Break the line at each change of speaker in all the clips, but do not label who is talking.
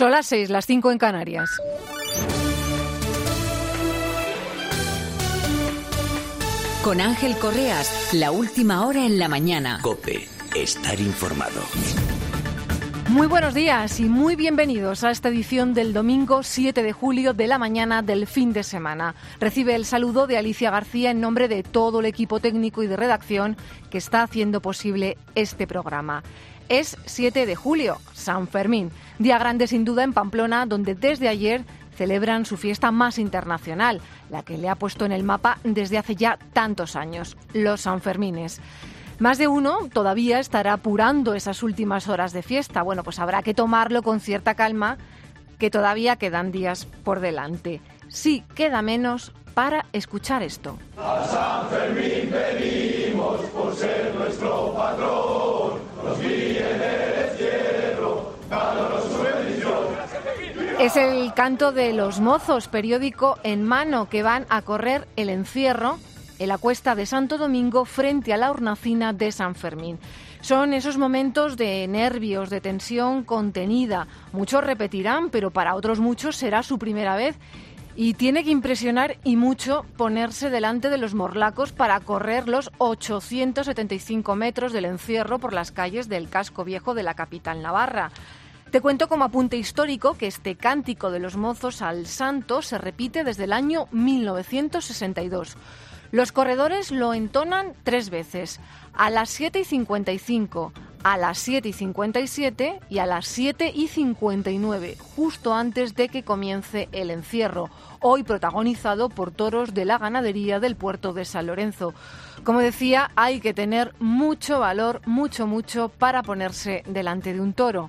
Son las 6, las 5 en Canarias.
Con Ángel Correas, la última hora en la mañana.
COPE, estar informado.
Muy buenos días y muy bienvenidos a esta edición del domingo 7 de julio de la mañana del fin de semana. Recibe el saludo de Alicia García en nombre de todo el equipo técnico y de redacción que está haciendo posible este programa. Es 7 de julio, San Fermín, día grande sin duda en Pamplona, donde desde ayer celebran su fiesta más internacional, la que le ha puesto en el mapa desde hace ya tantos años, los Sanfermines. Más de uno todavía estará apurando esas últimas horas de fiesta. Bueno, pues habrá que tomarlo con cierta calma, que todavía quedan días por delante. Sí, queda menos para escuchar esto.
A San Fermín venimos por ser nuestro patrón. Nos guíe en el encierro, dándonos su bendición.
Es el canto de Los Mozos, periódico en mano, que van a correr el encierro en la Cuesta de Santo Domingo frente a la hornacina de San Fermín. Son esos momentos de nervios, de tensión contenida. Muchos repetirán, pero para otros muchos será su primera vez. Y tiene que impresionar y mucho ponerse delante de los morlacos para correr los 875 metros del encierro por las calles del casco viejo de la capital navarra. Te cuento como apunte histórico que este cántico de los mozos al santo se repite desde el año 1962. Los corredores lo entonan 3 veces, a las 7:55, a las 7:57 y a las 7:59, justo antes de que comience el encierro, hoy protagonizado por toros de la ganadería del puerto de San Lorenzo. Como decía, hay que tener mucho valor, mucho, para ponerse delante de un toro.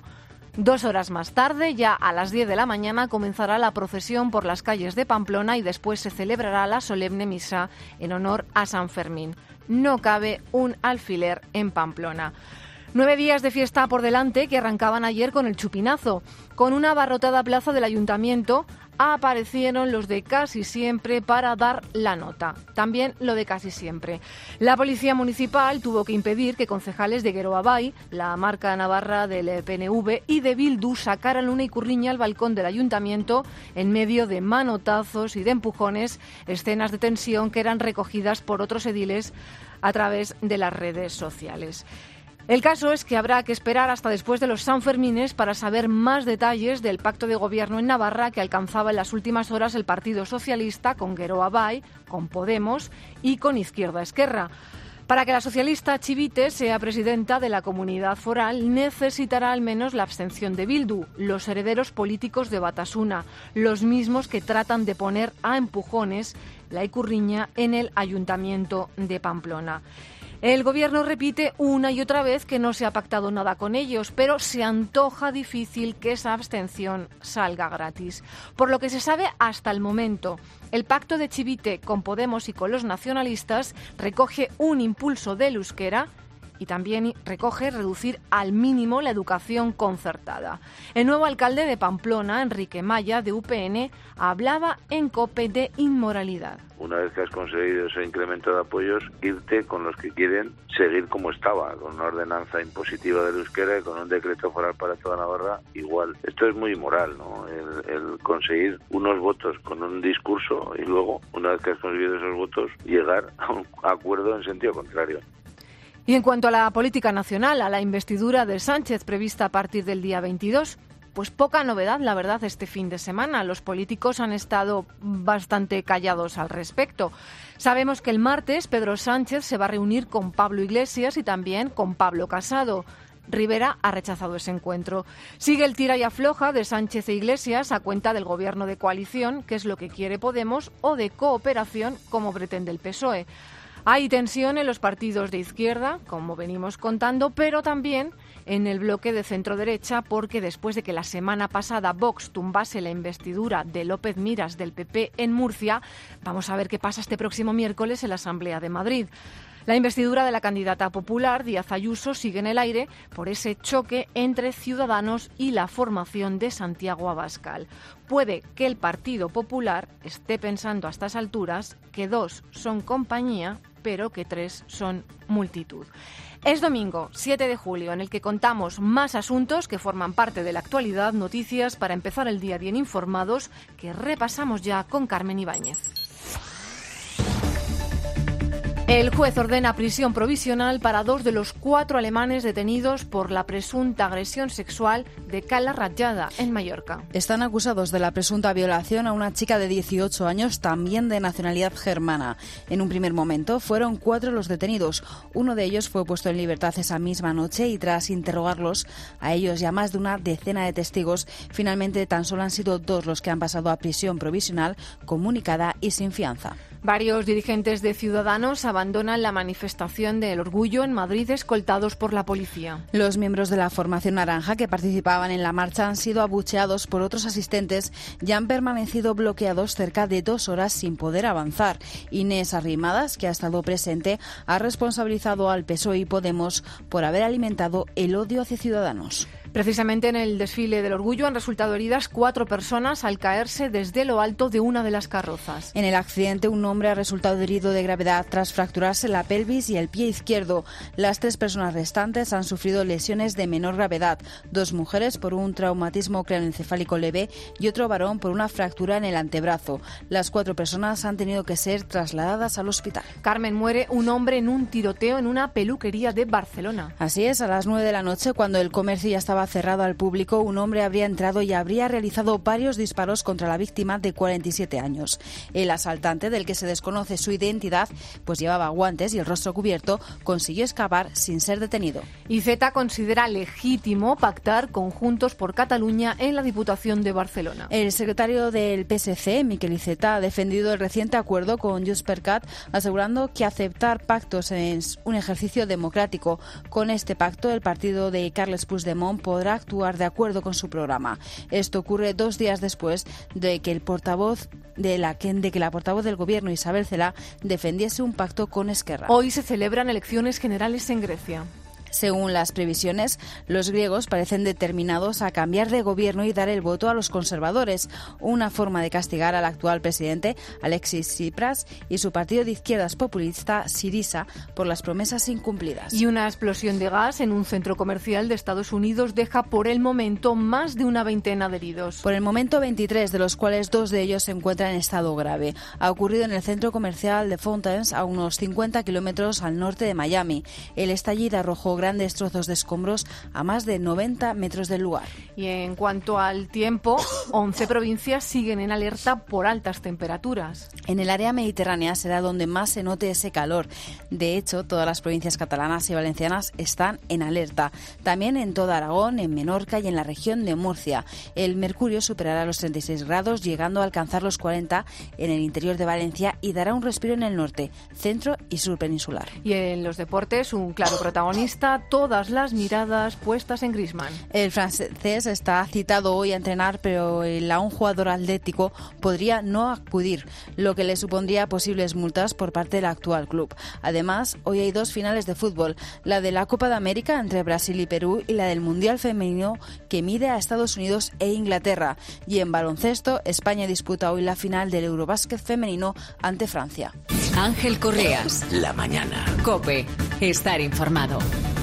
2 horas más tarde, ya a las 10 de la mañana, comenzará la procesión por las calles de Pamplona y después se celebrará la solemne misa en honor a San Fermín. No cabe un alfiler en Pamplona. 9 días de fiesta por delante que arrancaban ayer con el chupinazo. Con una abarrotada plaza del ayuntamiento aparecieron los de Casi Siempre para dar la nota. También lo de Casi Siempre. La policía municipal tuvo que impedir que concejales de Gueroa Bai, la marca navarra del PNV, y de Bildu sacaran una ikurriña al balcón del ayuntamiento en medio de manotazos y de empujones, escenas de tensión que eran recogidas por otros ediles a través de las redes sociales. El caso es que habrá que esperar hasta después de los Sanfermines para saber más detalles del pacto de gobierno en Navarra que alcanzaba en las últimas horas el Partido Socialista con Gueroa Bai, con Podemos y con Izquierda Esquerra. Para que la socialista Chivite sea presidenta de la comunidad foral, necesitará al menos la abstención de Bildu, los herederos políticos de Batasuna, los mismos que tratan de poner a empujones la ikurriña en el ayuntamiento de Pamplona. El Gobierno repite una y otra vez que no se ha pactado nada con ellos, pero se antoja difícil que esa abstención salga gratis. Por lo que se sabe hasta el momento, el pacto de Chivite con Podemos y con los nacionalistas recoge un impulso del euskera y también recoge reducir al mínimo la educación concertada. El nuevo alcalde de Pamplona, Enrique Maya, de UPN, hablaba en COPE de inmoralidad.
Una vez que has conseguido ese incremento de apoyos, irte con los que quieren seguir como estaba, con una ordenanza impositiva del euskera y con un decreto foral para toda Navarra, igual. Esto es muy inmoral, ¿no? El conseguir unos votos con un discurso y luego, una vez que has conseguido esos votos, llegar a un acuerdo en sentido contrario.
Y en cuanto a la política nacional, a la investidura de Sánchez prevista a partir del día 22, pues poca novedad, la verdad, este fin de semana. Los políticos han estado bastante callados al respecto. Sabemos que el martes Pedro Sánchez se va a reunir con Pablo Iglesias y también con Pablo Casado. Rivera ha rechazado ese encuentro. Sigue el tira y afloja de Sánchez e Iglesias a cuenta del gobierno de coalición, que es lo que quiere Podemos, o de cooperación, como pretende el PSOE. Hay tensión en los partidos de izquierda, como venimos contando, pero también en el bloque de centro-derecha, porque después de que la semana pasada Vox tumbase la investidura de López Miras del PP en Murcia, vamos a ver qué pasa este próximo miércoles en la Asamblea de Madrid. La investidura de la candidata popular, Díaz Ayuso, sigue en el aire por ese choque entre Ciudadanos y la formación de Santiago Abascal. Puede que el Partido Popular esté pensando a estas alturas que 2 son compañía, pero que 3 son multitud. Es domingo, 7 de julio, en el que contamos más asuntos que forman parte de la actualidad, noticias para empezar el día bien informados, que repasamos ya con Carmen Ibáñez. El juez ordena prisión provisional para 2 de los 4 alemanes detenidos por la presunta agresión sexual de Cala Ratjada en Mallorca.
Están acusados de la presunta violación a una chica de 18 años, también de nacionalidad germana. En un primer momento fueron 4 los detenidos. Uno de ellos fue puesto en libertad esa misma noche y tras interrogarlos a ellos y a más de una decena de testigos, finalmente tan solo han sido 2 los que han pasado a prisión provisional comunicada y sin fianza.
Varios dirigentes de Ciudadanos abandonan la manifestación del Orgullo en Madrid escoltados por la policía.
Los miembros de la Formación Naranja que participaban en la marcha han sido abucheados por otros asistentes y han permanecido bloqueados cerca de 2 horas sin poder avanzar. Inés Arrimadas, que ha estado presente, ha responsabilizado al PSOE y Podemos por haber alimentado el odio hacia Ciudadanos.
Precisamente en el desfile del Orgullo han resultado heridas 4 personas al caerse desde lo alto de una de las carrozas.
En el accidente, un hombre ha resultado herido de gravedad tras fracturarse la pelvis y el pie izquierdo. Las 3 personas restantes han sufrido lesiones de menor gravedad. 2 mujeres por un traumatismo craneoencefálico leve y otro varón por una fractura en el antebrazo. Las 4 personas han tenido que ser trasladadas al hospital.
Carmen, muere un hombre en un tiroteo en una peluquería de Barcelona.
Así es, a las 9 de la noche, cuando el comercio ya estaba cerrado al público, un hombre habría entrado y habría realizado varios disparos contra la víctima de 47 años. El asaltante, del que se desconoce su identidad, pues llevaba guantes y el rostro cubierto, consiguió escapar sin ser detenido.
IZ considera legítimo pactar con Juntos por Cataluña en la Diputación de Barcelona.
El secretario del PSC, Miquel Iceta, ha defendido el reciente acuerdo con Junts per Cat, asegurando que aceptar pactos es un ejercicio democrático. Con este pacto, el partido de Carles Puigdemont podrá actuar de acuerdo con su programa. Esto ocurre 2 días después de que la portavoz del Gobierno, Isabel Celaá, defendiese un pacto con Esquerra.
Hoy se celebran elecciones generales en Grecia.
Según las previsiones, los griegos parecen determinados a cambiar de gobierno y dar el voto a los conservadores, una forma de castigar al actual presidente Alexis Tsipras y su partido de izquierdas populista Syriza por las promesas incumplidas.
Y una explosión de gas en un centro comercial de Estados Unidos deja por el momento más de una veintena de heridos.
Por el momento 23, de los cuales 2 de ellos se encuentran en estado grave. Ha ocurrido en el centro comercial de Fountains, a unos 50 kilómetros al norte de Miami. El estallido arrojó grandes trozos de escombros a más de 90 metros del lugar.
Y en cuanto al tiempo, 11 provincias siguen en alerta por altas temperaturas.
En el área mediterránea será donde más se note ese calor. De hecho, todas las provincias catalanas y valencianas están en alerta. También en toda Aragón, en Menorca y en la región de Murcia. El mercurio superará los 36 grados, llegando a alcanzar los 40 en el interior de Valencia y dará un respiro en el norte, centro y sur peninsular.
Y en los deportes, un claro protagonista, todas las miradas puestas en Griezmann.
El francés está citado hoy a entrenar, pero un jugador atlético podría no acudir, lo que le supondría posibles multas por parte del actual club. Además, hoy hay 2 finales de fútbol, la de la Copa de América entre Brasil y Perú y la del Mundial Femenino que mide a Estados Unidos e Inglaterra. Y en baloncesto, España disputa hoy la final del Eurobásquet femenino ante Francia.
Ángel Correas.
La mañana.
COPE. Estar informado.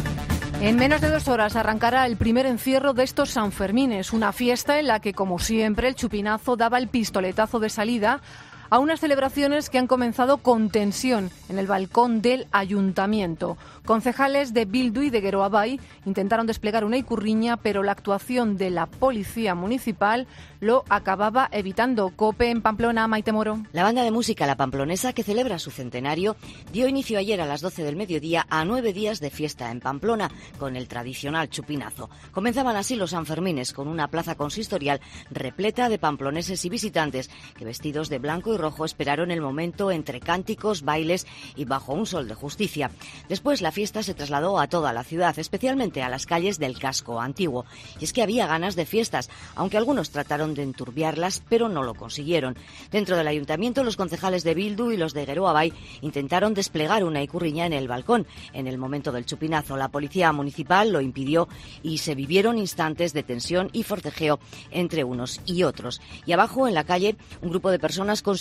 En menos de 2 horas arrancará el primer encierro de estos Sanfermines, una fiesta en la que, como siempre, el chupinazo daba el pistoletazo de salida a unas celebraciones que han comenzado con tensión en el balcón del ayuntamiento. Concejales de Bildu y de Geroa Bai intentaron desplegar una ikurriña, pero la actuación de la policía municipal lo acababa evitando. COPE en Pamplona, Maite Moro.
La banda de música La Pamplonesa, que celebra su centenario, dio inicio ayer a las 12 del mediodía a 9 días de fiesta en Pamplona, con el tradicional chupinazo. Comenzaban así los Sanfermines, con una plaza consistorial repleta de pamploneses y visitantes que, vestidos de blanco y rojo, esperaron el momento entre cánticos, bailes y bajo un sol de justicia. Después la fiesta se trasladó a toda la ciudad, especialmente a las calles del casco antiguo. Y es que había ganas de fiestas, aunque algunos trataron de enturbiarlas, pero no lo consiguieron. Dentro del ayuntamiento, los concejales de Bildu y los de Geroa Bai intentaron desplegar una ikurriña en el balcón. En el momento del chupinazo, la policía municipal lo impidió y se vivieron instantes de tensión y forcejeo entre unos y otros. Y abajo, en la calle, un grupo de personas consiguió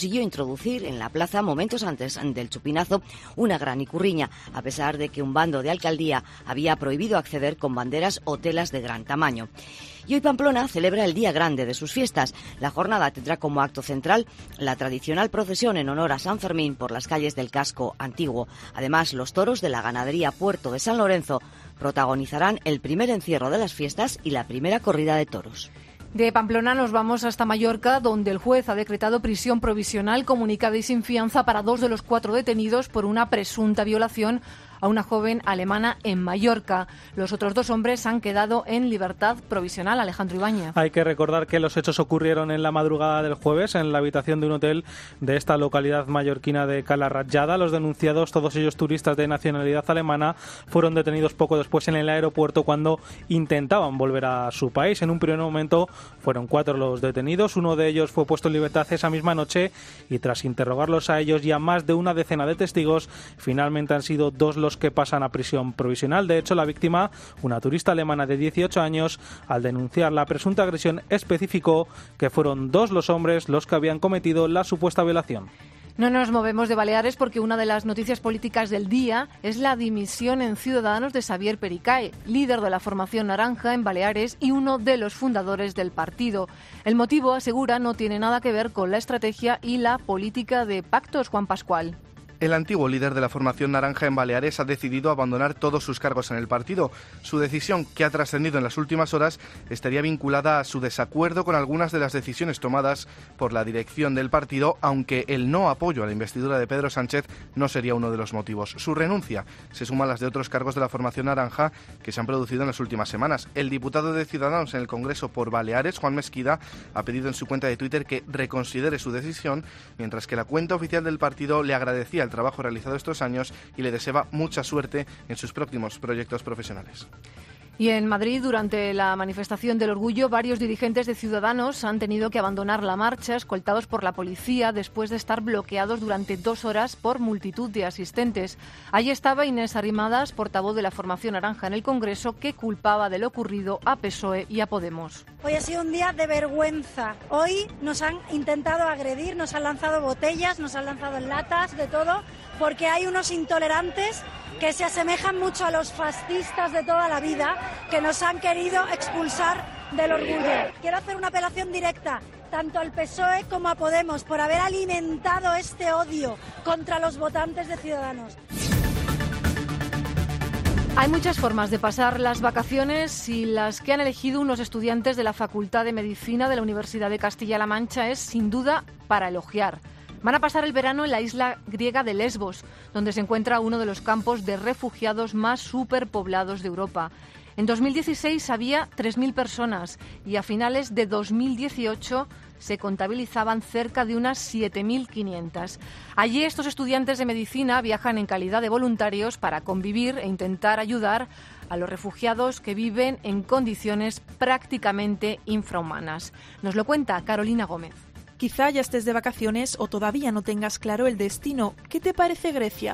consiguió introducir en la plaza momentos antes del chupinazo una gran icurriña, a pesar de que un bando de alcaldía había prohibido acceder con banderas o telas de gran tamaño. Y hoy Pamplona celebra el día grande de sus fiestas. La jornada tendrá como acto central la tradicional procesión en honor a San Fermín por las calles del casco antiguo. Además, los toros de la ganadería Puerto de San Lorenzo protagonizarán el primer encierro de las fiestas y la primera corrida de toros.
De Pamplona nos vamos hasta Mallorca, donde el juez ha decretado prisión provisional comunicada y sin fianza para 2 de los 4 detenidos por una presunta violación a una joven alemana en Mallorca. Los otros 2 hombres han quedado en libertad provisional. Alejandro Ibáñez.
Hay que recordar que los hechos ocurrieron en la madrugada del jueves en la habitación de un hotel de esta localidad mallorquina de Cala Ratjada. Los denunciados, todos ellos turistas de nacionalidad alemana, fueron detenidos poco después en el aeropuerto cuando intentaban volver a su país. En un primer momento fueron 4 los detenidos. Uno de ellos fue puesto en libertad esa misma noche y tras interrogarlos a ellos y a más de una decena de testigos, finalmente han sido 2 los que pasan a prisión provisional. De hecho, la víctima, una turista alemana de 18 años, al denunciar la presunta agresión, especificó que fueron 2 los hombres los que habían cometido la supuesta violación.
No nos movemos de Baleares porque una de las noticias políticas del día es la dimisión en Ciudadanos de Xavier Pericae, líder de la formación naranja en Baleares y uno de los fundadores del partido. El motivo, asegura, no tiene nada que ver con la estrategia y la política de pactos. Juan Pascual.
El antiguo líder de la formación naranja en Baleares ha decidido abandonar todos sus cargos en el partido. Su decisión, que ha trascendido en las últimas horas, estaría vinculada a su desacuerdo con algunas de las decisiones tomadas por la dirección del partido, aunque el no apoyo a la investidura de Pedro Sánchez no sería uno de los motivos. Su renuncia se suma a las de otros cargos de la formación naranja que se han producido en las últimas semanas. El diputado de Ciudadanos en el Congreso por Baleares, Juan Mesquida, ha pedido en su cuenta de Twitter que reconsidere su decisión, mientras que la cuenta oficial del partido le agradecía el trabajo realizado estos años y le deseaba mucha suerte en sus próximos proyectos profesionales.
Y en Madrid, durante la manifestación del orgullo, varios dirigentes de Ciudadanos han tenido que abandonar la marcha, escoltados por la policía, después de estar bloqueados durante 2 horas por multitud de asistentes. Allí estaba Inés Arrimadas, portavoz de la formación naranja en el Congreso, que culpaba de lo ocurrido a PSOE y a Podemos.
Hoy ha sido un día de vergüenza. Hoy nos han intentado agredir, nos han lanzado botellas, nos han lanzado latas, de todo, porque hay unos intolerantes que se asemejan mucho a los fascistas de toda la vida, que nos han querido expulsar del orgullo. Quiero hacer una apelación directa tanto al PSOE como a Podemos por haber alimentado este odio contra los votantes de Ciudadanos.
Hay muchas formas de pasar las vacaciones y las que han elegido unos estudiantes de la Facultad de Medicina de la Universidad de Castilla-La Mancha es, sin duda, para elogiar. Van a pasar el verano en la isla griega de Lesbos, donde se encuentra uno de los campos de refugiados más superpoblados de Europa. En 2016 había 3.000 personas y a finales de 2018 se contabilizaban cerca de unas 7.500. Allí estos estudiantes de medicina viajan en calidad de voluntarios para convivir e intentar ayudar a los refugiados que viven en condiciones prácticamente infrahumanas. Nos lo cuenta Carolina Gómez.
Quizá ya estés de vacaciones o todavía no tengas claro el destino. ¿Qué te parece Grecia?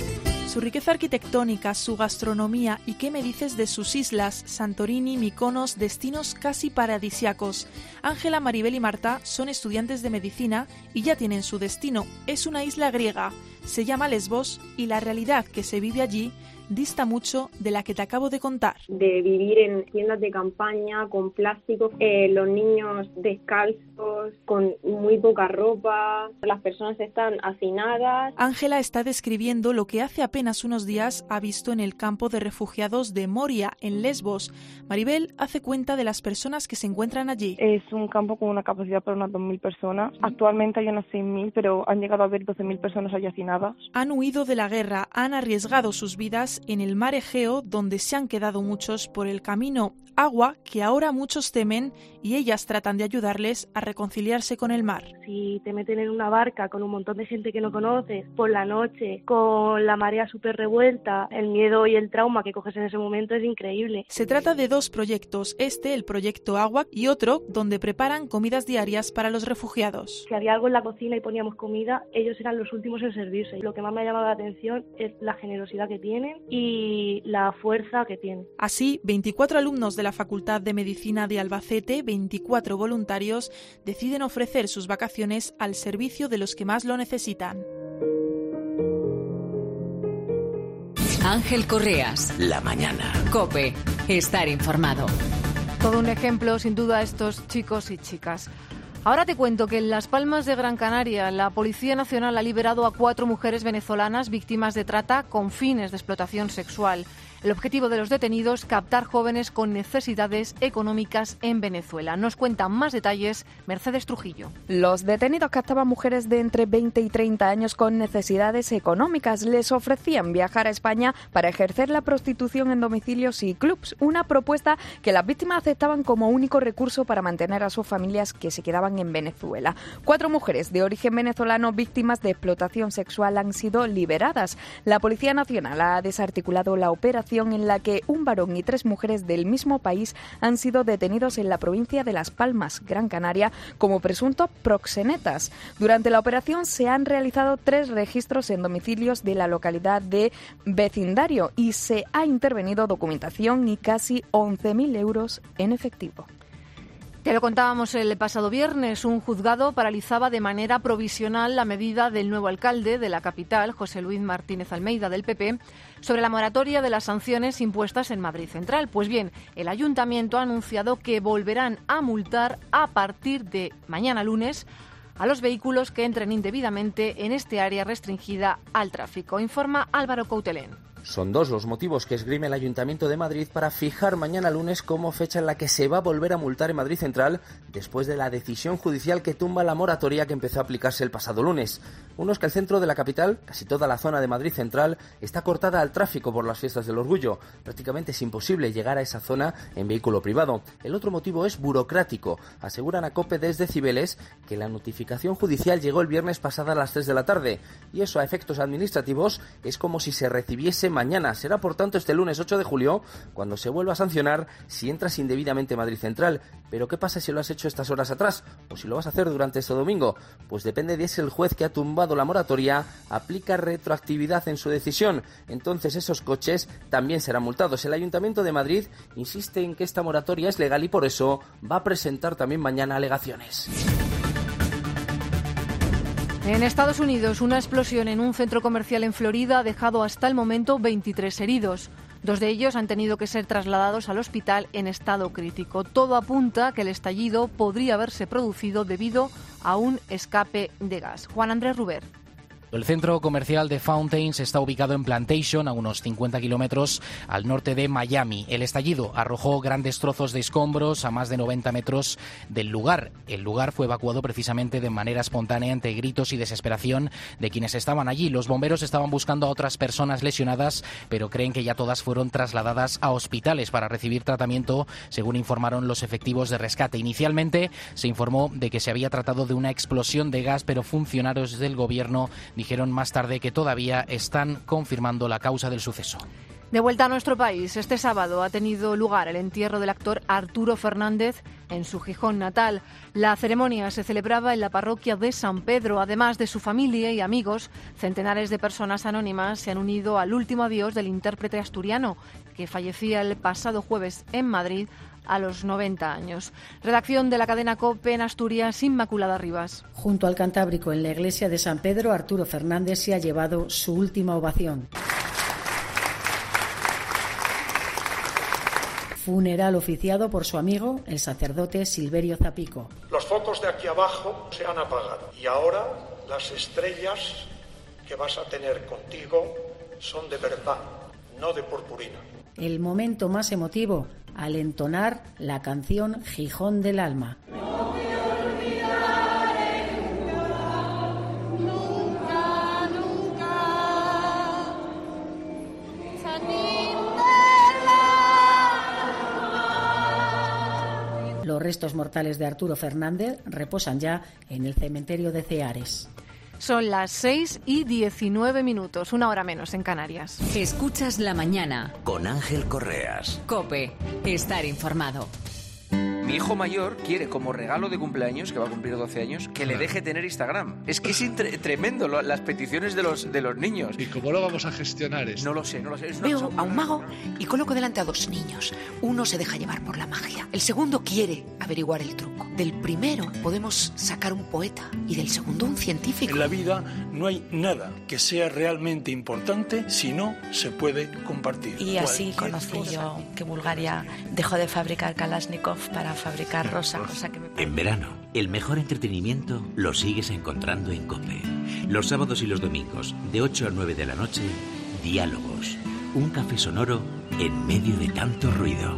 Su riqueza arquitectónica, su gastronomía y qué me dices de sus islas, Santorini, Mykonos, destinos casi paradisiacos. Ángela, Maribel y Marta son estudiantes de medicina y ya tienen su destino. Es una isla griega, se llama Lesbos y la realidad que se vive allí dista mucho de la que te acabo de contar.
De vivir en tiendas de campaña con plásticos, los niños descalzos, con muy poca ropa, las personas están hacinadas.
Ángela está describiendo lo que hace apenas unos días ha visto en el campo de refugiados de Moria, en Lesbos. Maribel hace cuenta de las personas que se encuentran allí.
Es un campo con una capacidad para unas 2.000 personas. Actualmente hay unas 6.000, pero han llegado a haber 12.000 personas allí hacinadas.
Han huido de la guerra, han arriesgado sus vidas en el mar Egeo, donde se han quedado muchos por el camino. Agua que ahora muchos temen y ellas tratan de ayudarles a reconciliarse con el mar.
Si te meten en una barca con un montón de gente que no conoces, por la noche, con la marea súper revuelta, el miedo y el trauma que coges en ese momento es increíble.
Se trata de 2 proyectos, el proyecto Agua y otro donde preparan comidas diarias para los refugiados.
Si había algo en la cocina y poníamos comida, ellos eran los últimos en servirse. Lo que más me ha llamado la atención es la generosidad que tienen y la fuerza que tiene.
Así, 24 alumnos de la Facultad de Medicina de Albacete, 24 voluntarios, deciden ofrecer sus vacaciones al servicio de los que más lo necesitan.
Ángel Correas.
La mañana.
COPE. Estar informado.
Todo un ejemplo, sin duda, estos chicos y chicas. Ahora te cuento que en Las Palmas de Gran Canaria la Policía Nacional ha liberado a 4 mujeres venezolanas víctimas de trata con fines de explotación sexual. El objetivo de los detenidos, captar jóvenes con necesidades económicas en Venezuela. Nos cuentan más detalles Mercedes Trujillo.
Los detenidos captaban mujeres de entre 20 y 30 años con necesidades económicas. Les ofrecían viajar a España para ejercer la prostitución en domicilios y clubs, una propuesta que las víctimas aceptaban como único recurso para mantener a sus familias que se quedaban en Venezuela. 4 mujeres de origen venezolano víctimas de explotación sexual han sido liberadas. La Policía Nacional ha desarticulado la operación en la que un varón y 3 mujeres del mismo país han sido detenidos en la provincia de Las Palmas, Gran Canaria, como presuntos proxenetas. Durante la operación se han realizado 3 registros en domicilios de la localidad de Vecindario y se ha intervenido documentación y casi 11.000 euros en efectivo.
Te lo contábamos el pasado viernes, un juzgado paralizaba de manera provisional la medida del nuevo alcalde de la capital, José Luis Martínez Almeida, del PP, sobre la moratoria de las sanciones impuestas en Madrid Central. Pues bien, el ayuntamiento ha anunciado que volverán a multar a partir de mañana lunes a los vehículos que entren indebidamente en este área restringida al tráfico, informa Álvaro Coutelén.
Son 2 los motivos que esgrime el Ayuntamiento de Madrid para fijar mañana lunes como fecha en la que se va a volver a multar en Madrid Central después de la decisión judicial que tumba la moratoria que empezó a aplicarse el pasado lunes. Uno es que el centro de la capital, casi toda la zona de Madrid Central, está cortada al tráfico por las fiestas del Orgullo. Prácticamente es imposible llegar a esa zona en vehículo privado. El otro motivo es burocrático. Aseguran a COPE desde Cibeles que la notificación judicial llegó el viernes pasada a las 3 de la tarde. Y eso a efectos administrativos es como si se recibiese mañana. Será por tanto este lunes 8 de julio cuando se vuelva a sancionar si entras indebidamente a Madrid Central. Pero ¿qué pasa si lo has hecho estas horas atrás? ¿O si lo vas a hacer durante este domingo? Pues depende de si el juez que ha tumbado la moratoria aplica retroactividad en su decisión. Entonces esos coches también serán multados. El Ayuntamiento de Madrid insiste en que esta moratoria es legal y por eso va a presentar también mañana alegaciones.
En Estados Unidos, una explosión en un centro comercial en Florida ha dejado hasta el momento 23 heridos. 2 de ellos han tenido que ser trasladados al hospital en estado crítico. Todo apunta a que el estallido podría haberse producido debido a un escape de gas. Juan Andrés Ruber.
El centro comercial de Fountains está ubicado en Plantation, a unos 50 kilómetros al norte de Miami. El estallido arrojó grandes trozos de escombros a más de 90 metros del lugar. El lugar fue evacuado precisamente de manera espontánea entre gritos y desesperación de quienes estaban allí. Los bomberos estaban buscando a otras personas lesionadas, pero creen que ya todas fueron trasladadas a hospitales para recibir tratamiento, según informaron los efectivos de rescate. Inicialmente se informó de que se había tratado de una explosión de gas, pero funcionarios del gobierno dijeron más tarde que todavía están confirmando la causa del suceso.
De vuelta a nuestro país, este sábado ha tenido lugar el entierro del actor Arturo Fernández en su Gijón natal. La ceremonia se celebraba en la parroquia de San Pedro. Además de su familia y amigos, centenares de personas anónimas se han unido al último adiós del intérprete asturiano, que fallecía el pasado jueves en Madrid a los 90 años. Redacción de la cadena COPE en Asturias, Inmaculada Rivas.
Junto al Cantábrico, en la iglesia de San Pedro, Arturo Fernández se ha llevado su última ovación. Funeral oficiado por su amigo, el sacerdote Silverio Zapico.
Los focos de aquí abajo se han apagado y ahora las estrellas que vas a tener contigo son de verdad, no de purpurina.
El momento más emotivo al entonar la canción Gijón del Alma. Los restos mortales de Arturo Fernández reposan ya en el cementerio de Ceares.
Son las 6:19, 1 hora menos en Canarias.
Escuchas La Mañana
con Ángel Correas.
COPE. Estar informado.
Mi hijo mayor quiere, como regalo de cumpleaños, que va a cumplir 12 años, que le deje tener Instagram. Es que es tremendo las peticiones de los niños.
¿Y cómo lo vamos a gestionar esto?
No lo sé.
Veo a un mago y coloco delante a dos niños. Uno se deja llevar por la magia. El segundo quiere averiguar el truco. Del primero podemos sacar un poeta y del segundo un científico.
En la vida no hay nada que sea realmente importante si no se puede compartir.
Y así conocí yo que Bulgaria dejó de fabricar Kalashnikov para fabricar rosa, cosa que me parece...
En verano, el mejor entretenimiento lo sigues encontrando en COPE. Los sábados y los domingos, de 8 a 9 de la noche, Diálogos. Un café sonoro en medio de tanto ruido.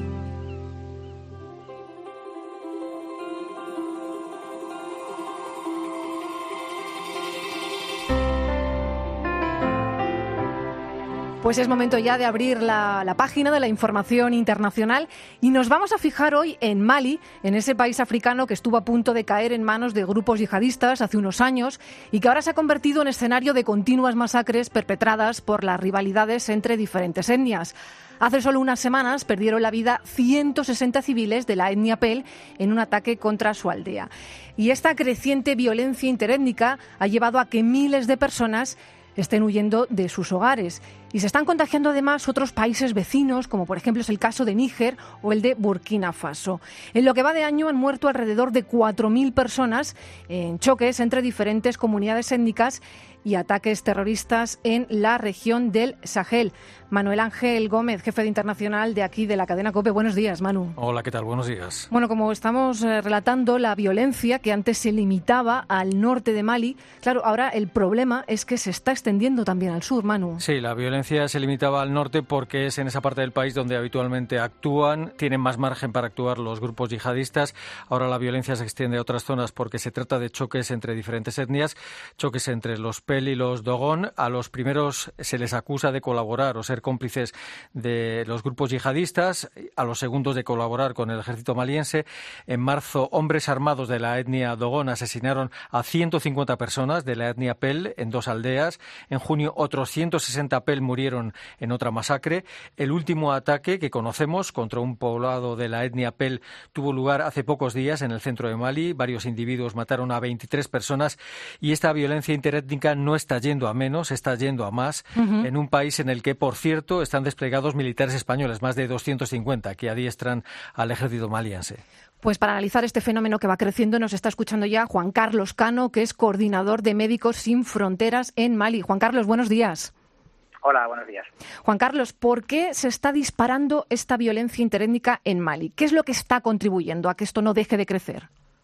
Pues es momento ya de abrir la página de la información internacional y nos vamos a fijar hoy en Mali, en ese país africano que estuvo a punto de caer en manos de grupos yihadistas hace unos años y que ahora se ha convertido en escenario de continuas masacres perpetradas por las rivalidades entre diferentes etnias. Hace solo unas semanas perdieron la vida 160 civiles de la etnia Pel en un ataque contra su aldea. Y esta creciente violencia interétnica ha llevado a que miles de personas estén huyendo de sus hogares. Y se están contagiando además otros países vecinos, como por ejemplo es el caso de Níger o el de Burkina Faso. En lo que va de año han muerto alrededor de 4.000 personas en choques entre diferentes comunidades étnicas y ataques terroristas en la región del Sahel. Manuel Ángel Gómez, jefe de internacional de aquí de la cadena COPE. Buenos días, Manu.
Hola, ¿qué tal? Buenos días.
Bueno, como estamos relatando, la violencia que antes se limitaba al norte de Mali, claro, ahora el problema es que se está extendiendo también al sur, Manu.
Sí, la violencia se limitaba al norte porque es en esa parte del país donde habitualmente actúan, tienen más margen para actuar los grupos yihadistas. Ahora la violencia se extiende a otras zonas porque se trata de choques entre diferentes etnias, choques entre los Pel y los Dogon. A los primeros se les acusa de colaborar o ser cómplices de los grupos yihadistas, a los segundos de colaborar con el ejército maliense. En marzo, hombres armados de la etnia Dogon asesinaron a 150 personas de la etnia Pel en 2 aldeas. En junio, otros 160 Pel murieron en otra masacre. El último ataque que conocemos contra un poblado de la etnia Pel tuvo lugar hace pocos días en el centro de Mali. Varios individuos mataron a 23 personas y esta violencia interétnica no está yendo a menos, está yendo a más, en un país en el que, por cierto, están desplegados militares españoles, más de 250, que adiestran al ejército maliense.
Pues para analizar este fenómeno que va creciendo nos está escuchando ya Juan Carlos Cano, que es coordinador de Médicos Sin Fronteras en Mali. Juan Carlos, buenos días.
Hola, buenos días.
Juan Carlos, ¿por qué se está disparando esta violencia interétnica en Mali? ¿Qué es lo que está contribuyendo a que esto no deje de crecer?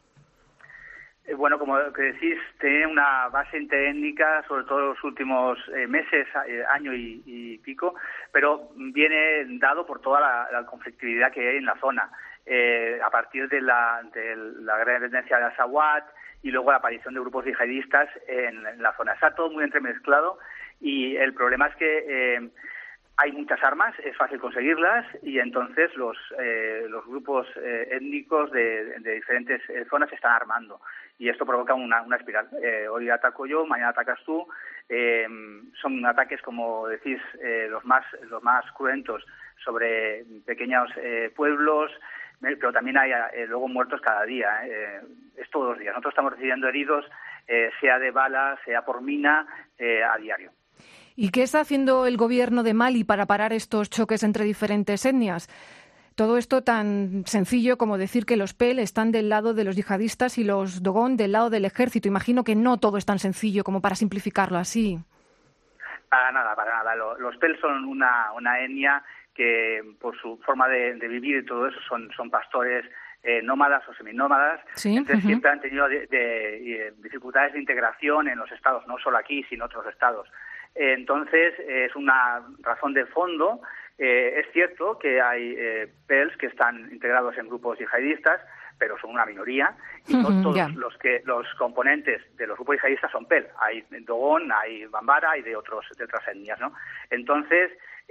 Bueno, como que decís, tiene una base interétnica, sobre todo en los últimos meses, año y pico, pero viene dado por toda la conflictividad que hay en la zona. A partir de la gran independencia de Azawad y luego la aparición de grupos yihadistas en la zona. Está todo muy entremezclado y el problema es que hay muchas armas, es fácil conseguirlas y entonces los grupos étnicos de diferentes zonas se están armando y esto provoca una espiral. Hoy ataco yo, mañana atacas tú. Son ataques, como decís, los más cruentos sobre pequeños pueblos, pero también hay luego muertos cada día. Es todos los días. Nosotros estamos recibiendo heridos, sea de bala, sea por mina, a diario.
¿Y qué está haciendo el gobierno de Mali para parar estos choques entre diferentes etnias? Todo esto tan sencillo como decir que los Pel están del lado de los yihadistas y los Dogon del lado del ejército. Imagino que no todo es tan sencillo como para simplificarlo así.
Para nada. Los Pel son una etnia que por su forma de vivir y todo eso son pastores nómadas o seminómadas.
¿Sí?
Entonces siempre han tenido dificultades de integración en los estados, no solo aquí, sino en otros estados. Entonces, es una razón de fondo. Es cierto que hay Pels que están integrados en grupos yihadistas, pero son una minoría, y no todos los componentes de los grupos yihadistas son Pel. Hay Dogon, hay Bambara, hay de otras etnias, ¿no? Entonces,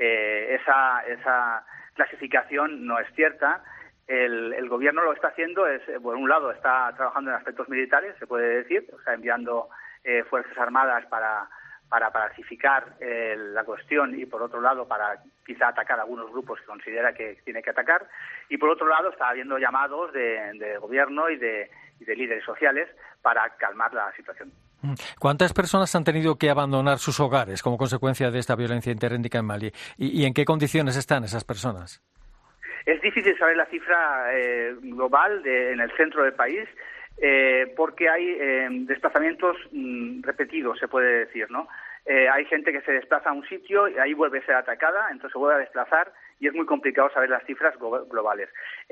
esa clasificación no es cierta. El gobierno lo está haciendo, por un lado está trabajando en aspectos militares, se puede decir, o sea, enviando fuerzas armadas para para pacificar la cuestión y, por otro lado, para quizá atacar a algunos grupos que considera que tiene que atacar. Y, por otro lado, está habiendo llamados de gobierno y de líderes sociales para calmar la situación.
¿Cuántas personas han tenido que abandonar sus hogares como consecuencia de esta violencia interétnica en Mali? ¿Y en qué condiciones están esas personas?
Es difícil saber la cifra global en el centro del país, porque hay desplazamientos repetidos, se puede decir, ¿no? Hay gente que se desplaza a un sitio y ahí vuelve a ser atacada, entonces se vuelve a desplazar y es muy complicado saber las cifras globales.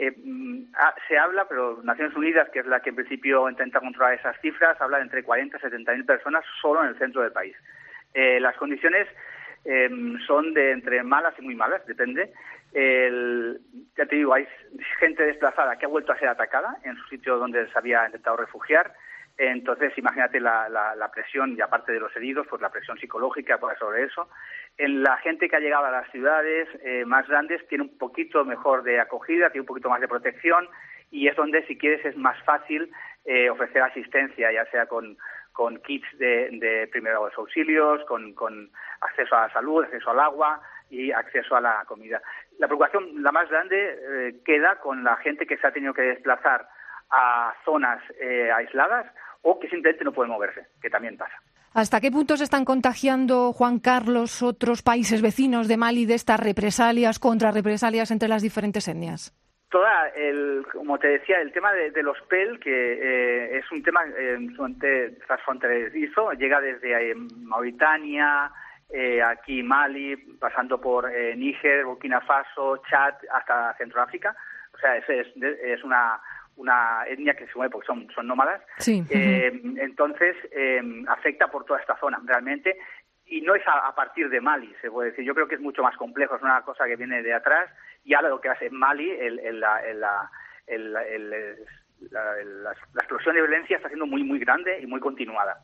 Se habla, pero Naciones Unidas, que es la que en principio intenta controlar esas cifras, habla de entre 40 y 70.000 personas solo en el centro del país. Las condiciones son de entre malas y muy malas, depende. Ya te digo, hay gente desplazada que ha vuelto a ser atacada en su sitio donde se había intentado refugiar. Entonces, imagínate la presión, y aparte de los heridos, pues la presión psicológica sobre eso. En la gente que ha llegado a las ciudades más grandes tiene un poquito mejor de acogida, tiene un poquito más de protección, y es donde, si quieres, es más fácil ofrecer asistencia, ya sea con kits de primeros auxilios, con acceso a la salud, acceso al agua y acceso a la comida. La preocupación, la más grande, queda con la gente que se ha tenido que desplazar a zonas aisladas o que simplemente no puede moverse, que también pasa.
¿Hasta qué punto se están contagiando, Juan Carlos, otros países vecinos de Mali de estas represalias, contrarrepresalias entre las diferentes etnias?
Como te decía, el tema de los PEL, que es un tema transfronterizo, llega desde Mauritania, aquí Mali, pasando por Níger, Burkina Faso, Chad, hasta Centroáfrica. O sea, es una etnia que se mueve porque son nómadas.
Sí.
Entonces, afecta por toda esta zona, realmente. Y no es a partir de Mali, se puede decir. Yo creo que es mucho más complejo, es una cosa que viene de atrás. Y ahora lo que hace Mali, la explosión de violencia está siendo muy, muy grande y muy continuada.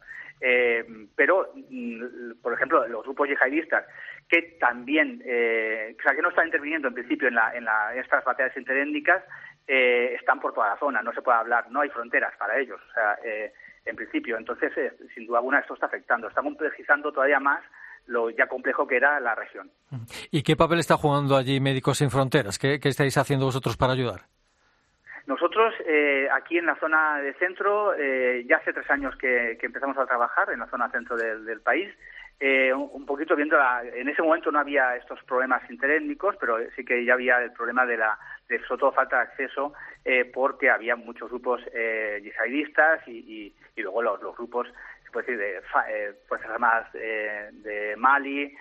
Pero, por ejemplo, los grupos yihadistas, que también, que no están interviniendo en principio en estas batallas interétnicas, están por toda la zona, no se puede hablar, no hay fronteras para ellos, o sea, en principio. Entonces, sin duda alguna, esto está afectando, está complejizando todavía más lo ya complejo que era la región.
¿Y qué papel está jugando allí Médicos Sin Fronteras? ¿Qué estáis haciendo vosotros para ayudar?
Nosotros, aquí en la zona de centro, ya hace 3 años que empezamos a trabajar en la zona centro del país, un poquito viendo, en ese momento no había estos problemas interétnicos, pero sí que ya había el problema de sobre todo falta de acceso, porque había muchos grupos yihadistas y luego los grupos, se puede decir, de Fuerzas Armadas de Mali,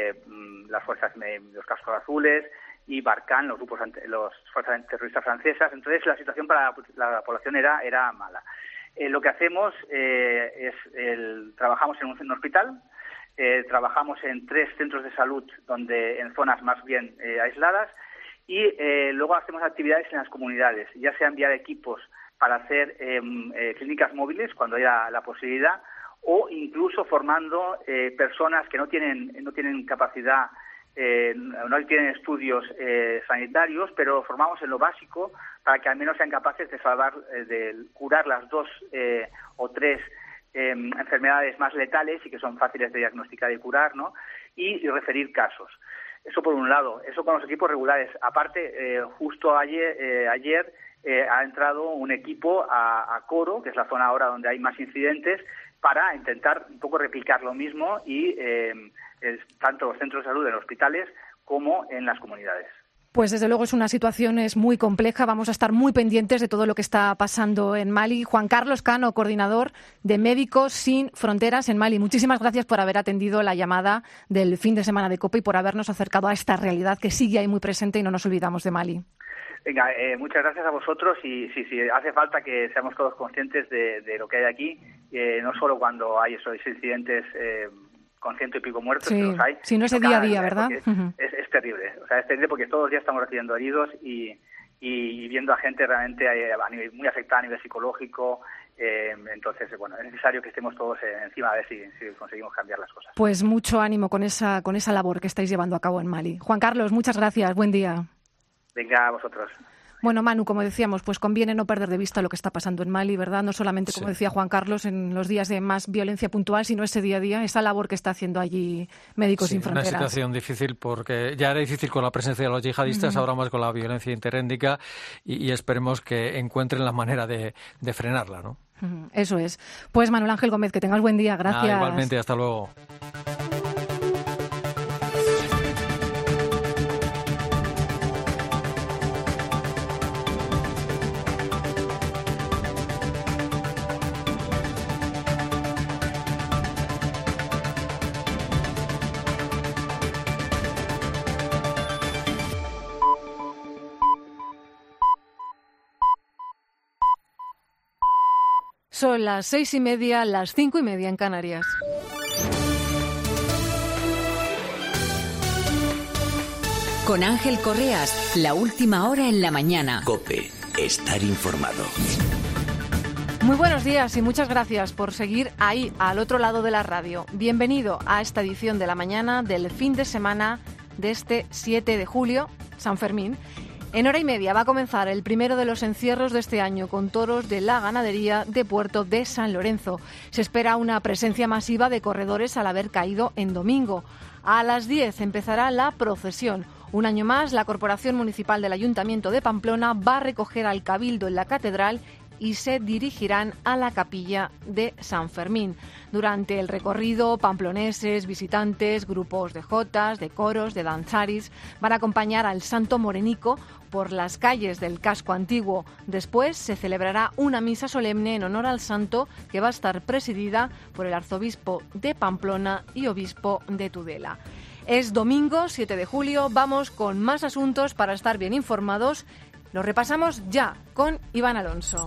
las fuerzas, los cascos azules, y Barkhane, los fuerzas terroristas francesas. Entonces la situación para la población era mala. Lo que hacemos es trabajamos en un hospital, trabajamos en 3 centros de salud en zonas más bien aisladas, y luego hacemos actividades en las comunidades, ya sea enviar equipos para hacer clínicas móviles cuando haya la posibilidad, o incluso formando personas que no tienen capacidad, no tienen estudios sanitarios, pero formamos en lo básico para que al menos sean capaces de curar las 2 o 3 enfermedades más letales y que son fáciles de diagnosticar y curar, ¿no? Y referir casos. Eso por un lado, eso con los equipos regulares. Aparte, justo ayer ha entrado un equipo a Coro, que es la zona ahora donde hay más incidentes, para intentar un poco replicar lo mismo y tanto los centros de salud en hospitales como en las comunidades.
Pues desde luego es una situación muy compleja. Vamos a estar muy pendientes de todo lo que está pasando en Mali. Juan Carlos Cano, coordinador de Médicos Sin Fronteras en Mali. Muchísimas gracias por haber atendido la llamada del fin de semana de COPE y por habernos acercado a esta realidad que sigue ahí muy presente y no nos olvidamos de Mali.
Venga, muchas gracias a vosotros y sí, hace falta que seamos todos conscientes de lo que hay aquí, no solo cuando hay esos incidentes con 100 y pico muertos, que los hay.
Sí, no es el día a día, ¿verdad?
Es terrible, o sea, es terrible porque todos los días estamos recibiendo heridos y viendo a gente realmente muy afectada a nivel psicológico. Entonces, bueno, es necesario que estemos todos encima a ver si conseguimos cambiar las cosas.
Pues mucho ánimo con esa labor que estáis llevando a cabo en Mali. Juan Carlos, muchas gracias, buen día.
Venga, a vosotros.
Bueno, Manu, como decíamos, pues conviene no perder de vista lo que está pasando en Mali, ¿verdad? No solamente, como decía Juan Carlos, en los días de más violencia puntual, sino ese día a día, esa labor que está haciendo allí Médicos Sin Fronteras.
Una situación difícil porque ya era difícil con la presencia de los yihadistas, ahora más con la violencia interétnica y esperemos que encuentren la manera de frenarla, ¿no?
Eso es. Pues Manuel Ángel Gómez, que tengas buen día. Gracias.
Igualmente, hasta luego.
Son las 6:30, las 5:30 en Canarias.
Con Ángel Correas, la última hora en la mañana.
COPE, estar informado.
Muy buenos días y muchas gracias por seguir ahí, al otro lado de la radio. Bienvenido a esta edición de la mañana del fin de semana de este 7 de julio, San Fermín. En hora y media va a comenzar el primero de los encierros de este año con toros de la ganadería de Puerto de San Lorenzo. Se espera una presencia masiva de corredores al haber caído en domingo. A las 10 empezará la procesión. Un año más, la Corporación Municipal del Ayuntamiento de Pamplona va a recoger al Cabildo en la Catedral y se dirigirán a la capilla de San Fermín. Durante el recorrido, pamploneses, visitantes, grupos de jotas, de coros, de danzaris van a acompañar al Santo Morenico por las calles del casco antiguo. Después se celebrará una misa solemne en honor al santo que va a estar presidida por el arzobispo de Pamplona y obispo de Tudela. Es domingo 7 de julio, vamos con más asuntos para estar bien informados. Lo repasamos ya con Iván Alonso.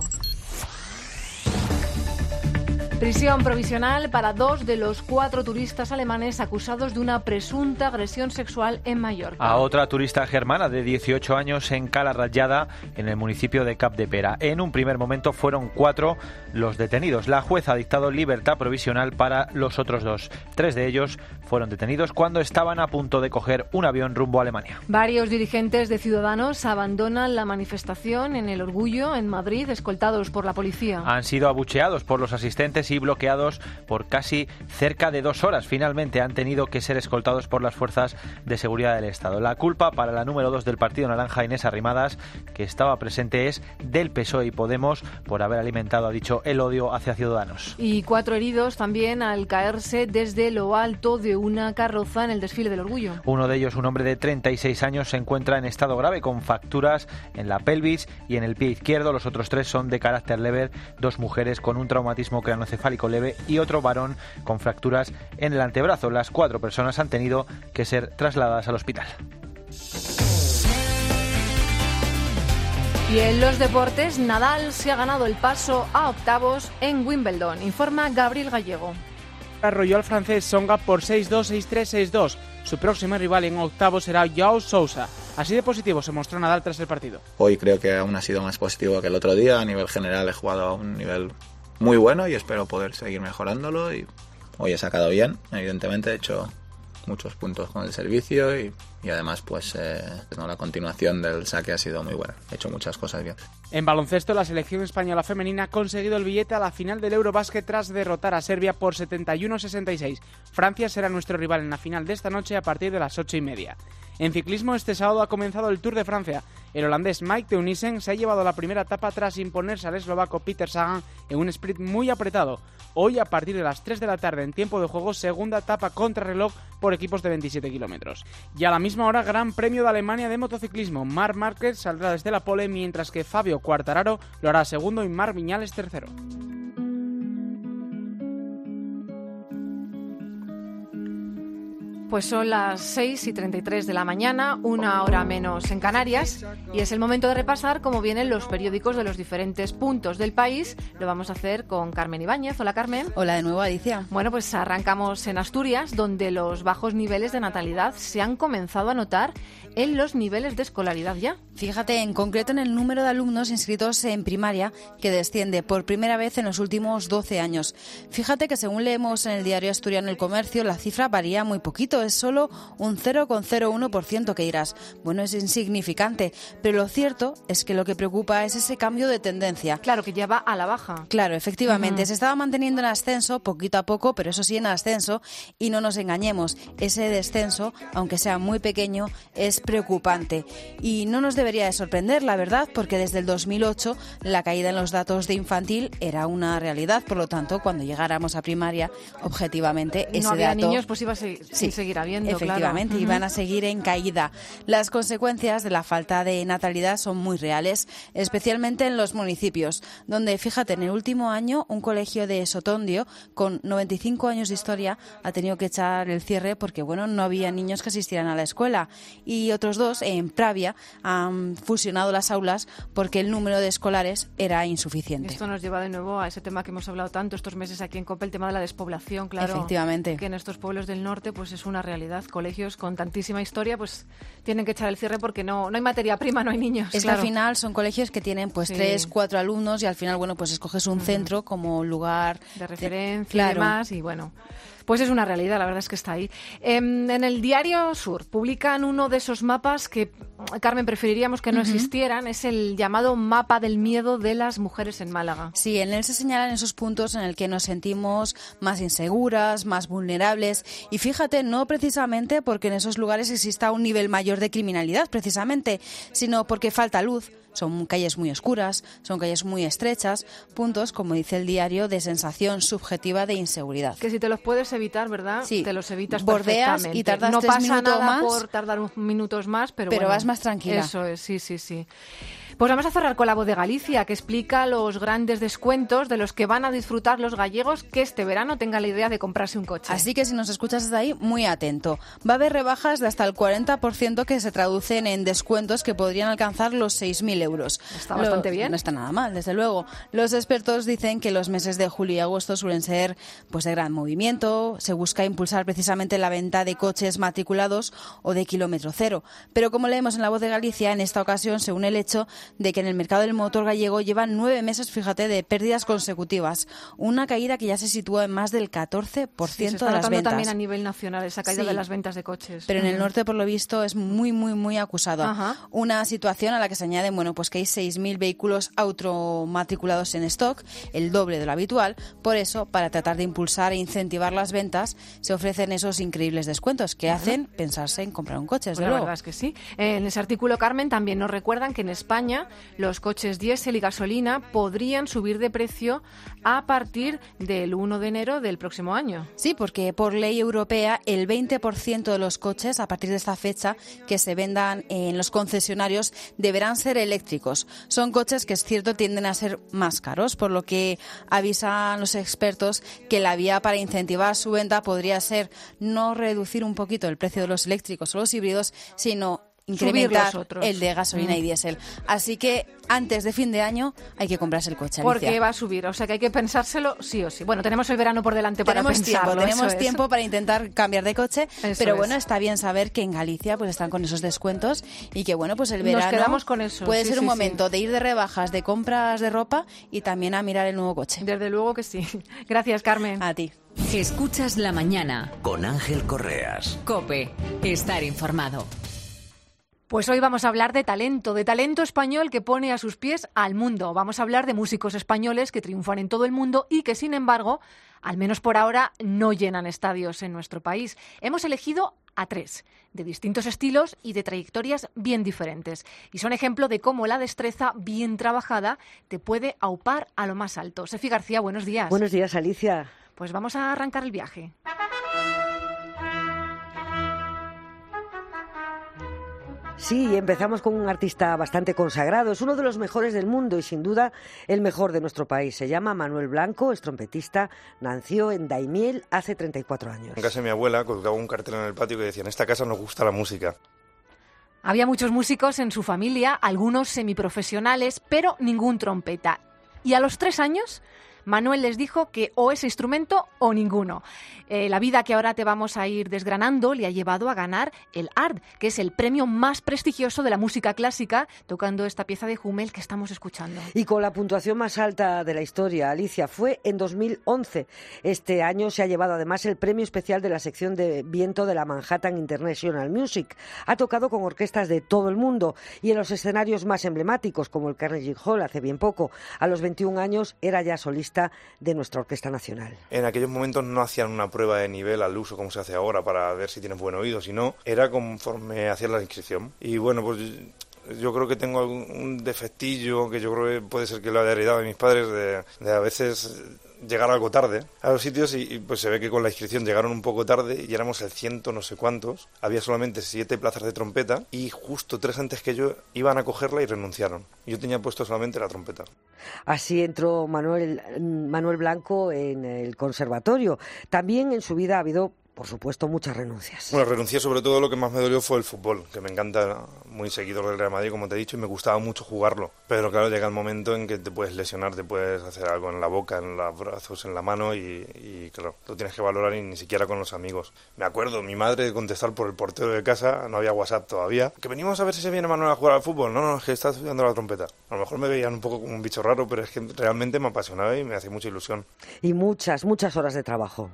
Prisión provisional para 2 de los 4 turistas alemanes acusados de una presunta agresión sexual en Mallorca.
A otra turista germana de 18 años en Cala Ratjada, en el municipio de Capdepera. En un primer momento fueron 4 los detenidos. La jueza ha dictado libertad provisional para los otros 2. 3 de ellos fueron detenidos cuando estaban a punto de coger un avión rumbo a Alemania.
Varios dirigentes de Ciudadanos abandonan la manifestación en el Orgullo, en Madrid, escoltados por la policía.
Han sido abucheados por los asistentes y bloqueados por casi cerca de 2 horas. Finalmente han tenido que ser escoltados por las fuerzas de seguridad del Estado. La culpa para la número 2 del Partido Naranja, Inés Arrimadas, que estaba presente, es del PSOE y Podemos por haber alimentado, ha dicho, el odio hacia Ciudadanos.
Y 4 heridos también al caerse desde lo alto de una carroza en el desfile del Orgullo.
Uno de ellos, un hombre de 36 años, se encuentra en estado grave con fracturas en la pelvis y en el pie izquierdo. Los otros 3 son de carácter leve, 2 mujeres con un traumatismo craneoencefálico leve y otro varón con fracturas en el antebrazo. Las 4 personas han tenido que ser trasladadas al hospital.
Y en los deportes, Nadal se ha ganado el paso a octavos en Wimbledon, informa Gabriel Gallego.
Arrolló al francés Tsonga por 6-2, 6-3, 6-2. Su próximo rival en octavos será Joao Sousa. Así de positivo se mostró Nadal tras el partido.
Hoy creo que aún ha sido más positivo que el otro día. A nivel general he jugado a un nivel muy bueno y espero poder seguir mejorándolo. Y hoy he sacado bien, evidentemente he hecho muchos puntos con el servicio y además pues la continuación del saque ha sido muy buena. He hecho muchas cosas bien.
En baloncesto, la selección española femenina ha conseguido el billete a la final del Eurobasket tras derrotar a Serbia por 71-66. Francia será nuestro rival en la final de esta noche a partir de las 8:30. En ciclismo, este sábado ha comenzado el Tour de Francia. El holandés Mike Teunissen se ha llevado la primera etapa tras imponerse al eslovaco Peter Sagan en un sprint muy apretado. Hoy, a partir de las 3 de la tarde en tiempo de juego, segunda etapa contrarreloj por equipos de 27 kilómetros. Y a la misma hora, Gran Premio de Alemania de motociclismo. Marc Márquez saldrá desde la pole, mientras que Fabio Quartararo lo hará segundo y Marc Viñales tercero.
Pues son las 6:33 de la mañana, 1 hora menos en Canarias, y es el momento de repasar cómo vienen los periódicos de los diferentes puntos del país. Lo vamos a hacer con Carmen Ibáñez. Hola, Carmen.
Hola de nuevo, Alicia.
Bueno, pues arrancamos en Asturias, donde los bajos niveles de natalidad se han comenzado a notar en los niveles de escolaridad ya.
Fíjate en concreto en el número de alumnos inscritos en primaria, que desciende por primera vez en los últimos 12 años. Fíjate que según leemos en el diario asturiano El Comercio, la cifra varía muy poquito. es solo un 0,01%, que dirás, bueno, es insignificante, pero lo cierto es que lo que preocupa es ese cambio de tendencia.
Claro, que ya va a la baja.
Claro, efectivamente, se estaba manteniendo en ascenso poquito a poco, pero eso sí en ascenso, y no nos engañemos, ese descenso, aunque sea muy pequeño, es preocupante. Y no nos debería de sorprender, la verdad, porque desde el 2008 la caída en los datos de infantil era una realidad, por lo tanto, cuando llegáramos a primaria, objetivamente, ese
no había
dato...
niños, pues iba a seguir habiendo,
efectivamente,
claro.
Iban a seguir en caída. Las consecuencias de la falta de natalidad son muy reales, especialmente en los municipios, donde, fíjate, en el último año, un colegio de Sotondio, con 95 años de historia, ha tenido que echar el cierre porque, bueno, no había niños que asistieran a la escuela. Y otros dos, en Pravia, han fusionado las aulas porque el número de escolares era insuficiente.
Esto nos lleva de nuevo a ese tema que hemos hablado tanto estos meses aquí en COPE, el tema de la despoblación, claro.
Efectivamente.
Que en estos pueblos del norte pues es una realidad. Colegios con tantísima historia pues tienen que echar el cierre porque no hay materia prima, no hay niños.
Es que al final son colegios que tienen pues 3, 4 alumnos y al final, bueno, pues escoges un centro como lugar
de referencia y demás, y bueno, pues es una realidad, la verdad es que está ahí. En el Diario Sur publican uno de esos mapas que, Carmen, preferiríamos que no existieran, es el llamado mapa del miedo de las mujeres en Málaga.
Sí, en él se señalan esos puntos en el que nos sentimos más inseguras, más vulnerables, y fíjate, no precisamente porque en esos lugares exista un nivel mayor de criminalidad, precisamente, sino porque falta luz. Son calles muy oscuras, son calles muy estrechas, puntos, como dice el diario, de sensación subjetiva de inseguridad.
Que si te los puedes evitar, ¿verdad?
Sí.
Te los evitas
Bordeas
perfectamente.
Y tardas
no
3
pasa
minutos
nada
más,
por tardar unos minutos más, pero bueno,
vas más tranquila.
Eso es, sí. Pues vamos a cerrar con La Voz de Galicia, que explica los grandes descuentos de los que van a disfrutar los gallegos que este verano tengan la idea de comprarse un coche.
Así que si nos escuchas desde ahí, muy atento. Va a haber rebajas de hasta el 40% que se traducen en descuentos que podrían alcanzar los 6.000 euros.
Está bastante bien.
No está nada mal, desde luego. Los expertos dicen que los meses de julio y agosto suelen ser pues de gran movimiento. Se busca impulsar precisamente la venta de coches matriculados o de kilómetro cero. Pero como leemos en La Voz de Galicia, en esta ocasión se une el hecho de que en el mercado del motor gallego llevan 9 meses, fíjate, de pérdidas consecutivas. Una caída que ya se sitúa en más del 14%
se está
de las ventas.
también a nivel nacional esa caída de las ventas de coches.
Pero en el norte, por lo visto, es muy acusado. Una situación a la que se añaden, bueno, pues que hay 6.000 vehículos automatriculados en stock, el doble de lo habitual. Por eso, para tratar de impulsar e incentivar las ventas, se ofrecen esos increíbles descuentos que hacen pensarse en comprar un coche.
La verdad es que sí. En ese artículo, Carmen, también nos recuerdan que en España los coches diésel y gasolina podrían subir de precio a partir del 1 de enero del próximo año.
Sí, porque por ley europea el 20% de los coches a partir de esta fecha que se vendan en los concesionarios deberán ser eléctricos. Son coches que, es cierto, tienden a ser más caros, por lo que avisan los expertos que la vía para incentivar su venta podría ser no reducir un poquito el precio de los eléctricos o los híbridos, sino incrementar el de gasolina y diésel. Así que antes de fin de año hay que comprarse el coche, Alicia.
Porque va a subir, o sea que hay que pensárselo sí o sí. Bueno, tenemos el verano por delante para pensarlo.
Tenemos tiempo para intentar cambiar de coche, pero bueno, está bien saber que en Galicia pues están con esos descuentos y que bueno, pues el verano
nos quedamos con eso.
Puede ser un momento de ir de rebajas, de compras de ropa y también a mirar el nuevo coche.
Desde luego que sí. Gracias, Carmen.
A ti.
Escuchas La Mañana
con Ángel Correas.
COPE. Estar informado.
Pues hoy vamos a hablar de talento español que pone a sus pies al mundo. Vamos a hablar de músicos españoles que triunfan en todo el mundo y que, sin embargo, al menos por ahora, no llenan estadios en nuestro país. Hemos elegido a 3, de distintos estilos y de trayectorias bien diferentes. Y son ejemplo de cómo la destreza bien trabajada te puede aupar a lo más alto. Sefi García, buenos días.
Buenos días, Alicia.
Pues vamos a arrancar el viaje.
Sí, empezamos con un artista bastante consagrado. Es uno de los mejores del mundo y sin duda el mejor de nuestro país. Se llama Manuel Blanco, es trompetista, nació en Daimiel hace 34 años.
En casa de mi abuela colgaba un cartel en el patio que decía: en esta casa nos gusta la música.
Había muchos músicos en su familia, algunos semiprofesionales, pero ningún trompeta. Y a los 3 años, Manuel les dijo que o ese instrumento o ninguno. La vida que ahora te vamos a ir desgranando le ha llevado a ganar el ARD, que es el premio más prestigioso de la música clásica, tocando esta pieza de Hummel que estamos escuchando.
Y con la puntuación más alta de la historia, Alicia, fue en 2011. Este año se ha llevado además el premio especial de la sección de viento de la Manhattan International Music. Ha tocado con orquestas de todo el mundo y en los escenarios más emblemáticos, como el Carnegie Hall hace bien poco. A los 21 años era ya solista de nuestra Orquesta Nacional.
En aquellos momentos no hacían una prueba de nivel al uso como se hace ahora para ver si tienes buen oído, sino era conforme hacías la inscripción. Y bueno, pues yo creo que tengo algún defectillo que yo creo que puede ser que lo haya heredado de mis padres, de a veces llegar algo tarde a los sitios y pues se ve que con la inscripción llegaron un poco tarde y éramos el 100 no sé cuántos. Había solamente 7 plazas de trompeta y justo 3 antes que yo iban a cogerla y renunciaron. Yo tenía puesto solamente la trompeta.
Así entró Manuel Blanco en el conservatorio. También en su vida ha habido, por supuesto, muchas renuncias.
Bueno, renuncié sobre todo, lo que más me dolió fue el fútbol, que me encanta, muy seguidor del Real Madrid, como te he dicho, y me gustaba mucho jugarlo. Pero claro, llega el momento en que te puedes lesionar, te puedes hacer algo en la boca, en los brazos, en la mano y claro, lo tienes que valorar y ni siquiera con los amigos. Me acuerdo, mi madre de contestar por el portero de casa, no había WhatsApp todavía, que venimos a ver si se viene Manuel a jugar al fútbol. No, es que está estudiando la trompeta. A lo mejor me veían un poco como un bicho raro, pero es que realmente me apasionaba y me hacía mucha ilusión.
Y muchas horas de trabajo.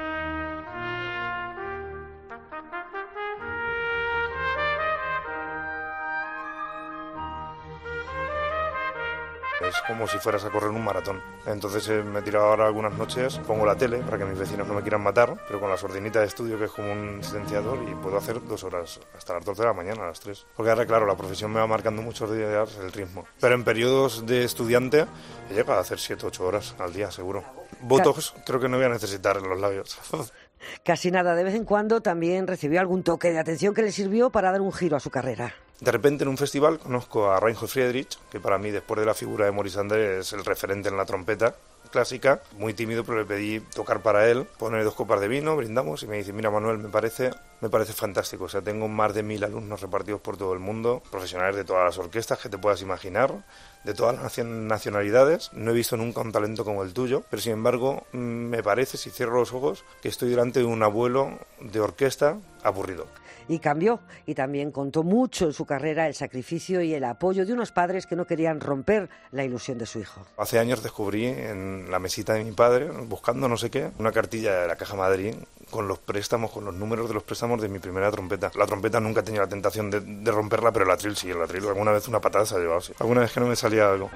Es como si fueras a correr un maratón. Entonces me he tirado ahora algunas noches, pongo la tele para que mis vecinos no me quieran matar, pero con la sordinita de estudio, que es como un silenciador, y puedo hacer 2 horas hasta las 12 de la mañana, a las 3. Porque ahora, claro, la profesión me va marcando muchos días el ritmo. Pero en periodos de estudiante he llegado a hacer 7-8 horas al día, seguro. Botox creo que no voy a necesitar en los labios.
Casi nada. De vez en cuando también recibió algún toque de atención que le sirvió para dar un giro a su carrera.
De repente en un festival conozco a Reinhold Friedrich, que para mí, después de la figura de Maurice André, es el referente en la trompeta clásica. Muy tímido, pero le pedí tocar para él, poner 2 copas de vino, brindamos y me dice: mira, Manuel, me parece fantástico. O sea, tengo más de 1000 alumnos repartidos por todo el mundo, profesionales de todas las orquestas que te puedas imaginar, de todas las nacionalidades. No he visto nunca un talento como el tuyo, pero sin embargo me parece, si cierro los ojos, que estoy delante de un abuelo de orquesta aburrido.
Y cambió, y también contó mucho en su carrera el sacrificio y el apoyo de unos padres que no querían romper la ilusión de su hijo.
Hace años descubrí en la mesita de mi padre, buscando no sé qué, una cartilla de la Caja Madrid con los préstamos, con los números de los préstamos de mi primera trompeta. La trompeta nunca he tenido la tentación de romperla, pero el atril sí, el atril alguna vez una patada se ha llevado, sí. Alguna vez que no me salía algo.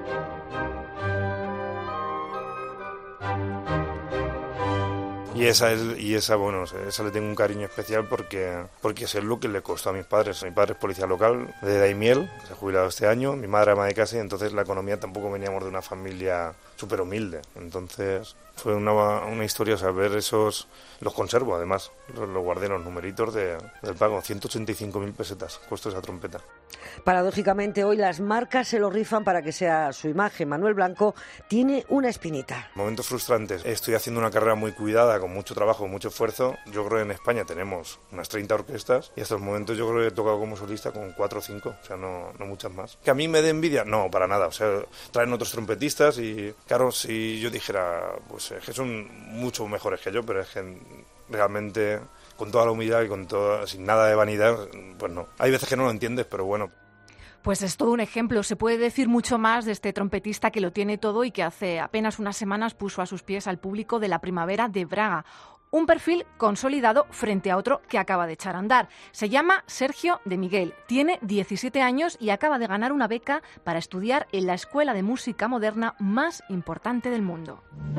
Y esa, bueno, esa le tengo un cariño especial porque sé lo que le costó a mis padres. Mi padre es policía local de Daimiel, se ha jubilado este año, mi madre ama de casa, y entonces la economía, tampoco veníamos de una familia súper humilde. Entonces fue una historia, o sea, ver esos... Los conservo, además, los guardé en los numeritos del pago. 185.000 pesetas costó esa trompeta.
Paradójicamente, hoy las marcas se lo rifan para que sea su imagen. Manuel Blanco tiene una espinita.
Momentos frustrantes. Estoy haciendo una carrera muy cuidada, con mucho trabajo, mucho esfuerzo. Yo creo que en España tenemos unas 30 orquestas y hasta el momento yo creo que he tocado como solista con 4 o 5, o sea, no muchas más. ¿Que a mí me dé envidia? No, para nada. O sea, traen otros trompetistas y, claro, si yo dijera, pues es que son mucho mejores que yo, pero es que realmente, con toda la humildad y sin nada de vanidad, pues no. Hay veces que no lo entiendes, pero bueno.
Pues es todo un ejemplo. Se puede decir mucho más de este trompetista que lo tiene todo y que hace apenas unas semanas puso a sus pies al público de la Primavera de Braga. Un perfil consolidado frente a otro que acaba de echar a andar. Se llama Sergio de Miguel, tiene 17 años y acaba de ganar una beca para estudiar en la escuela de música moderna más importante del mundo.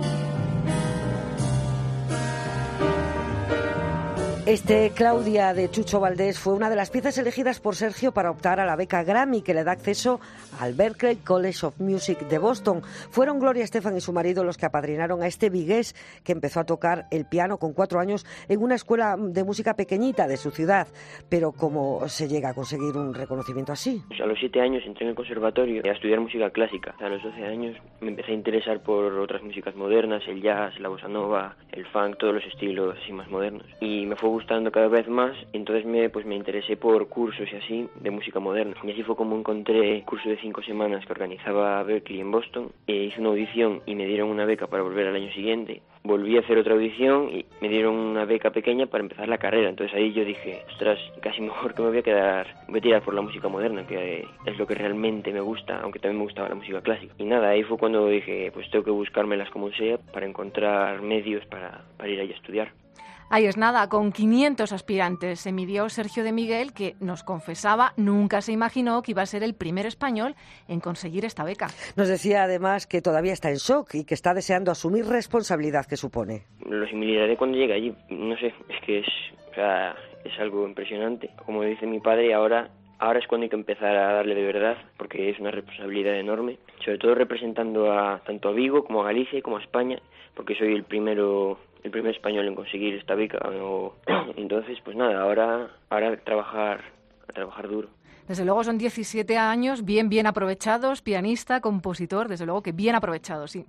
Claudia, de Chucho Valdés, fue una de las piezas elegidas por Sergio para optar a la beca Grammy, que le da acceso al Berklee College of Music de Boston. Fueron Gloria Estefan y su marido los que apadrinaron a este vigués, que empezó a tocar el piano con 4 años en una escuela de música pequeñita de su ciudad. Pero ¿cómo se llega a conseguir un reconocimiento así?
A los 7 años entré en el conservatorio a estudiar música clásica. A los 12 años me empecé a interesar por otras músicas modernas, el jazz, la bossa nova, el funk, todos los estilos así más modernos. Y me fue gustando cada vez más, entonces me interesé por cursos y así de música moderna. Y así fue como encontré el curso de 5 semanas que organizaba Berklee en Boston. Hice una audición y me dieron una beca para volver al año siguiente. Volví a hacer otra audición y me dieron una beca pequeña para empezar la carrera. Entonces ahí yo dije, ostras, casi mejor que me voy a tirar por la música moderna, que es lo que realmente me gusta, aunque también me gustaba la música clásica. Y nada, ahí fue cuando dije, pues tengo que buscármelas como sea para encontrar medios para ir ahí a estudiar.
Ahí es nada, con 500 aspirantes se midió Sergio de Miguel, que nos confesaba nunca se imaginó que iba a ser el primer español en conseguir esta beca.
Nos decía además que todavía está en shock y que está deseando asumir responsabilidad que supone.
Lo asimilaré cuando llegue allí, no sé, es que es algo impresionante. Como dice mi padre, ahora es cuando hay que empezar a darle de verdad, porque es una responsabilidad enorme, sobre todo representando tanto a Vigo como a Galicia y como a España, porque soy el primer español en conseguir esta beca. Entonces, pues nada, ahora a trabajar duro.
Desde luego son 17 años bien aprovechados, pianista, compositor, desde luego que bien aprovechados, sí.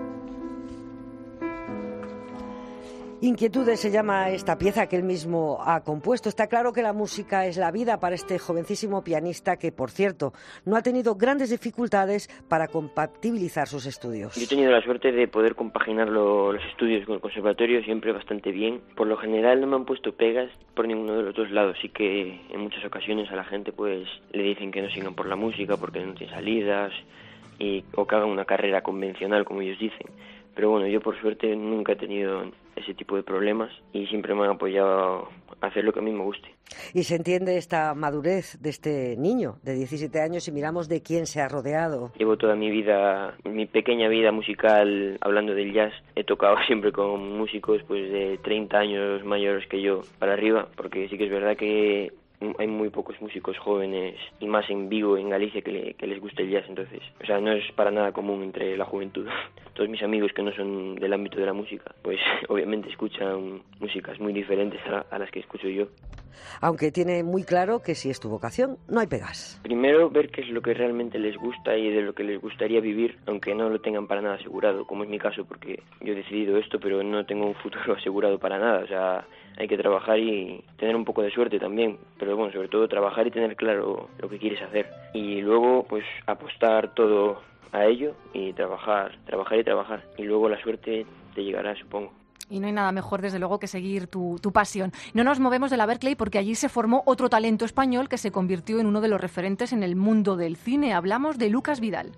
Inquietudes se llama esta pieza que él mismo ha compuesto. Está claro que la música es la vida para este jovencísimo pianista que, por cierto, no ha tenido grandes dificultades para compatibilizar sus estudios.
Yo he tenido la suerte de poder compaginar los estudios con el conservatorio siempre bastante bien. Por lo general no me han puesto pegas por ninguno de los dos lados. Sí que en muchas ocasiones a la gente pues le dicen que no sigan por la música porque no tiene salidas o que hagan una carrera convencional, como ellos dicen. Pero bueno, yo por suerte nunca he tenido ese tipo de problemas y siempre me han apoyado a hacer lo que a mí me guste.
Y se entiende esta madurez de este niño de 17 años si miramos de quién se ha rodeado.
Llevo toda mi vida, mi pequeña vida musical hablando del jazz. He tocado siempre con músicos pues de 30 años mayores que yo para arriba, porque sí que es verdad que hay muy pocos músicos jóvenes, y más en Vigo, en Galicia, que les gusta el jazz. Entonces, no es para nada común entre la juventud. Todos mis amigos que no son del ámbito de la música, pues obviamente escuchan músicas muy diferentes a las que escucho yo.
Aunque tiene muy claro que si es tu vocación, no hay pegas.
Primero, ver qué es lo que realmente les gusta y de lo que les gustaría vivir, aunque no lo tengan para nada asegurado, como es mi caso, porque yo he decidido esto, pero no tengo un futuro asegurado para nada. Hay que trabajar y tener un poco de suerte también, pero bueno, sobre todo trabajar y tener claro lo que quieres hacer. Y luego, pues, apostar todo a ello y trabajar. Y luego la suerte te llegará, supongo.
Y no hay nada mejor, desde luego, que seguir tu pasión. No nos movemos de la Berklee porque allí se formó otro talento español que se convirtió en uno de los referentes en el mundo del cine. Hablamos de Lucas Vidal.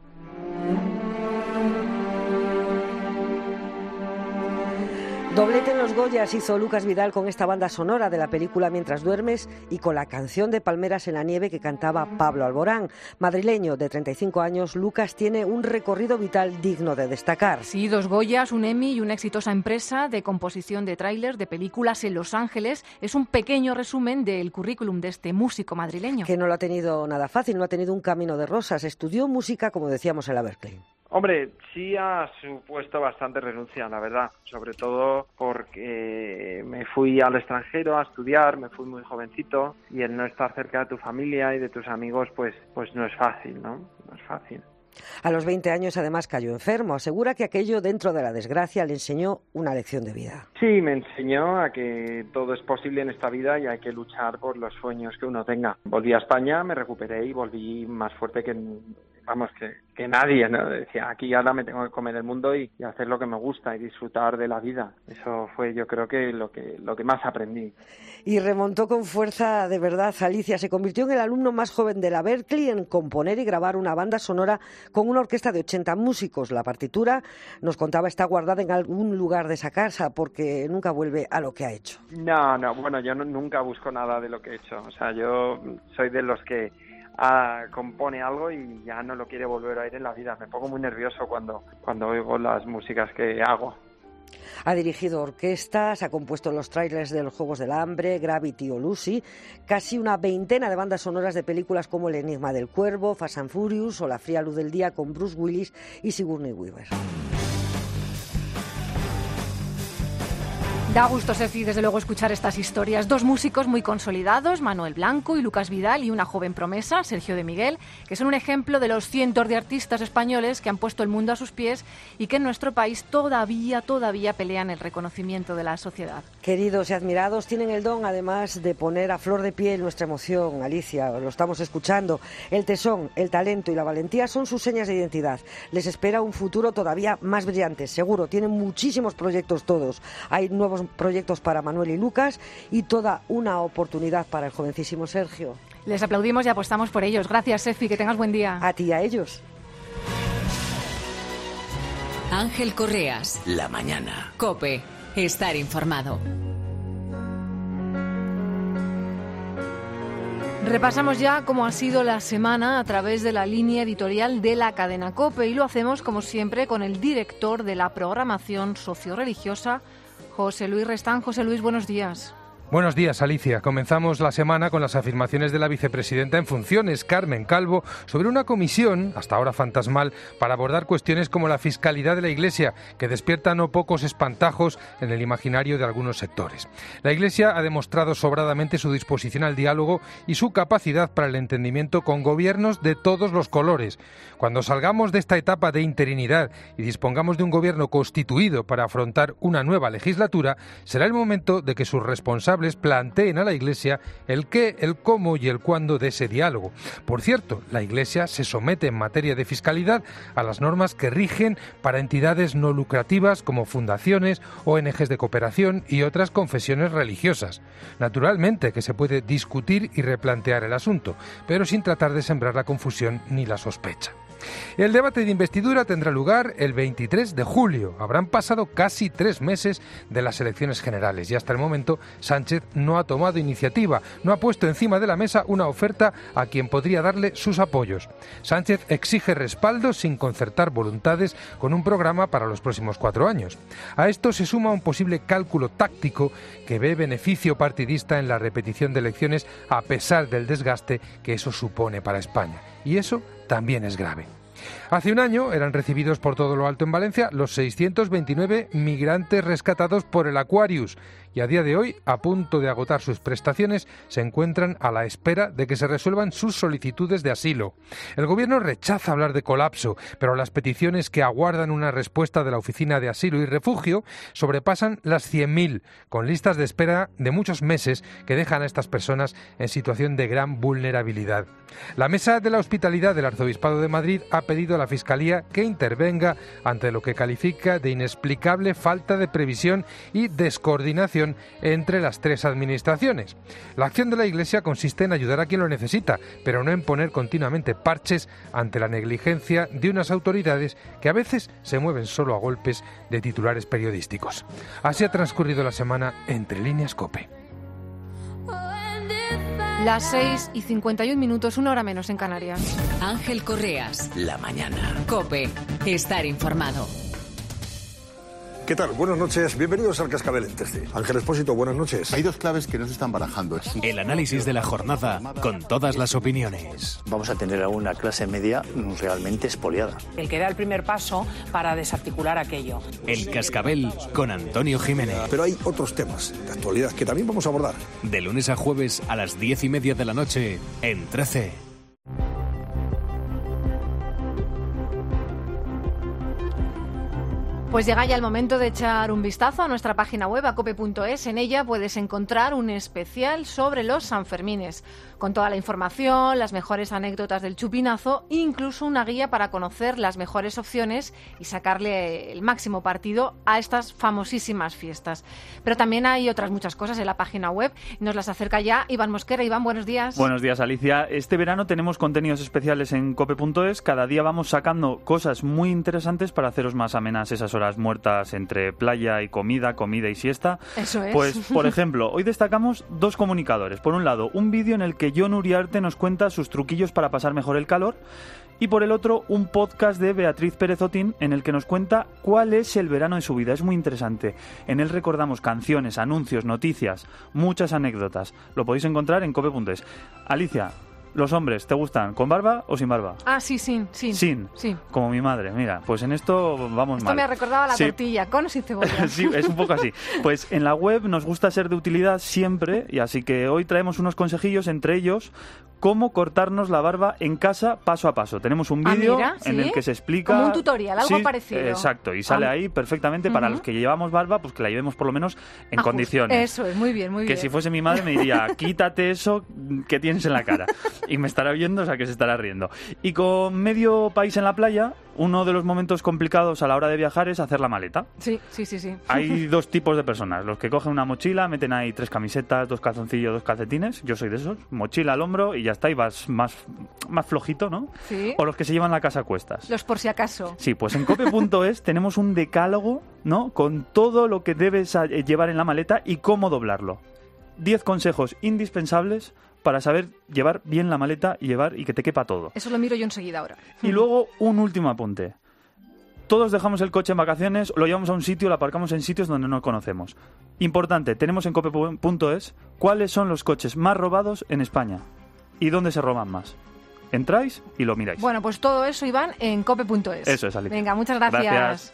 Doblete en los Goyas hizo Lucas Vidal con esta banda sonora de la película Mientras duermes y con la canción de Palmeras en la nieve que cantaba Pablo Alborán. Madrileño de 35 años, Lucas tiene un recorrido vital digno de destacar.
Sí, 2 Goyas, un Emmy y una exitosa empresa de composición de tráilers de películas en Los Ángeles. Es un pequeño resumen del currículum de este músico madrileño.
Que no lo ha tenido nada fácil, no ha tenido un camino de rosas. Estudió música, como decíamos, en la Berklee.
Hombre, sí ha supuesto bastante renuncia, la verdad, sobre todo porque me fui al extranjero a estudiar, me fui muy jovencito y el no estar cerca de tu familia y de tus amigos, pues no es fácil, ¿no? No es fácil.
A los 20 años, además, cayó enfermo. Asegura que aquello, dentro de la desgracia, le enseñó una lección de vida.
Sí, me enseñó a que todo es posible en esta vida y hay que luchar por los sueños que uno tenga. Volví a España, me recuperé y volví más fuerte que nadie, ¿no? Decía, aquí ahora me tengo que comer el mundo y hacer lo que me gusta y disfrutar de la vida. Eso fue, yo creo, que lo que más aprendí.
Y remontó con fuerza, de verdad, Alicia. Se convirtió en el alumno más joven de la Berklee en componer y grabar una banda sonora con una orquesta de 80 músicos. La partitura, nos contaba, está guardada en algún lugar de esa casa porque nunca vuelve a lo que ha hecho.
No, bueno, yo nunca busco nada de lo que he hecho. O sea, yo soy de los que compone algo y ya no lo quiere volver a oír en la vida. Me pongo muy nervioso cuando oigo las músicas que hago.
Ha dirigido orquestas, ha compuesto los trailers de los Juegos del Hambre, Gravity o Lucy, casi una veintena de bandas sonoras de películas como El Enigma del Cuervo, Fast and Furious o La fría luz del día con Bruce Willis y Sigourney Weaver.
Da gusto, Sefi, desde luego, escuchar estas historias. Dos músicos muy consolidados, Manuel Blanco y Lucas Vidal, y una joven promesa, Sergio de Miguel, que son un ejemplo de los cientos de artistas españoles que han puesto el mundo a sus pies y que en nuestro país todavía pelean el reconocimiento de la sociedad.
Queridos y admirados, tienen el don, además, de poner a flor de piel nuestra emoción. Alicia, lo estamos escuchando. El tesón, el talento y la valentía son sus señas de identidad. Les espera un futuro todavía más brillante, seguro. Tienen muchísimos proyectos todos. Hay nuevos proyectos para Manuel y Lucas y toda una oportunidad para el jovencísimo Sergio.
Les aplaudimos y apostamos por ellos. Gracias, Sefi, que tengas buen día.
A ti y a ellos.
Ángel Correas.
La mañana.
COPE. Estar informado.
Repasamos ya cómo ha sido la semana a través de la línea editorial de la cadena COPE y lo hacemos, como siempre, con el director de la programación socioreligiosa, José Luis Restán. José Luis, buenos días.
Buenos días, Alicia. Comenzamos la semana con las afirmaciones de la vicepresidenta en funciones, Carmen Calvo, sobre una comisión, hasta ahora fantasmal, para abordar cuestiones como la fiscalidad de la Iglesia, que despierta no pocos espantajos en el imaginario de algunos sectores. La Iglesia ha demostrado sobradamente su disposición al diálogo y su capacidad para el entendimiento con gobiernos de todos los colores. Cuando salgamos de esta etapa de interinidad y dispongamos de un gobierno constituido para afrontar una nueva legislatura, será el momento de que sus responsables planteen a la Iglesia el qué, el cómo y el cuándo de ese diálogo. Por cierto, la Iglesia se somete en materia de fiscalidad a las normas que rigen para entidades no lucrativas como fundaciones, ONGs de cooperación y otras confesiones religiosas. Naturalmente que se puede discutir y replantear el asunto, pero sin tratar de sembrar la confusión ni la sospecha. El debate de investidura tendrá lugar el 23 de julio. Habrán pasado casi 3 meses de las elecciones generales y hasta el momento Sánchez no ha tomado iniciativa, no ha puesto encima de la mesa una oferta a quien podría darle sus apoyos. Sánchez exige respaldo sin concertar voluntades con un programa para los próximos 4 años. A esto se suma un posible cálculo táctico que ve beneficio partidista en la repetición de elecciones a pesar del desgaste que eso supone para España. Y eso también es grave. Hace un año eran recibidos por todo lo alto en Valencia los 629 migrantes rescatados por el Aquarius y a día de hoy, a punto de agotar sus prestaciones, se encuentran a la espera de que se resuelvan sus solicitudes de asilo. El gobierno rechaza hablar de colapso, pero las peticiones que aguardan una respuesta de la Oficina de Asilo y Refugio sobrepasan las 100.000, con listas de espera de muchos meses que dejan a estas personas en situación de gran vulnerabilidad. La Mesa de la Hospitalidad del Arzobispado de Madrid ha pedido a la Fiscalía que intervenga ante lo que califica de inexplicable falta de previsión y descoordinación entre las 3 administraciones. La acción de la Iglesia consiste en ayudar a quien lo necesita, pero no en poner continuamente parches ante la negligencia de unas autoridades que a veces se mueven solo a golpes de titulares periodísticos. Así ha transcurrido la semana Entre Líneas COPE.
Las 6:51, 1 hora menos en Canarias.
Ángel Correas.
La mañana.
COPE. Estar informado.
¿Qué tal? Buenas noches. Bienvenidos al Cascabel en 3D. Ángel Expósito, buenas noches.
Hay 2 claves que no se están barajando.
El análisis de la jornada con todas las opiniones.
Vamos a tener a una clase media realmente expoliada.
El que da el primer paso para desarticular aquello.
El Cascabel con Antonio Jiménez.
Pero hay otros temas de actualidad que también vamos a abordar.
De lunes a jueves a las 10:30 de la noche en 13.
Pues llega ya el momento de echar un vistazo a nuestra página web, a cope.es. En ella puedes encontrar un especial sobre los Sanfermines, con toda la información, las mejores anécdotas del chupinazo, incluso una guía para conocer las mejores opciones y sacarle el máximo partido a estas famosísimas fiestas. Pero también hay otras muchas cosas en la página web. Nos las acerca ya Iván Mosquera. Iván, buenos días.
Buenos días, Alicia. Este verano tenemos contenidos especiales en cope.es. Cada día vamos sacando cosas muy interesantes para haceros más amenas esas horas muertas entre playa y comida y siesta.
Eso es.
Pues, por ejemplo, hoy destacamos 2 comunicadores. Por un lado, un vídeo en el que Jon Uriarte nos cuenta sus truquillos para pasar mejor el calor, y por el otro, un podcast de Beatriz Pérez Otín en el que nos cuenta cuál es el verano de su vida. Es muy interesante. En él recordamos canciones, anuncios, noticias, muchas anécdotas. Lo podéis encontrar en cope.es. Alicia, ¿Los hombres te gustan con barba o sin barba?
Ah, sí, sin.
Sin.
Sí.
Como mi madre. Mira, pues en esto vamos
Esto
mal.
me ha recordado a la tortilla, con o sin cebolla.
Sí, es un poco así. Pues en la web nos gusta ser de utilidad siempre, y así que hoy traemos unos consejillos, entre ellos cómo cortarnos la barba en casa paso a paso. Tenemos un vídeo en el que se explica...
Como un tutorial, algo parecido.
Exacto, y sale ahí perfectamente para los que llevamos barba, pues que la llevemos por lo menos en condiciones.
Eso es, muy bien, muy bien.
Que si fuese mi madre me diría, quítate eso que tienes en la cara. Y me estará viendo, o sea que se estará riendo. Y con medio país en la playa, uno de los momentos complicados a la hora de viajar es hacer la maleta.
Sí.
Hay dos tipos de personas. Los que cogen una mochila, meten ahí 3 camisetas, 2 calzoncillos, 2 calcetines. Yo soy de esos. Mochila al hombro y ya está, y vas más flojito, ¿no?
Sí.
O los que se llevan la casa a cuestas.
Los por si acaso.
Sí, pues en cope.es tenemos un decálogo, ¿no? Con todo lo que debes llevar en la maleta y cómo doblarlo. 10 consejos indispensables para saber llevar bien la maleta y que te quepa todo.
Eso lo miro yo enseguida ahora.
Y luego un último apunte. Todos dejamos el coche en vacaciones, lo llevamos a un sitio, lo aparcamos en sitios donde no conocemos. Importante, tenemos en cope.es cuáles son los coches más robados en España y dónde se roban más. Entráis y lo miráis.
Bueno, pues todo eso, Iván, en cope.es.
Eso es, Alicia.
Venga, muchas gracias.
Gracias.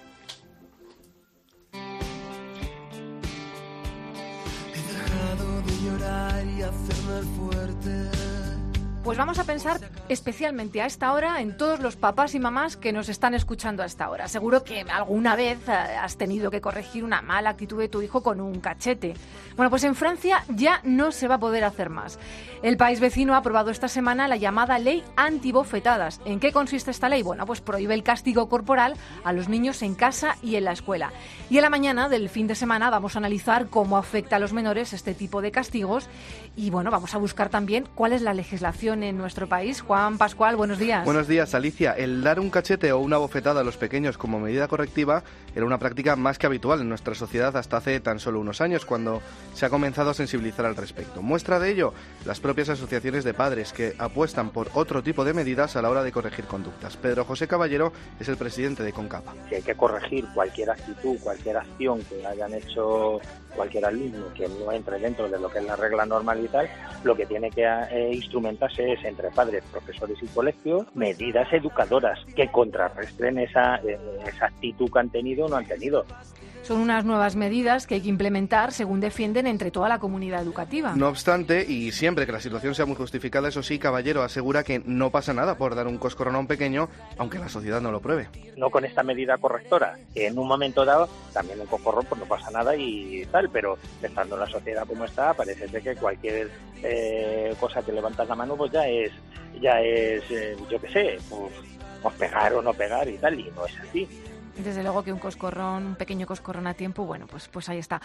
Pues vamos a pensar especialmente a esta hora en todos los papás y mamás que nos están escuchando a esta hora. Seguro que alguna vez has tenido que corregir una mala actitud de tu hijo con un cachete. Bueno, pues en Francia ya no se va a poder hacer más. El país vecino ha aprobado esta semana la llamada ley antibofetadas. ¿En qué consiste esta ley? Bueno, pues prohíbe el castigo corporal a los niños en casa y en la escuela. Y en la mañana del fin de semana vamos a analizar cómo afecta a los menores este tipo de castigos y, bueno, vamos a buscar también cuál es la legislación en nuestro país. Juan Pascual, buenos días.
Buenos días, Alicia. El dar un cachete o una bofetada a los pequeños como medida correctiva era una práctica más que habitual en nuestra sociedad hasta hace tan solo unos años, cuando se ha comenzado a sensibilizar al respecto. Muestra de ello las propias asociaciones de padres que apuestan por otro tipo de medidas a la hora de corregir conductas. Pedro José Caballero es el presidente de CONCAPA.
Si hay que corregir cualquier actitud, cualquier acción que hayan hecho cualquier alumno que no entre dentro de lo que es la regla normal y tal, lo que tiene que instrumentarse es entre padres, profesores y colegios, medidas educadoras que contrarresten esa actitud que han tenido o no han tenido.
Son unas nuevas medidas que hay que implementar, según defienden, entre toda la comunidad educativa.
No obstante, y siempre que la situación sea muy justificada, eso sí, Caballero asegura que no pasa nada por dar un coscorrón a un pequeño, aunque la sociedad no lo pruebe.
No con esta medida correctora, que en un momento dado también un coscorrón pues no pasa nada y tal, pero estando en la sociedad como está, parece ser que cualquier cosa que levantas la mano pues ya es yo qué sé, pues pegar o no pegar y tal, y no es así.
Desde luego que un pequeño coscorrón a tiempo, bueno, pues ahí está.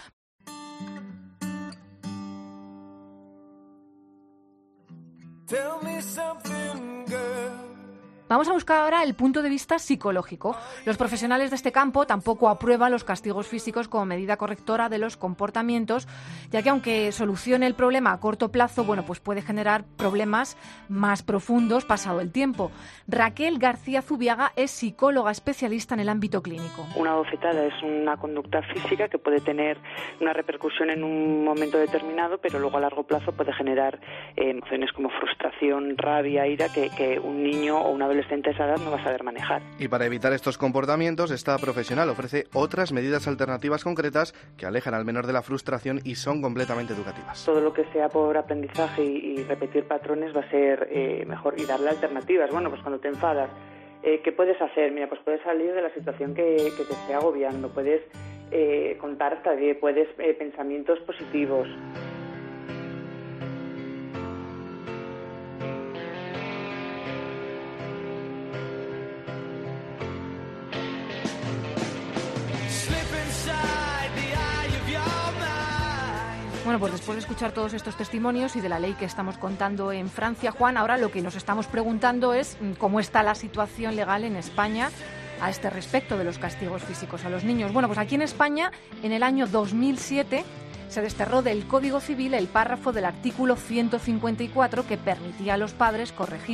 Tell me something, girl. Vamos a buscar ahora el punto de vista psicológico. Los profesionales de este campo tampoco aprueban los castigos físicos como medida correctora de los comportamientos, ya que aunque solucione el problema a corto plazo, bueno, pues puede generar problemas más profundos pasado el tiempo. Raquel García Zubiaga es psicóloga especialista en el ámbito clínico.
Una bofetada es una conducta física que puede tener una repercusión en un momento determinado, pero luego a largo plazo puede generar emociones como frustración, rabia, ira, que un niño o un adolescente a esa edad no va a saber manejar.
Y para evitar estos comportamientos, esta profesional ofrece otras medidas alternativas concretas que alejan al menor de la frustración y son completamente educativas.
Todo lo que sea por aprendizaje y repetir patrones va a ser mejor, y darle alternativas. Bueno, pues cuando te enfadas, ¿qué puedes hacer? Mira, pues puedes salir de la situación que te esté agobiando, puedes contar hasta 10, puedes pensamientos positivos.
Bueno, pues después de escuchar todos estos testimonios y de la ley que estamos contando en Francia, Juan, ahora lo que nos estamos preguntando es cómo está la situación legal en España a este respecto de los castigos físicos a los niños. Bueno, pues aquí en España, en el año 2007, se desterró del Código Civil el párrafo del artículo 154 que permitía a los padres corregir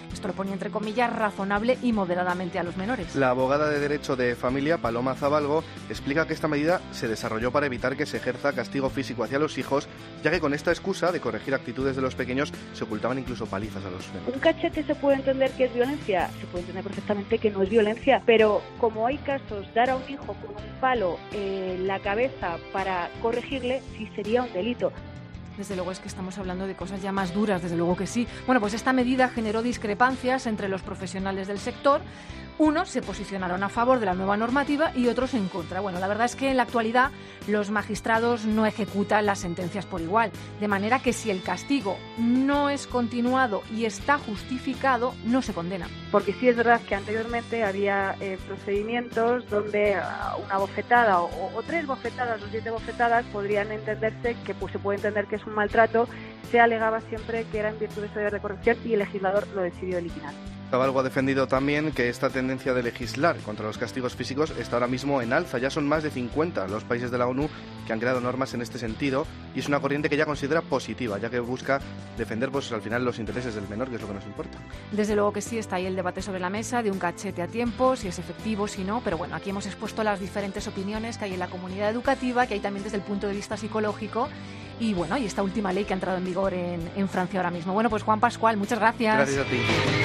esto lo ponía entre comillas, razonable y moderadamente a los menores.
La abogada de Derecho de Familia, Paloma Zabalgo, explica que esta medida se desarrolló para evitar que se ejerza castigo físico hacia los hijos, ya que con esta excusa de corregir actitudes de los pequeños se ocultaban incluso palizas a los menores.
¿Un cachete se puede entender que es violencia? Se puede entender perfectamente que no es violencia, pero como hay casos, dar a un hijo con un palo en la cabeza para corregirle sí sería un delito.
Desde luego es que estamos hablando de cosas ya más duras, desde luego que sí. Bueno, pues esta medida generó discrepancias entre los profesionales del sector. Unos se posicionaron a favor de la nueva normativa y otros en contra. Bueno, la verdad es que en la actualidad los magistrados no ejecutan las sentencias por igual, de manera que si el castigo no es continuado y está justificado, no se condena.
Porque sí es verdad que anteriormente había procedimientos donde una bofetada o 3 bofetadas o 7 bofetadas podrían entenderse que pues, se puede entender que es un maltrato. Se alegaba siempre que era en virtud de ese deber de corrección y el legislador lo decidió eliminar.
Zabalgo ha defendido también que esta tendencia de legislar contra los castigos físicos está ahora mismo en alza. Ya son más de 50 los países de la ONU que han creado normas en este sentido y es una corriente que ya considera positiva, ya que busca defender pues, al final los intereses del menor, que es lo que nos importa.
Desde luego que sí, está ahí el debate sobre la mesa de un cachete a tiempo, si es efectivo, si no, pero bueno, aquí hemos expuesto las diferentes opiniones que hay en la comunidad educativa, que hay también desde el punto de vista psicológico y bueno, y esta última ley que ha entrado en vigor en Francia ahora mismo. Bueno, pues Juan Pascual, muchas gracias.
Gracias a ti.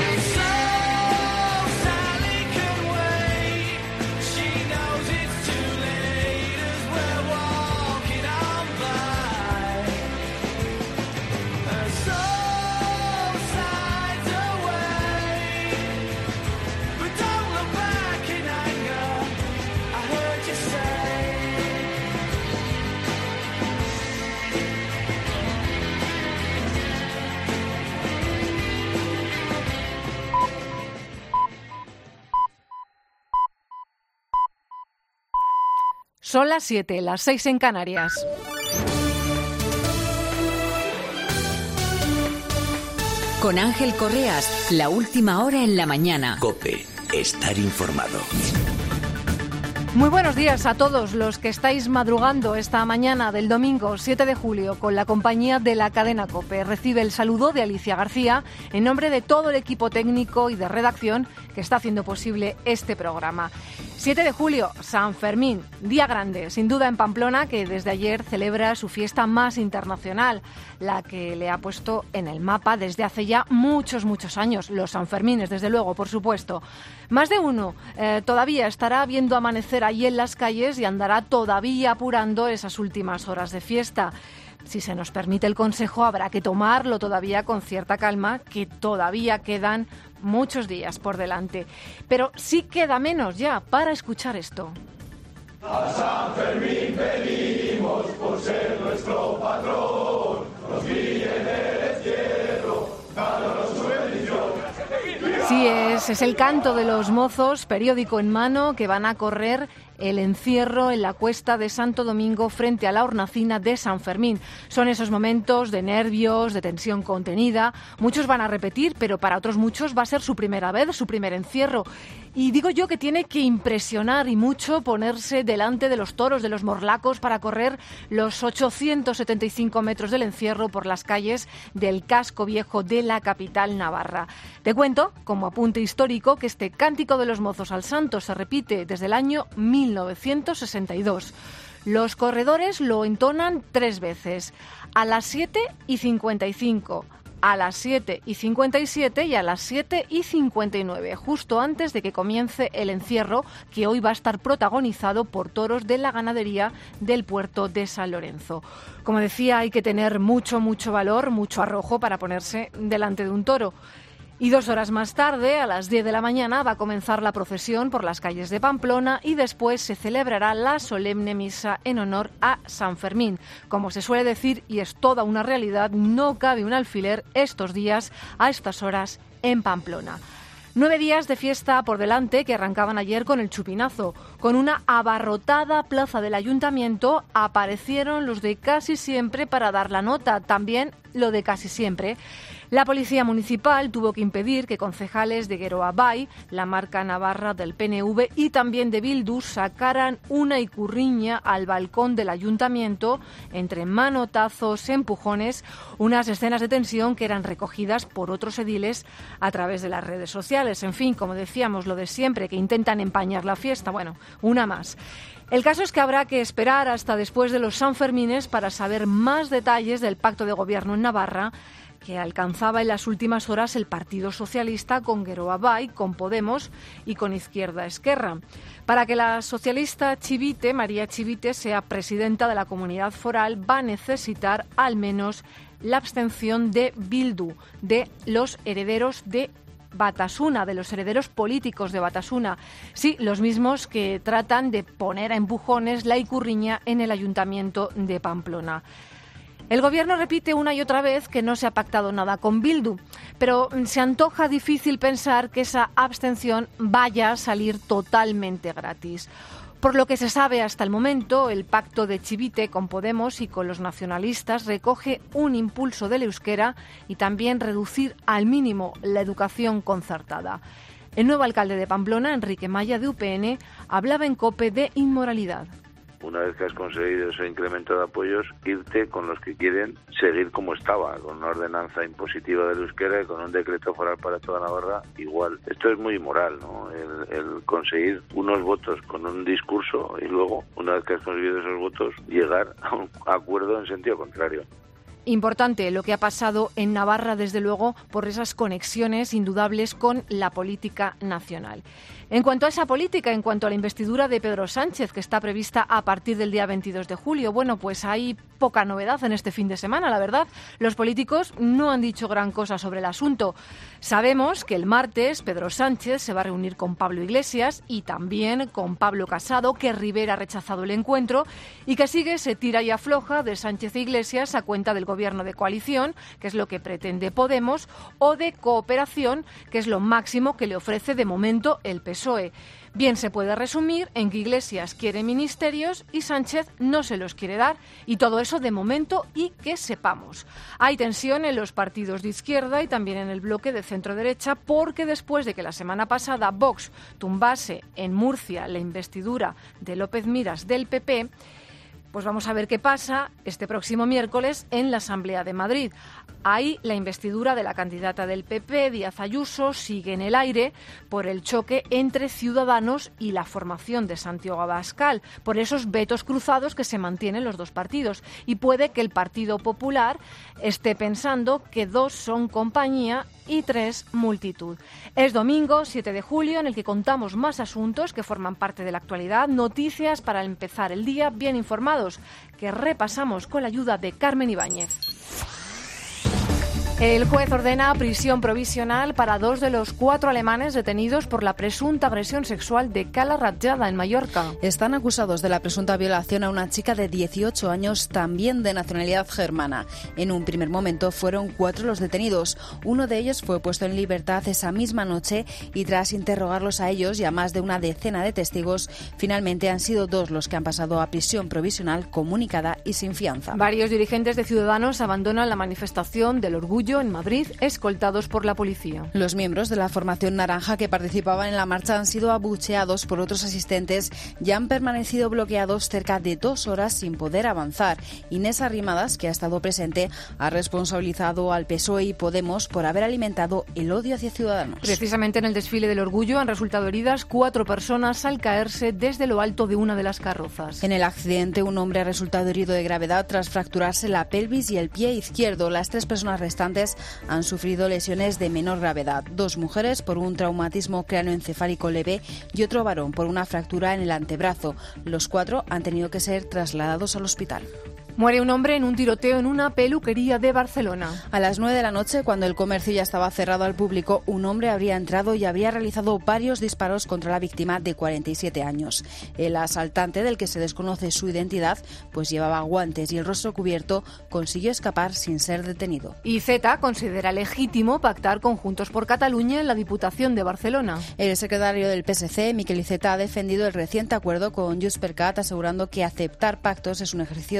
Son las 7, las 6 en Canarias.
Con Ángel Correas, la última hora en la mañana.
COPE, estar informado.
Muy buenos días a todos los que estáis madrugando esta mañana del domingo 7 de julio con la compañía de la cadena COPE. Recibe el saludo de Alicia García en nombre de todo el equipo técnico y de redacción que está haciendo posible este programa. 7 de julio, San Fermín, día grande, sin duda en Pamplona, que desde ayer celebra su fiesta más internacional, la que le ha puesto en el mapa desde hace ya muchos años, los Sanfermines, desde luego, por supuesto. Más de uno todavía estará viendo amanecer allí en las calles y andará todavía apurando esas últimas horas de fiesta. Si se nos permite el consejo, habrá que tomarlo todavía con cierta calma, que todavía quedan muchos días por delante. Pero sí queda menos ya para escuchar esto.
A San Fermín venimos por ser nuestro patrón, nos guíe en el encierro, danos su bendición.
Sí, es el canto de los mozos, periódico en mano, que van a correr el encierro en la cuesta de Santo Domingo frente a la hornacina de San Fermín. Son esos momentos de nervios, de tensión contenida. Muchos van a repetir, pero para otros muchos va a ser su primera vez, su primer encierro. Y digo yo que tiene que impresionar y mucho ponerse delante de los toros, de los morlacos, para correr los 875 metros del encierro por las calles del casco viejo de la capital navarra. Te cuento, como apunte histórico, que este cántico de los mozos al santo se repite desde el año 1962. Los corredores lo entonan 3 veces, a las 7:55, a las 7:57 y a las 7:59, justo antes de que comience el encierro, que hoy va a estar protagonizado por toros de la ganadería del puerto de San Lorenzo. Como decía, hay que tener mucho valor, mucho arrojo para ponerse delante de un toro. Y 2 horas más tarde, a las 10 de la mañana, va a comenzar la procesión por las calles de Pamplona y después se celebrará la solemne misa en honor a San Fermín. Como se suele decir, y es toda una realidad, no cabe un alfiler estos días a estas horas en Pamplona. 9 días de fiesta por delante que arrancaban ayer con el chupinazo. Con una abarrotada plaza del ayuntamiento aparecieron los de casi siempre para dar la nota, también lo de casi siempre. La policía municipal tuvo que impedir que concejales de Geroa Bai, la marca navarra del PNV, y también de Bildu sacaran una ikurriña al balcón del ayuntamiento entre manotazos, empujones, unas escenas de tensión que eran recogidas por otros ediles a través de las redes sociales. En fin, como decíamos, lo de siempre, que intentan empañar la fiesta. Bueno, una más. El caso es que habrá que esperar hasta después de los Sanfermines para saber más detalles del pacto de gobierno en Navarra que alcanzaba en las últimas horas el Partido Socialista con Geroa Bai, con Podemos y con Izquierda Esquerra. Para que la socialista Chivite, María Chivite, sea presidenta de la comunidad foral, va a necesitar al menos la abstención de Bildu, de los herederos de Batasuna, de los herederos políticos de Batasuna. Sí, los mismos que tratan de poner a empujones la ikurriña en el ayuntamiento de Pamplona. El Gobierno repite una y otra vez que no se ha pactado nada con Bildu, pero se antoja difícil pensar que esa abstención vaya a salir totalmente gratis. Por lo que se sabe hasta el momento, el pacto de Chivite con Podemos y con los nacionalistas recoge un impulso del euskera y también reducir al mínimo la educación concertada. El nuevo alcalde de Pamplona, Enrique Maya, de UPN, hablaba en COPE de inmoralidad.
Una vez que has conseguido ese incremento de apoyos, irte con los que quieren seguir como estaba, con una ordenanza impositiva del euskera y con un decreto foral para toda Navarra igual. Esto es muy inmoral, ¿no? El conseguir unos votos con un discurso y luego, una vez que has conseguido esos votos, llegar a un acuerdo en sentido contrario.
Importante lo que ha pasado en Navarra, desde luego, por esas conexiones indudables con la política nacional. En cuanto a esa política, en cuanto a la investidura de Pedro Sánchez, que está prevista a partir del día 22 de julio, bueno, pues hay poca novedad en este fin de semana, la verdad. Los políticos no han dicho gran cosa sobre el asunto. Sabemos que el martes Pedro Sánchez se va a reunir con Pablo Iglesias y también con Pablo Casado, que Rivera ha rechazado el encuentro y que sigue se tira y afloja de Sánchez e Iglesias a cuenta del gobierno de coalición, que es lo que pretende Podemos, o de cooperación, que es lo máximo que le ofrece de momento el PSOE. Bien se puede resumir en que Iglesias quiere ministerios y Sánchez no se los quiere dar, y todo eso de momento y que sepamos. Hay tensión en los partidos de izquierda y también en el bloque de centro-derecha, porque después de que la semana pasada Vox tumbase en Murcia la investidura de López Miras del PP, pues vamos a ver qué pasa este próximo miércoles en la Asamblea de Madrid. Ahí la investidura de la candidata del PP, Díaz Ayuso, sigue en el aire por el choque entre Ciudadanos y la formación de Santiago Abascal, por esos vetos cruzados que se mantienen los dos partidos. Y puede que el Partido Popular esté pensando que 2 son compañía y 3 multitud. Es domingo, 7 de julio, en el que contamos más asuntos que forman parte de la actualidad, noticias para empezar el día bien informados, que repasamos con la ayuda de Carmen Ibáñez. El juez ordena prisión provisional para 2 de los 4 alemanes detenidos por la presunta agresión sexual de Cala Ratjada en Mallorca.
Están acusados de la presunta violación a una chica de 18 años, también de nacionalidad germana. En un primer momento fueron 4 los detenidos. Uno de ellos fue puesto en libertad esa misma noche y tras interrogarlos a ellos y a más de una decena de testigos, finalmente han sido 2 los que han pasado a prisión provisional comunicada y sin fianza.
Varios dirigentes de Ciudadanos abandonan la manifestación del orgullo en Madrid, escoltados por la policía.
Los miembros de la formación naranja que participaban en la marcha han sido abucheados por otros asistentes y han permanecido bloqueados cerca de 2 horas sin poder avanzar. Inés Arrimadas, que ha estado presente, ha responsabilizado al PSOE y Podemos por haber alimentado el odio hacia Ciudadanos.
Precisamente en el desfile del orgullo han resultado heridas 4 personas al caerse desde lo alto de una de las carrozas.
En el accidente, un hombre ha resultado herido de gravedad tras fracturarse la pelvis y el pie izquierdo. Las 3 personas restantes han sufrido lesiones de menor gravedad. 2 mujeres por un traumatismo cráneoencefálico leve y otro varón por una fractura en el antebrazo. Los 4 han tenido que ser trasladados al hospital.
Muere un hombre en un tiroteo en una peluquería de Barcelona.
A las 9 de la noche, cuando el comercio ya estaba cerrado al público, un hombre habría entrado y habría realizado varios disparos contra la víctima de 47 años. El asaltante, del que se desconoce su identidad, pues llevaba guantes y el rostro cubierto, consiguió escapar sin ser detenido.
IZ considera legítimo pactar con Juntos por Cataluña en la Diputación de Barcelona.
El secretario del PSC, Miquel Iceta, ha defendido el reciente acuerdo con Junts per Cat, asegurando que aceptar pactos es un ejercicio democrático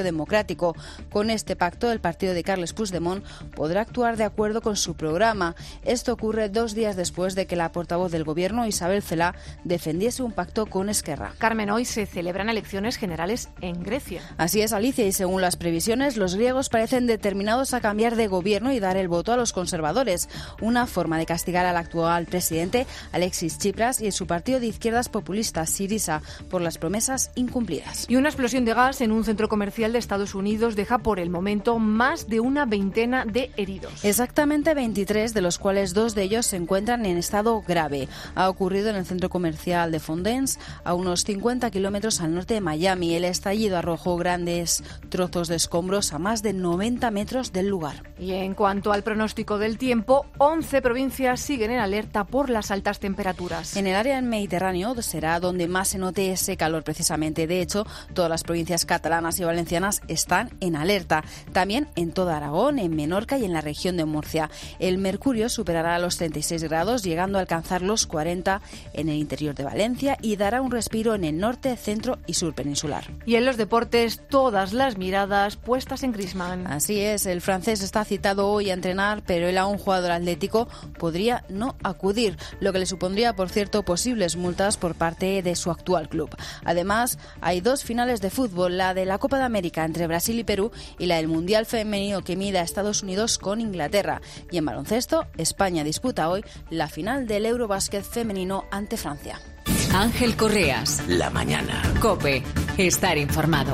democrático. Con este pacto, el partido de Carles Puigdemont podrá actuar de acuerdo con su programa. Esto ocurre 2 días después de que la portavoz del Gobierno, Isabel Celaá, defendiese un pacto con Esquerra.
Carmen, hoy se celebran elecciones generales en Grecia.
Así es, Alicia, y según las previsiones, los griegos parecen determinados a cambiar de gobierno y dar el voto a los conservadores, una forma de castigar al actual presidente Alexis Tsipras y su partido de izquierdas populistas, Syriza, por las promesas incumplidas.
Y una explosión de gas en un centro comercial de Estados Unidos deja por el momento más de una veintena de heridos.
Exactamente 23, de los cuales 2 de ellos se encuentran en estado grave. Ha ocurrido en el centro comercial de Fondance, a unos 50 kilómetros al norte de Miami. El estallido arrojó grandes trozos de escombros a más de 90 metros del lugar.
Y en cuanto al pronóstico del tiempo, 11 provincias siguen en alerta por las altas temperaturas.
En el área del Mediterráneo será donde más se note ese calor precisamente. De hecho, todas las provincias catalanas y valencianas están en alerta. También en toda Aragón, en Menorca y en la región de Murcia. El mercurio superará los 36 grados, llegando a alcanzar los 40 en el interior de Valencia y dará un respiro en el norte, centro y sur peninsular.
Y en los deportes, todas las miradas puestas en Griezmann.
Así es, el francés está citado hoy a entrenar, pero él, a un jugador atlético, podría no acudir, lo que le supondría, por cierto, posibles multas por parte de su actual club. Además, hay 2 finales de fútbol, la de la Copa de América entre Brasil y Perú y la del Mundial Femenino que mide a Estados Unidos con Inglaterra. Y en baloncesto, España disputa hoy la final del Eurobásquet femenino ante Francia.
Ángel Correas.
La mañana.
COPE. Estar informado.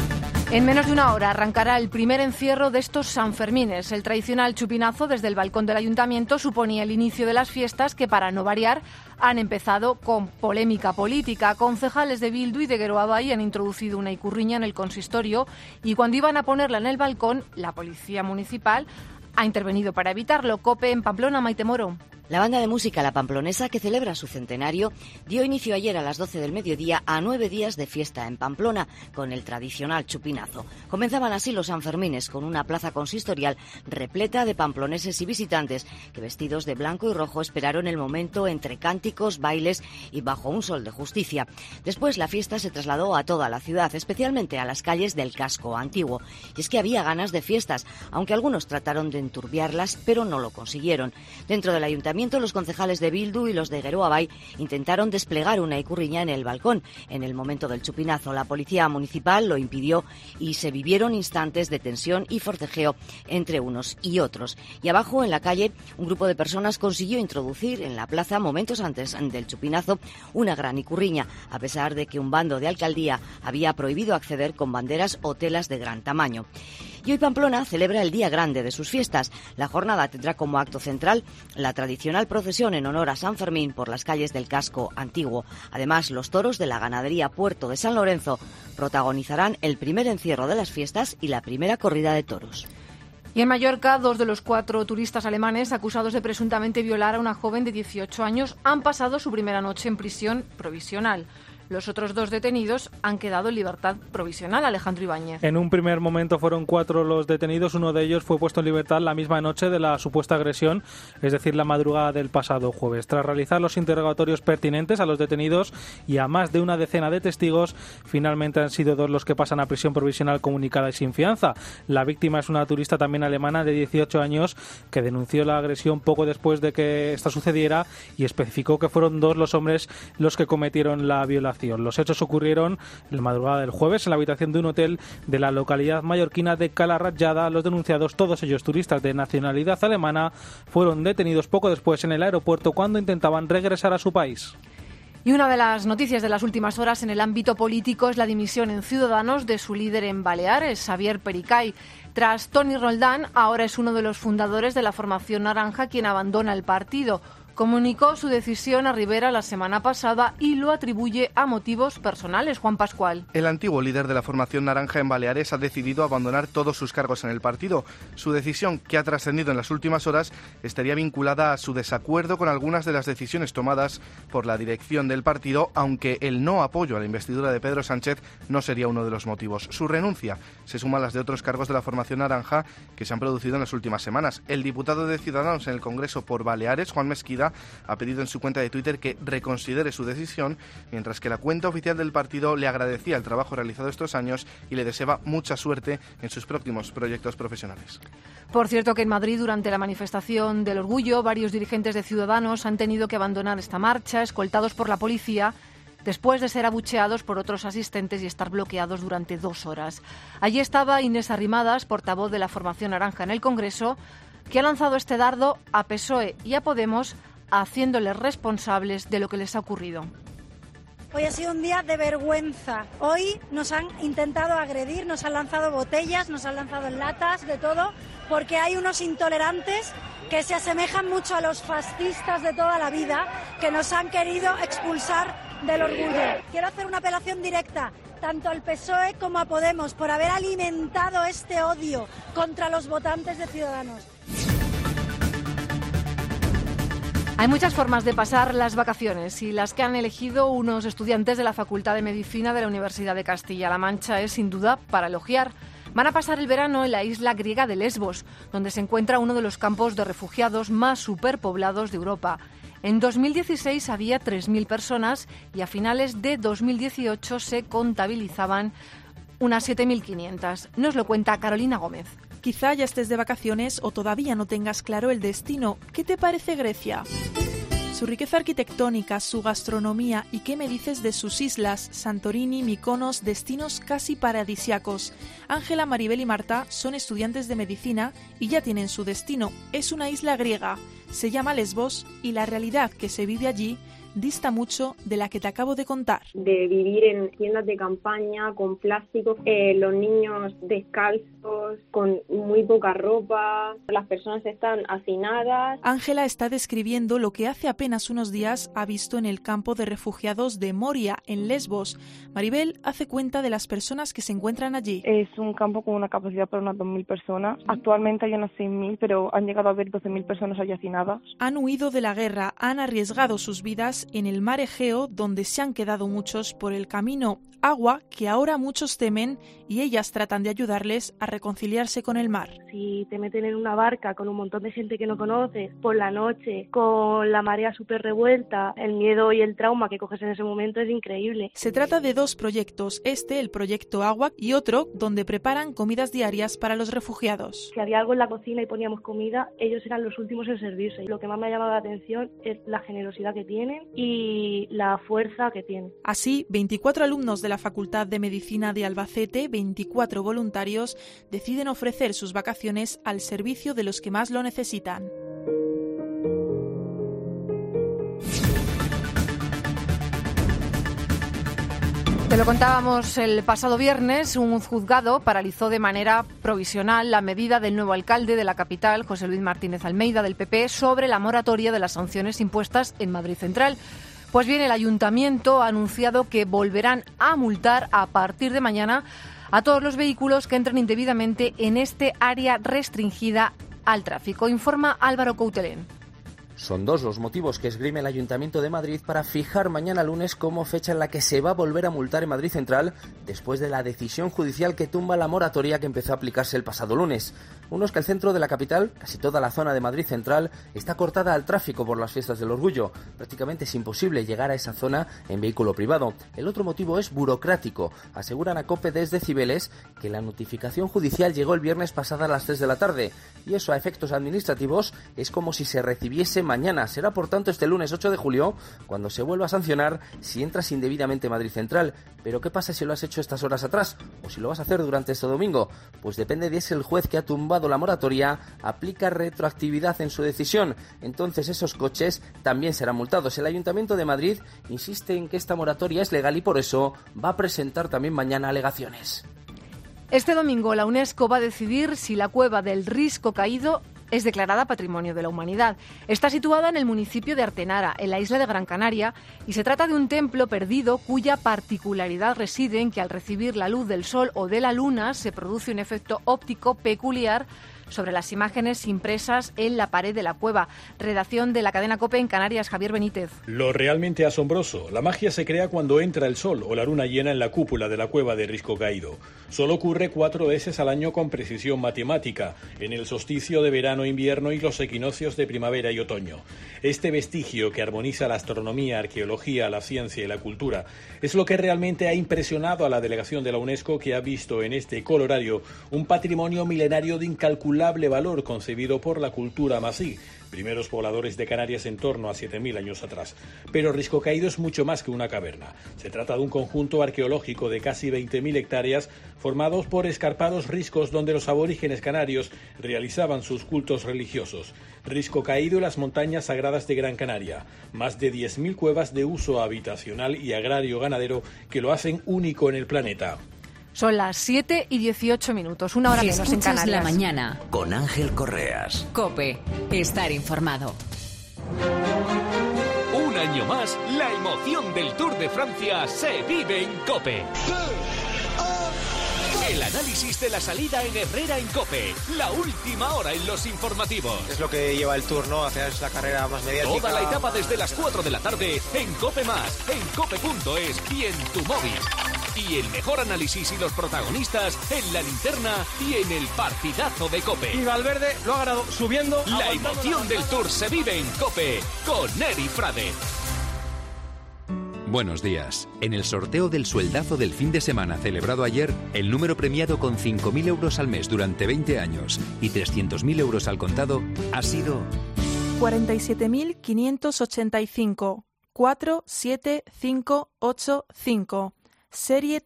En menos de una hora arrancará el primer encierro de estos Sanfermines. El tradicional chupinazo desde el balcón del ayuntamiento suponía el inicio de las fiestas que, para no variar, han empezado con polémica política. Concejales de Bildu y de Geroabay han introducido una ikurriña en el consistorio y cuando iban a ponerla en el balcón, la policía municipal ha intervenido para evitarlo. COPE en Pamplona, Maite Moro.
La banda de música La Pamplonesa, que celebra su centenario, dio inicio ayer a las 12 del mediodía a 9 días de fiesta en Pamplona con el tradicional chupinazo. Comenzaban así los Sanfermines con una plaza consistorial repleta de pamploneses y visitantes que, vestidos de blanco y rojo, esperaron el momento entre cánticos, bailes y bajo un sol de justicia. Después la fiesta se trasladó a toda la ciudad, especialmente a las calles del casco antiguo. Y es que había ganas de fiestas, aunque algunos trataron de enturbiarlas, pero no lo consiguieron. Dentro del ayuntamiento, los concejales de Bildu y los de Geroabay intentaron desplegar una ikurriña en el balcón. En el momento del chupinazo, la policía municipal lo impidió y se vivieron instantes de tensión y forcejeo entre unos y otros. Y abajo, en la calle, un grupo de personas consiguió introducir en la plaza, momentos antes del chupinazo, una gran ikurriña, a pesar de que un bando de alcaldía había prohibido acceder con banderas o telas de gran tamaño. Y hoy Pamplona celebra el día grande de sus fiestas. La jornada tendrá como acto central la tradicional procesión en honor a San Fermín por las calles del casco antiguo. Además, los toros de la ganadería Puerto de San Lorenzo protagonizarán el primer encierro de las fiestas y la primera corrida de toros.
Y en Mallorca, 2 de los 4 turistas alemanes acusados de presuntamente violar a una joven de 18 años han pasado su primera noche en prisión provisional. Los otros 2 detenidos han quedado en libertad provisional. Alejandro Ibáñez.
En un primer momento fueron 4 los detenidos. Uno de ellos fue puesto en libertad la misma noche de la supuesta agresión, es decir, la madrugada del pasado jueves. Tras realizar los interrogatorios pertinentes a los detenidos y a más de una decena de testigos, finalmente han sido 2 los que pasan a prisión provisional comunicada y sin fianza. La víctima es una turista también alemana de 18 años que denunció la agresión poco después de que esta sucediera y especificó que fueron 2 los hombres los que cometieron la violación. Los hechos ocurrieron en la madrugada del jueves en la habitación de un hotel de la localidad mallorquina de Cala Ratjada. Los denunciados, todos ellos turistas de nacionalidad alemana, fueron detenidos poco después en el aeropuerto cuando intentaban regresar a su país.
Y una de las noticias de las últimas horas en el ámbito político es la dimisión en Ciudadanos de su líder en Baleares, Xavier Pericay. Tras Toni Roldán, ahora es uno de los fundadores de la formación naranja quien abandona el partido. Comunicó su decisión a Rivera la semana pasada y lo atribuye a motivos personales. Juan Pascual.
El antiguo líder de la formación naranja en Baleares ha decidido abandonar todos sus cargos en el partido. Su decisión, que ha trascendido en las últimas horas, estaría vinculada a su desacuerdo con algunas de las decisiones tomadas por la dirección del partido, aunque el no apoyo a la investidura de Pedro Sánchez no sería uno de los motivos. Su renuncia se suma a las de otros cargos de la formación naranja que se han producido en las últimas semanas. El diputado de Ciudadanos en el Congreso por Baleares, Juan Mesquida, Socialista ha pedido en su cuenta de Twitter que reconsidere su decisión, mientras que la cuenta oficial del partido le agradecía el trabajo realizado estos años y le deseaba mucha suerte en sus próximos proyectos profesionales.
Por cierto que en Madrid, durante la manifestación del orgullo, varios dirigentes de Ciudadanos han tenido que abandonar esta marcha, escoltados por la policía, después de ser abucheados por otros asistentes y estar bloqueados durante 2 horas. Allí estaba Inés Arrimadas, portavoz de la formación naranja en el Congreso, que ha lanzado este dardo a PSOE y a Podemos, haciéndoles responsables de lo que les ha ocurrido.
Hoy ha sido un día de vergüenza. Hoy nos han intentado agredir, nos han lanzado botellas, nos han lanzado latas, de todo, porque hay unos intolerantes que se asemejan mucho a los fascistas de toda la vida, que nos han querido expulsar del orgullo. Quiero hacer una apelación directa tanto al PSOE como a Podemos por haber alimentado este odio contra los votantes de Ciudadanos.
Hay muchas formas de pasar las vacaciones y las que han elegido unos estudiantes de la Facultad de Medicina de la Universidad de Castilla-La Mancha es sin duda para elogiar. Van a pasar el verano en la isla griega de Lesbos, donde se encuentra uno de los campos de refugiados más superpoblados de Europa. En 2016 había 3.000 personas y a finales de 2018 se contabilizaban unas 7.500. Nos lo cuenta Carolina Gómez.
Quizá ya estés de vacaciones o todavía no tengas claro el destino. ¿Qué te parece Grecia? Su riqueza arquitectónica, su gastronomía y qué me dices de sus islas, Santorini, Mykonos, destinos casi paradisiacos. Ángela, Maribel y Marta son estudiantes de medicina y ya tienen su destino. Es una isla griega, se llama Lesbos y la realidad que se vive allí dista mucho de la que te acabo de contar.
De vivir en tiendas de campaña con plásticos, los niños descalzos, con muy poca ropa, las personas están hacinadas.
Ángela está describiendo lo que hace apenas unos días ha visto en el campo de refugiados de Moria, en Lesbos. Maribel hace cuenta de las personas que se encuentran allí.
Es un campo con una capacidad para unas 2.000 personas. Actualmente hay unas 6.000, pero han llegado a haber 12.000 personas allí hacinadas.
Han huido de la guerra, han arriesgado sus vidas en el mar Egeo, donde se han quedado muchos por el camino. Agua que ahora muchos temen y ellas tratan de ayudarles a reconciliarse con el mar.
Si te meten en una barca con un montón de gente que no conoces, por la noche, con la marea súper revuelta, el miedo y el trauma que coges en ese momento es increíble.
Se trata de 2 proyectos, el proyecto Agua y otro donde preparan comidas diarias para los refugiados.
Si había algo en la cocina y poníamos comida, ellos eran los últimos en servirse. Y lo que más me ha llamado la atención es la generosidad que tienen y la fuerza que tienen.
Así, 24 alumnos de la Facultad de Medicina de Albacete, 24 voluntarios, deciden ofrecer sus vacaciones al servicio de los que más lo necesitan.
Te lo contábamos el pasado viernes, un juzgado paralizó de manera provisional la medida del nuevo alcalde de la capital, José Luis Martínez Almeida, del PP, sobre la moratoria de las sanciones impuestas en Madrid Central. Pues bien, el ayuntamiento ha anunciado que volverán a multar a partir de mañana a todos los vehículos que entren indebidamente en este área restringida al tráfico. Informa Álvaro Coutelén.
Son 2 los motivos que esgrime el Ayuntamiento de Madrid para fijar mañana lunes como fecha en la que se va a volver a multar en Madrid Central después de la decisión judicial que tumba la moratoria que empezó a aplicarse el pasado lunes. Uno es que el centro de la capital, casi toda la zona de Madrid Central, está cortada al tráfico por las fiestas del orgullo. Prácticamente es imposible llegar a esa zona en vehículo privado. El otro motivo es burocrático. Aseguran a COPE desde Cibeles que la notificación judicial llegó el viernes pasada a las 3 de la tarde. Y eso a efectos administrativos es como si se recibiese mañana. Será por tanto este lunes 8 de julio cuando se vuelva a sancionar si entras indebidamente en Madrid Central. Pero ¿qué pasa si lo has hecho estas horas atrás? ¿O si lo vas a hacer durante este domingo? Pues depende de si el juez que ha tumbado la moratoria aplica retroactividad en su decisión. Entonces esos coches también serán multados. El Ayuntamiento de Madrid insiste en que esta moratoria es legal y por eso va a presentar también mañana alegaciones.
Este domingo la UNESCO va a decidir si la cueva del Risco Caído es declarada Patrimonio de la Humanidad. Está situada en el municipio de Artenara, en la isla de Gran Canaria, y se trata de un templo perdido cuya particularidad reside en que al recibir la luz del sol o de la luna se produce un efecto óptico peculiar sobre las imágenes impresas en la pared de la cueva. Redacción de la cadena COPE en Canarias, Javier Benítez.
Lo realmente asombroso, la magia se crea cuando entra el sol o la luna llena en la cúpula de la cueva de Risco Caído. Solo ocurre 4 veces al año con precisión matemática, en el solsticio de verano e invierno y los equinoccios de primavera y otoño. Este vestigio que armoniza la astronomía, arqueología, la ciencia y la cultura es lo que realmente ha impresionado a la delegación de la UNESCO, que ha visto en este colorario un patrimonio milenario de incalculable valor concebido por la cultura masí, primeros pobladores de Canarias en torno a 7.000 años atrás. Pero Risco Caído es mucho más que una caverna. Se trata de un conjunto arqueológico de casi 20.000 hectáreas formados por escarpados riscos donde los aborígenes canarios realizaban sus cultos religiosos. Risco Caído y las montañas sagradas de Gran Canaria. Más de 10.000 cuevas de uso habitacional y agrario-ganadero que lo hacen único en el planeta.
Son las 7:18, 1 hora menos en
Escuchas
Canarias.
la mañana.
Con Ángel Correas.
COPE. Estar informado.
Un año más, la emoción del Tour de Francia se vive en COPE. El análisis de la salida en Herrera en COPE. La última hora en los informativos.
Es lo que lleva el Tour, ¿no? Hacia la carrera más mediática.
Toda la etapa desde las 4 de la tarde en COPE+, en cope.es y en tu móvil. Y el mejor análisis y los protagonistas en la linterna y en el partidazo de COPE.
Y Valverde lo ha ganado subiendo.
La emoción del Tour se vive en COPE con Eri Frade.
Buenos días. En el sorteo del sueldazo del fin de semana celebrado ayer, el número premiado con 5.000 euros al mes durante 20 años y 300.000 euros al contado ha sido
47.585 47585, serie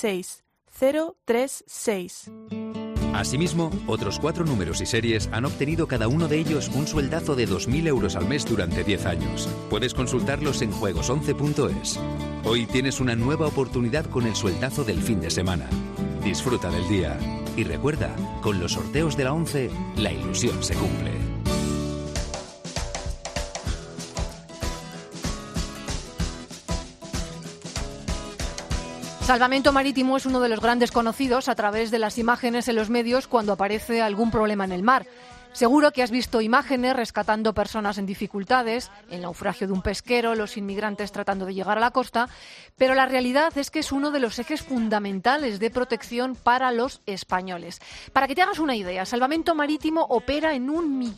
36036.
Asimismo, otros 4 números y series han obtenido cada uno de ellos un sueldazo de 2.000 euros al mes durante 10 años. Puedes consultarlos en juegos11.es. Hoy tienes una nueva oportunidad con el sueldazo del fin de semana. Disfruta del día. Y recuerda, con los sorteos de la 11, la ilusión se cumple.
Salvamento Marítimo es uno de los grandes conocidos a través de las imágenes en los medios cuando aparece algún problema en el mar. Seguro que has visto imágenes rescatando personas en dificultades, el naufragio de un pesquero, los inmigrantes tratando de llegar a la costa, pero la realidad es que es uno de los ejes fundamentales de protección para los españoles. Para que te hagas una idea, Salvamento Marítimo opera en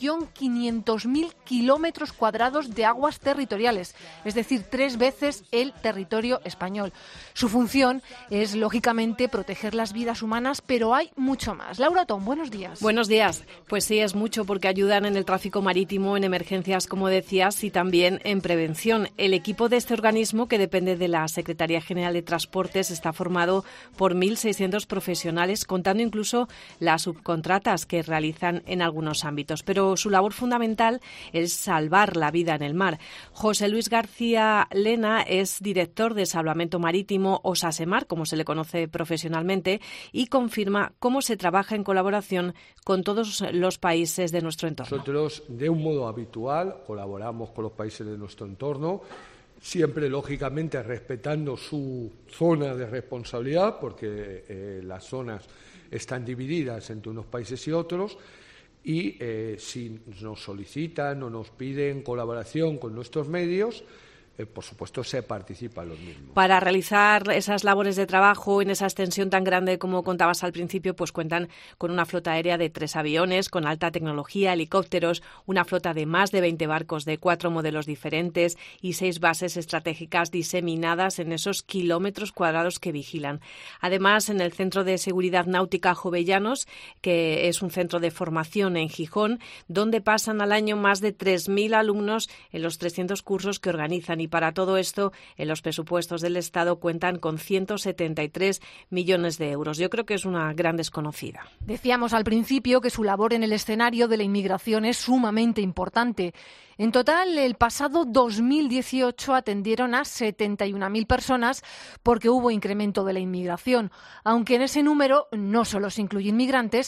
1.500.000 kilómetros cuadrados de aguas territoriales, es decir, 3 veces el territorio español. Su función es, lógicamente, proteger las vidas humanas, pero hay mucho más. Laura Tom, buenos días.
Buenos días. Pues sí, es mucho porque ayudan en el tráfico marítimo, en emergencias, como decías, y también en prevención. El equipo de este organismo, que depende de la Secretaría General de Transportes, está formado por 1.600 profesionales, contando incluso las subcontratas que realizan en algunos ámbitos. Pero su labor fundamental es salvar la vida en el mar. José Luis García Lena es director de Salvamento Marítimo, o SASEMAR, como se le conoce profesionalmente, y confirma cómo se trabaja en colaboración con todos los países de nuestro entorno.
Nosotros, de un modo habitual, colaboramos con los países de nuestro entorno, siempre, lógicamente, respetando su zona de responsabilidad, porque las zonas están divididas entre unos países y otros, y si nos solicitan o nos piden colaboración con nuestros medios, por supuesto, se participa en los mismos.
Para realizar esas labores de trabajo en esa extensión tan grande como contabas al principio, pues cuentan con una flota aérea de 3 aviones con alta tecnología, helicópteros, una flota de más de 20 barcos de 4 modelos diferentes y 6 bases estratégicas diseminadas en esos kilómetros cuadrados que vigilan. Además, en el Centro de Seguridad Náutica Jovellanos, que es un centro de formación en Gijón, donde pasan al año más de 3.000 alumnos en los 300 cursos que organizan. Y para todo esto, en los presupuestos del Estado cuentan con 173 millones de euros. Yo creo que es una gran desconocida.
Decíamos al principio que su labor en el escenario de la inmigración es sumamente importante. En total, el pasado 2018 atendieron a 71.000 personas porque hubo incremento de la inmigración, aunque en ese número no solo se incluyen migrantes,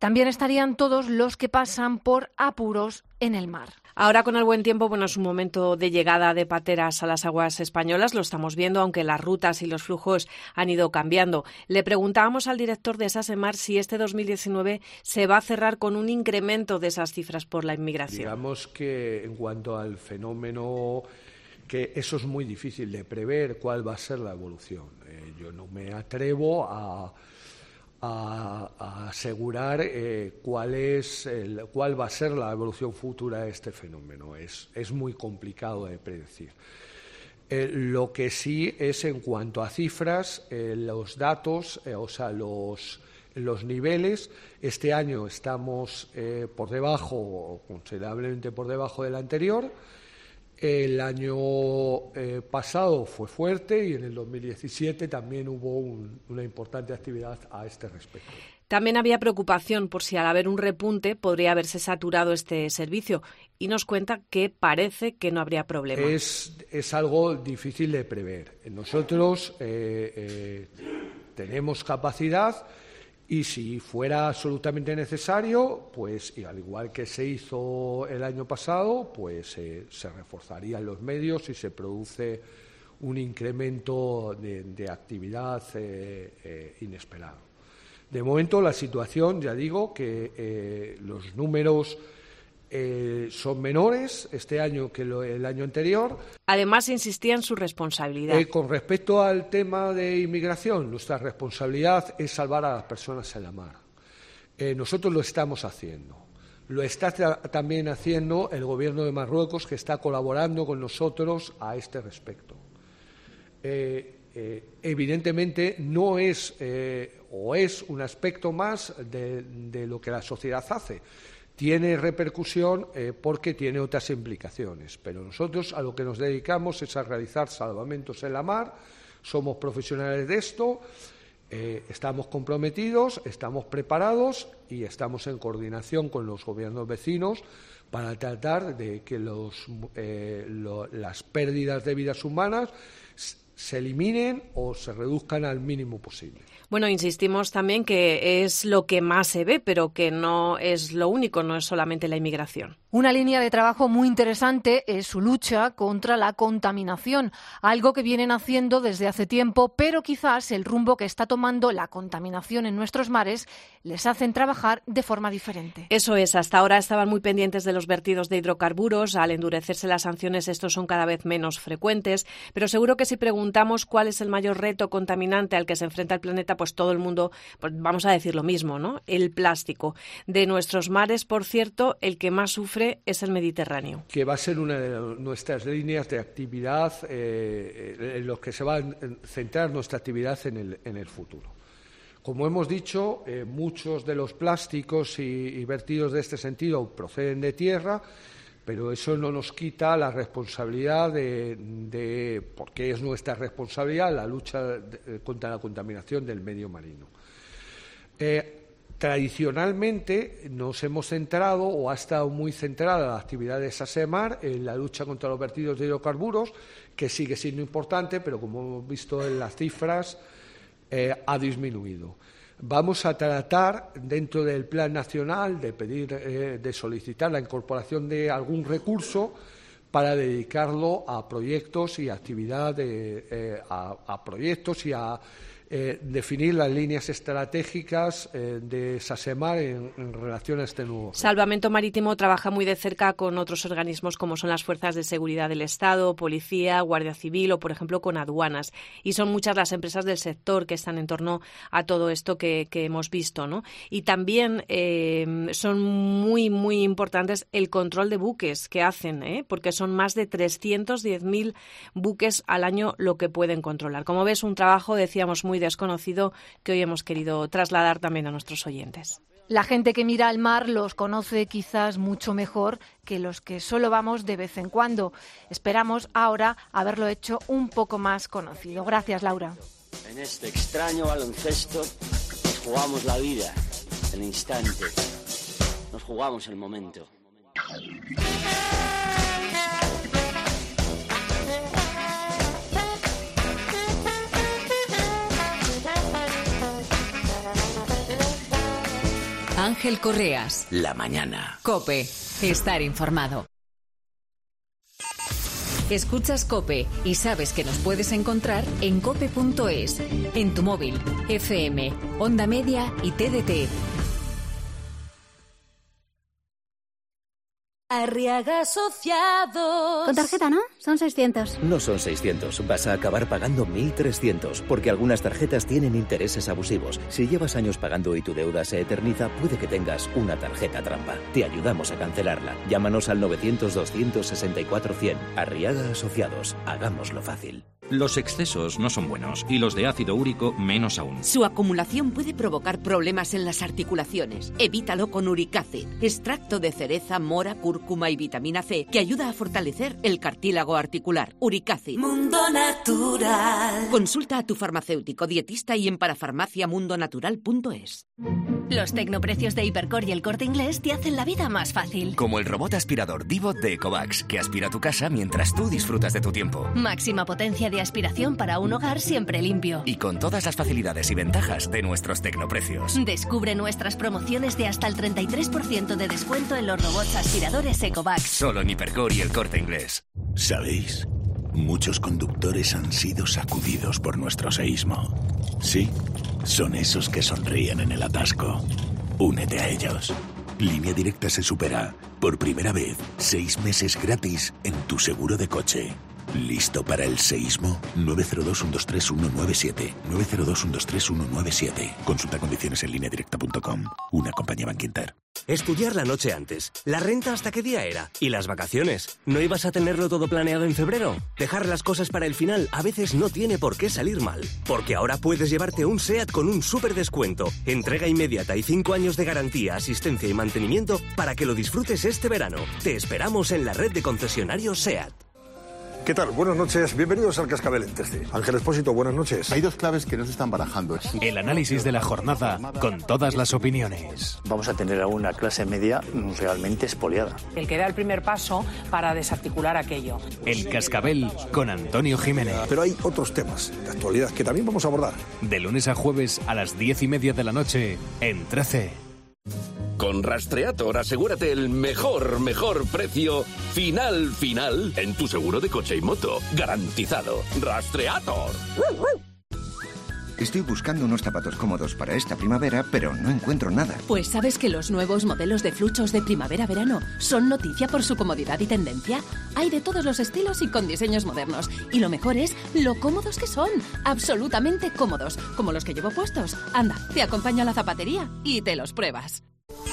También estarían todos los que pasan por apuros en el mar.
Ahora con el buen tiempo, bueno, es un momento de llegada de pateras a las aguas españolas, lo estamos viendo, aunque las rutas y los flujos han ido cambiando. Le preguntábamos al director de SASEMAR si este 2019 se va a cerrar con un incremento de esas cifras por la inmigración.
Digamos que en cuanto al fenómeno, que eso es muy difícil de prever cuál va a ser la evolución. Yo no me atrevo a asegurar cuál va a ser la evolución futura de este fenómeno. Es muy complicado de predecir. Lo que sí es, en cuanto a cifras, los datos, los niveles, este año estamos por debajo, considerablemente por debajo del anterior. El año pasado fue fuerte y en el 2017 también hubo una importante actividad a este respecto.
También había preocupación por si al haber un repunte podría haberse saturado este servicio y nos cuenta que parece que no habría problema.
Es algo difícil de prever. Nosotros tenemos capacidad y si fuera absolutamente necesario, pues y al igual que se hizo el año pasado, pues se reforzarían los medios y se produce un incremento de actividad inesperado. De momento la situación, ya digo, que los números son menores este año que el año anterior.
Además, insistía en su responsabilidad.
Con respecto al tema de inmigración, nuestra responsabilidad es salvar a las personas en la mar. Nosotros lo estamos haciendo. Lo está también haciendo el Gobierno de Marruecos, que está colaborando con nosotros a este respecto. Evidentemente no es o es un aspecto más de lo que la sociedad hace. Tiene repercusión porque tiene otras implicaciones, pero nosotros a lo que nos dedicamos es a realizar salvamentos en la mar, somos profesionales de esto, estamos comprometidos, estamos preparados y estamos en coordinación con los gobiernos vecinos para tratar de que las pérdidas de vidas humanas se eliminen o se reduzcan al mínimo posible.
Bueno, insistimos también que es lo que más se ve, pero que no es lo único, no es solamente la inmigración.
Una línea de trabajo muy interesante es su lucha contra la contaminación, algo que vienen haciendo desde hace tiempo, pero quizás el rumbo que está tomando la contaminación en nuestros mares les hacen trabajar de forma diferente.
Eso es, hasta ahora estaban muy pendientes de los vertidos de hidrocarburos, al endurecerse las sanciones estos son cada vez menos frecuentes, pero seguro que si preguntamos cuál es el mayor reto contaminante al que se enfrenta el planeta, pues todo el mundo, pues vamos a decir lo mismo, ¿no? El plástico. De nuestros mares, por cierto, el que más sufre es el Mediterráneo.
Que va a ser una de nuestras líneas de actividad en los que se va a centrar nuestra actividad en el futuro. Como hemos dicho, muchos de los plásticos y vertidos de este sentido proceden de tierra, pero eso no nos quita la responsabilidad porque es nuestra responsabilidad la lucha contra la contaminación del medio marino. Tradicionalmente nos hemos centrado, o ha estado muy centrada la actividad de SASEMAR en la lucha contra los vertidos de hidrocarburos, que sigue siendo importante, pero como hemos visto en las cifras, ha disminuido. Vamos a tratar, dentro del Plan Nacional, de solicitar la incorporación de algún recurso para dedicarlo a proyectos y actividad a proyectos y a definir las líneas estratégicas de SASEMAR en relación a este nuevo.
Salvamento Marítimo trabaja muy de cerca con otros organismos como son las Fuerzas de Seguridad del Estado, Policía, Guardia Civil o, por ejemplo, con aduanas. Y son muchas las empresas del sector que están en torno a todo esto que hemos visto, ¿no? Y también son muy, muy importantes el control de buques que hacen, porque son más de 310.000 buques al año lo que pueden controlar. Como ves, un trabajo, decíamos, muy desconocido que hoy hemos querido trasladar también a nuestros oyentes.
La gente que mira al mar los conoce quizás mucho mejor que los que solo vamos de vez en cuando. Esperamos ahora haberlo hecho un poco más conocido. Gracias, Laura.
En este extraño baloncesto nos jugamos la vida, el instante, nos jugamos el momento.
Ángel Correas.
La mañana.
COPE. Estar informado. Escuchas COPE y sabes que nos puedes encontrar en cope.es, en tu móvil, FM, Onda Media y TDT.
Arriaga Asociados.
Con tarjeta, ¿no? Son 600.
No son 600, vas a acabar pagando 1.300, porque algunas tarjetas tienen intereses abusivos. Si llevas años pagando y tu deuda se eterniza, puede que tengas una tarjeta trampa. Te ayudamos a cancelarla. Llámanos al 900-264-100. Arriaga Asociados. Hagámoslo fácil.
Los excesos no son buenos y los de ácido úrico menos aún.
Su acumulación puede provocar problemas en las articulaciones. Evítalo con Uricacid, extracto de cereza, mora, cúrcuma y vitamina C, que ayuda a fortalecer el cartílago articular. Uricacid.
Mundo Natural.
Consulta a tu farmacéutico, dietista y en parafarmaciamundonatural.es.
Los tecnoprecios de Hipercor y El Corte Inglés te hacen la vida más fácil.
Como el robot aspirador Divot de Ecovacs, que aspira tu casa mientras tú disfrutas de tu tiempo.
Máxima potencia de aspiración para un hogar siempre limpio.
Y con todas las facilidades y ventajas de nuestros tecnoprecios.
Descubre nuestras promociones de hasta el 33% de descuento en los robots aspiradores Ecovacs.
Solo en Hipercor y El Corte Inglés.
¿Sabéis? Muchos conductores han sido sacudidos por nuestro seísmo. Sí, son esos que sonríen en el atasco. Únete a ellos. Línea Directa se supera. Por primera vez, 6 meses gratis en tu seguro de coche. ¿Listo para el seísmo? 902-123-197. 902-123-197. Consulta condiciones en lineadirecta.com. Una compañía Bankinter.
Estudiar la noche antes. ¿La renta hasta qué día era? ¿Y las vacaciones? ¿No ibas a tenerlo todo planeado en febrero? Dejar las cosas para el final a veces no tiene por qué salir mal. Porque ahora puedes llevarte un SEAT con un súper descuento, entrega inmediata y 5 años de garantía, asistencia y mantenimiento para que lo disfrutes este verano. Te esperamos en la red de concesionarios SEAT.
¿Qué tal? Buenas noches, bienvenidos al Cascabel en Teste. Ángel Expósito, buenas noches.
Hay 2 claves que no se están barajando.
El análisis de la jornada con todas las opiniones.
Vamos a tener a una clase media realmente expoliada.
El que da el primer paso para desarticular aquello.
El Cascabel con Antonio Jiménez.
Pero hay otros temas de actualidad que también vamos a abordar.
De lunes a jueves a las 10:30 de la noche en 13.
Con Rastreator asegúrate el mejor precio final en tu seguro de coche y moto. Garantizado. Rastreator.
Estoy buscando unos zapatos cómodos para esta primavera, pero no encuentro nada.
Pues ¿sabes que los nuevos modelos de fluchos de primavera-verano son noticia por su comodidad y tendencia? Hay de todos los estilos y con diseños modernos. Y lo mejor es lo cómodos que son. Absolutamente cómodos. Como los que llevo puestos. Anda, te acompaño a la zapatería y te los pruebas.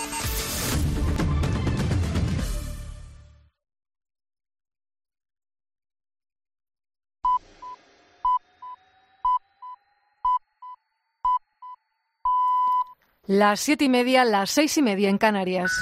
Las 7:30, las 6:30 en Canarias.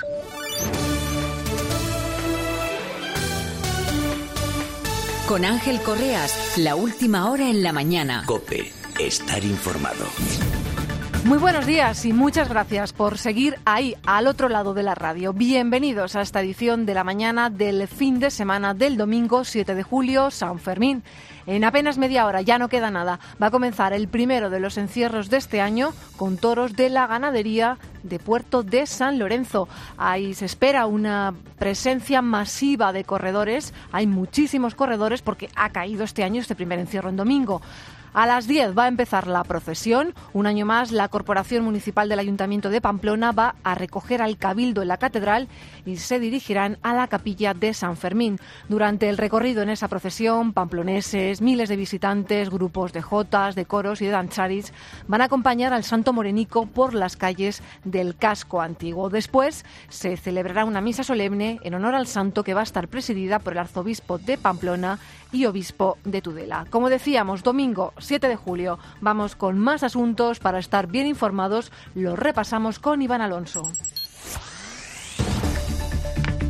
Con Ángel Correas, la última hora en la mañana.
COPE. Estar informado.
Muy buenos días y muchas gracias por seguir ahí, al otro lado de la radio. Bienvenidos a esta edición de la mañana del fin de semana del domingo 7 de julio, San Fermín. En apenas media hora, ya no queda nada, va a comenzar el primero de los encierros de este año con toros de la ganadería de Puerto de San Lorenzo. Ahí se espera una presencia masiva de corredores. Hay muchísimos corredores porque ha caído este año este primer encierro en domingo. A las 10 va a empezar la procesión. Un año más, la Corporación Municipal del Ayuntamiento de Pamplona va a recoger al Cabildo en la Catedral y se dirigirán a la Capilla de San Fermín. Durante el recorrido en esa procesión, pamploneses, miles de visitantes, grupos de jotas, de coros y de dancharis van a acompañar al Santo Morenico por las calles del casco antiguo. Después se celebrará una misa solemne en honor al santo que va a estar presidida por el arzobispo de Pamplona y obispo de Tudela. Como decíamos, domingo 7 de julio. Vamos con más asuntos para estar bien informados. Los repasamos con Iván Alonso.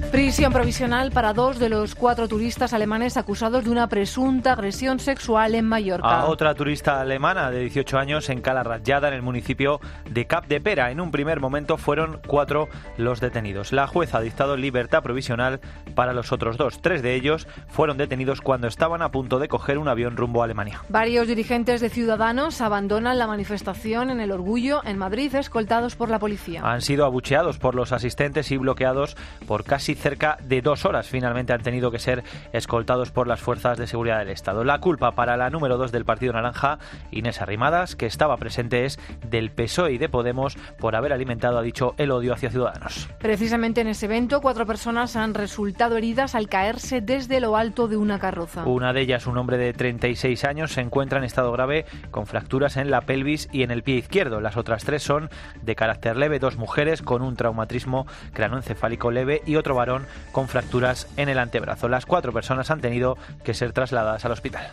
Prisión provisional para 2 de los 4 turistas alemanes acusados de una presunta agresión sexual en Mallorca.
A otra turista alemana de 18 años en Cala Ratllada, en el municipio de Capdepera. En un primer momento fueron 4 los detenidos. La jueza ha dictado libertad provisional para los otros 2. 3 de ellos fueron detenidos cuando estaban a punto de coger un avión rumbo a Alemania.
Varios dirigentes de Ciudadanos abandonan la manifestación en el Orgullo, en Madrid, escoltados por la policía.
Han sido abucheados por los asistentes y bloqueados por casi cerca de 2 horas. Finalmente han tenido que ser escoltados por las fuerzas de seguridad del Estado. La culpa para la número 2 del Partido Naranja, Inés Arrimadas, que estaba presente, es del PSOE y de Podemos por haber alimentado, ha dicho, el odio hacia Ciudadanos.
Precisamente en ese evento, 4 personas han resultado heridas al caerse desde lo alto de una carroza.
Una de ellas, un hombre de 36 años, se encuentra en estado grave con fracturas en la pelvis y en el pie izquierdo. Las otras 3 son de carácter leve, 2 mujeres con un traumatismo craneoencefálico leve y otro varón con fracturas en el antebrazo. Las 4 personas han tenido que ser trasladadas al hospital.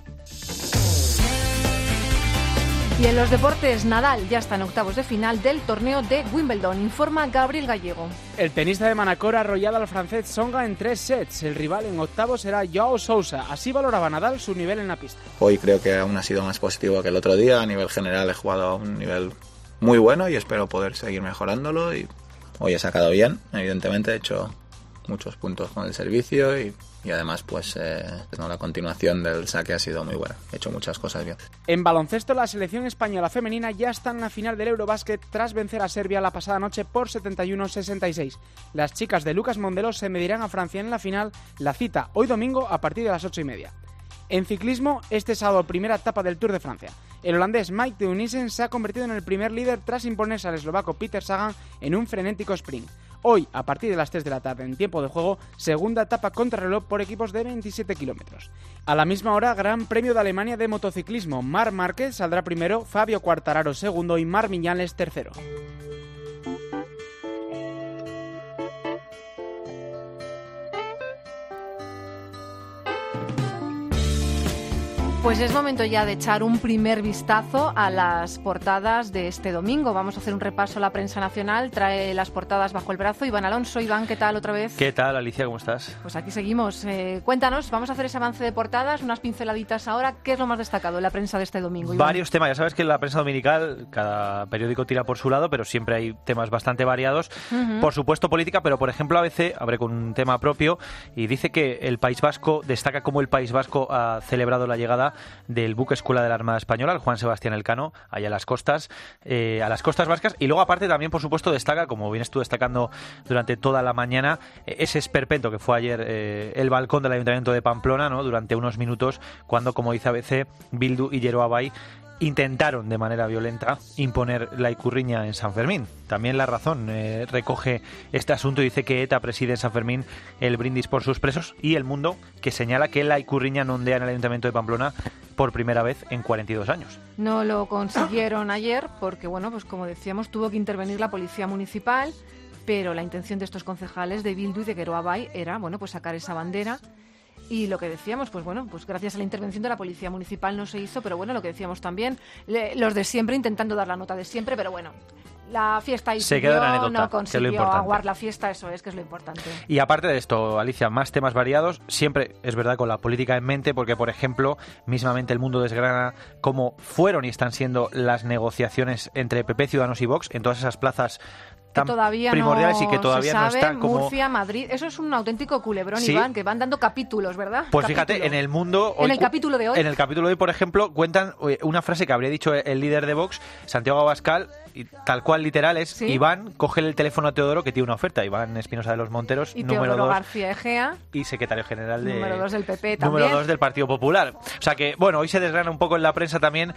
Y en los deportes, Nadal ya está en octavos de final del torneo de Wimbledon, informa Gabriel Gallego.
El tenista de Manacor ha arrollado al francés Tsonga en 3 sets. El rival en octavos será Joao Sousa. Así valoraba Nadal su nivel en la pista.
Hoy creo que aún ha sido más positivo que el otro día. A nivel general he jugado a un nivel muy bueno y espero poder seguir mejorándolo. Y hoy he sacado bien, evidentemente he hecho muchos puntos con el servicio y además pues la continuación del saque ha sido muy buena. He hecho muchas cosas bien.
En baloncesto, la selección española femenina ya está en la final del Eurobasket tras vencer a Serbia la pasada noche por 71-66. Las chicas de Lucas Mondelos se medirán a Francia en la final, la cita hoy domingo a partir de las 8:30. En ciclismo, este sábado primera etapa del Tour de Francia. El holandés Mike de Unissen se ha convertido en el primer líder tras imponerse al eslovaco Peter Sagan en un frenético sprint. Hoy, a partir de las 3 de la tarde en tiempo de juego, segunda etapa contrarreloj por equipos de 27 kilómetros. A la misma hora, Gran Premio de Alemania de motociclismo. Marc Márquez saldrá primero, Fabio Quartararo segundo y Marc Viñales tercero.
Pues es momento ya de echar un primer vistazo a las portadas de este domingo. Vamos a hacer un repaso a la prensa nacional. Trae las portadas bajo el brazo Iván Alonso. Iván, ¿qué tal otra vez?
¿Qué tal, Alicia? ¿Cómo estás?
Pues aquí seguimos. Cuéntanos, vamos a hacer ese avance de portadas, unas pinceladitas ahora. ¿Qué es lo más destacado en la prensa de este domingo, Iván?
Varios temas. Ya sabes que en la prensa dominical cada periódico tira por su lado, pero siempre hay temas bastante variados. Por supuesto, política, pero por ejemplo ABC abre con un tema propio y dice que el País Vasco destaca cómo el País Vasco ha celebrado la llegada del buque escuela de la Armada Española, el Juan Sebastián Elcano, allá a las costas vascas. Y luego, aparte, también, por supuesto, destaca, como vienes tú destacando durante toda la mañana, ese esperpento que fue ayer el balcón del Ayuntamiento de Pamplona, ¿no? Durante unos minutos, cuando, como dice ABC, Bildu y Yeroa Bai intentaron de manera violenta imponer la ikurriña en San Fermín. También La Razón recoge este asunto y dice que ETA preside en San Fermín el brindis por sus presos, y El Mundo, que señala que la ikurriña no ondea en el Ayuntamiento de Pamplona por primera vez en 42 años.
No lo consiguieron ayer porque, bueno, pues como decíamos, tuvo que intervenir la Policía Municipal, pero la intención de estos concejales de Bildu y de Yeroa Bai era, bueno, pues sacar esa bandera. Y lo que decíamos, pues bueno, pues gracias a la intervención de la Policía Municipal no se hizo, pero bueno, lo que decíamos también, los de siempre intentando dar la nota de siempre, pero bueno, la fiesta ahí
se quedó en anécdota,
no consiguió aguar la fiesta, eso es, que es lo importante.
Y aparte de esto, Alicia, más temas variados, siempre es verdad con la política en mente, porque por ejemplo, mismamente El Mundo desgrana cómo fueron y están siendo las negociaciones entre PP, Ciudadanos y Vox en todas esas plazas tan primordiales y que todavía no están como
Murcia, Madrid. Eso es un auténtico culebrón,
¿sí?
Iván, que van dando capítulos, ¿verdad?
Pues fíjate, en El Mundo hoy,
en el capítulo de hoy,
por ejemplo, cuentan una frase que habría dicho el líder de Vox, Santiago Abascal, y tal cual literal es, ¿sí? Iván, coge el teléfono a Teodoro que tiene una oferta. Iván Espinosa de los Monteros,
y
número 2
García Egea,
y secretario general
número 2 del PP también,
número 2 del Partido Popular. O sea que, bueno, hoy se desgrana un poco en la prensa también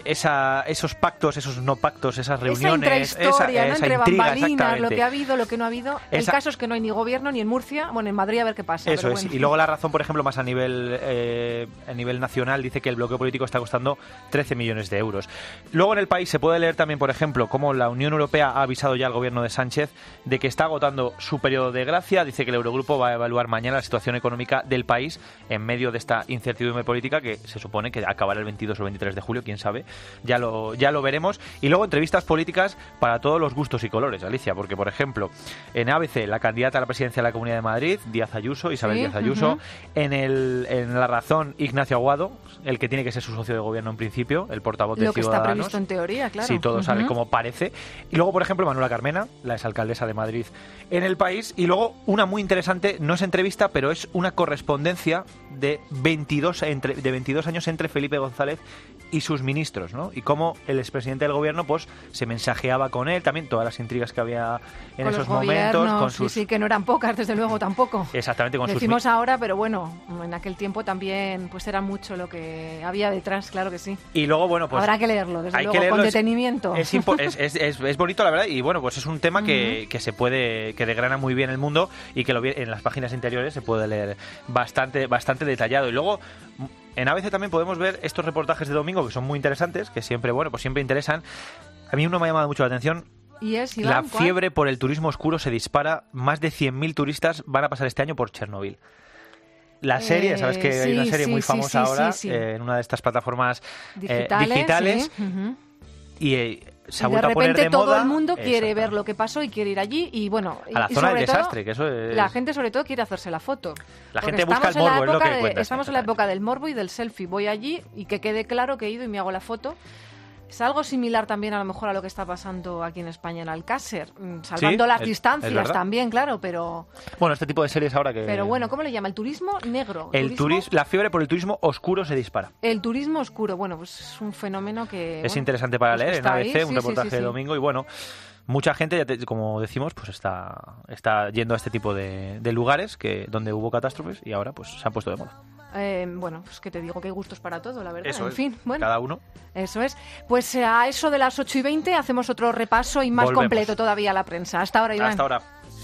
esos pactos, esos no pactos, esas reuniones,
esa intrahistoria, ¿no? Entre
intriga,
bambalinas, lo que ha habido, lo que no ha habido. El caso es que no hay ni gobierno ni en Murcia, bueno, en Madrid a ver qué pasa.
Eso
pero
es,
bueno.
Y luego La Razón, por ejemplo, más a nivel nacional, dice que el bloqueo político está costando 13 millones de euros. Luego en El País se puede leer también, por ejemplo, ejemplo, cómo la Unión Europea ha avisado ya al gobierno de Sánchez de que está agotando su periodo de gracia. Dice que el Eurogrupo va a evaluar mañana la situación económica del país en medio de esta incertidumbre política que se supone que acabará el 22 o 23 de julio, quién sabe. Ya lo veremos. Y luego entrevistas políticas para todos los gustos y colores, Alicia, porque, por ejemplo, en ABC, la candidata a la presidencia de la Comunidad de Madrid, Isabel Díaz Ayuso. En La Razón, Ignacio Aguado, el que tiene que ser su socio de gobierno en principio, el portavoz de Ciudadanos.
Lo que está previsto en teoría, claro.
Si todo sale como parece. Y luego, por ejemplo, Manuela Carmena, la exalcaldesa de Madrid en El País. Y luego, una muy interesante, no es entrevista, pero es una correspondencia de 22 años entre Felipe González y sus ministros, ¿no? Y cómo el expresidente del gobierno pues se mensajeaba con él, también todas las intrigas que había en esos momentos. Con sus...
Sí, que no eran pocas, desde luego, tampoco.
Exactamente, con
Decimos ahora, pero bueno, en aquel tiempo también pues era mucho lo que había detrás, claro que sí.
Y luego, bueno, pues...
Habrá que leerlo, desde luego, con detenimiento.
Es bonito, la verdad, y bueno, pues es un tema que degrana muy bien el mundo y que en las páginas interiores se puede leer bastante detallado. Y luego... En ABC también podemos ver estos reportajes de domingo que son muy interesantes, que siempre interesan. A mí uno me ha llamado mucho la atención.
¿Y es, Iván,
la fiebre por el turismo oscuro se dispara. Más de 100.000 turistas van a pasar este año por Chernobyl. La serie, sabes que hay una serie muy famosa ahora en una de estas plataformas digitales. Y se ha vuelto a poner de moda.
De repente todo el mundo quiere ver lo que pasó y quiere ir allí y bueno,
a la zona del desastre, que eso es...
La gente sobre todo quiere hacerse la foto.
La gente busca el morbo, es lo que cuenta.
Estamos en la época del morbo y del selfie. Voy allí y que quede claro que he ido y me hago la foto. Es algo similar también a lo mejor a lo que está pasando aquí en España en Alcácer, salvando las distancias también, claro, pero...
Bueno, este tipo de series ahora que...
Pero bueno, ¿cómo le llama? ¿El turismo negro?
La fiebre por el turismo oscuro se dispara.
El turismo oscuro, bueno, pues es un fenómeno que...
Es interesante para leer en ABC, un reportaje de domingo y bueno... Mucha gente, como decimos, pues está yendo a este tipo de lugares donde hubo catástrofes y ahora pues se han puesto de moda.
Bueno, pues que te digo que hay gustos para todo, la verdad.
Eso
en fin, bueno.
Cada uno.
Eso es. Pues a eso de las 8:20 hacemos otro repaso y más completo todavía la prensa. Hasta ahora, Iván.
Hasta ahora.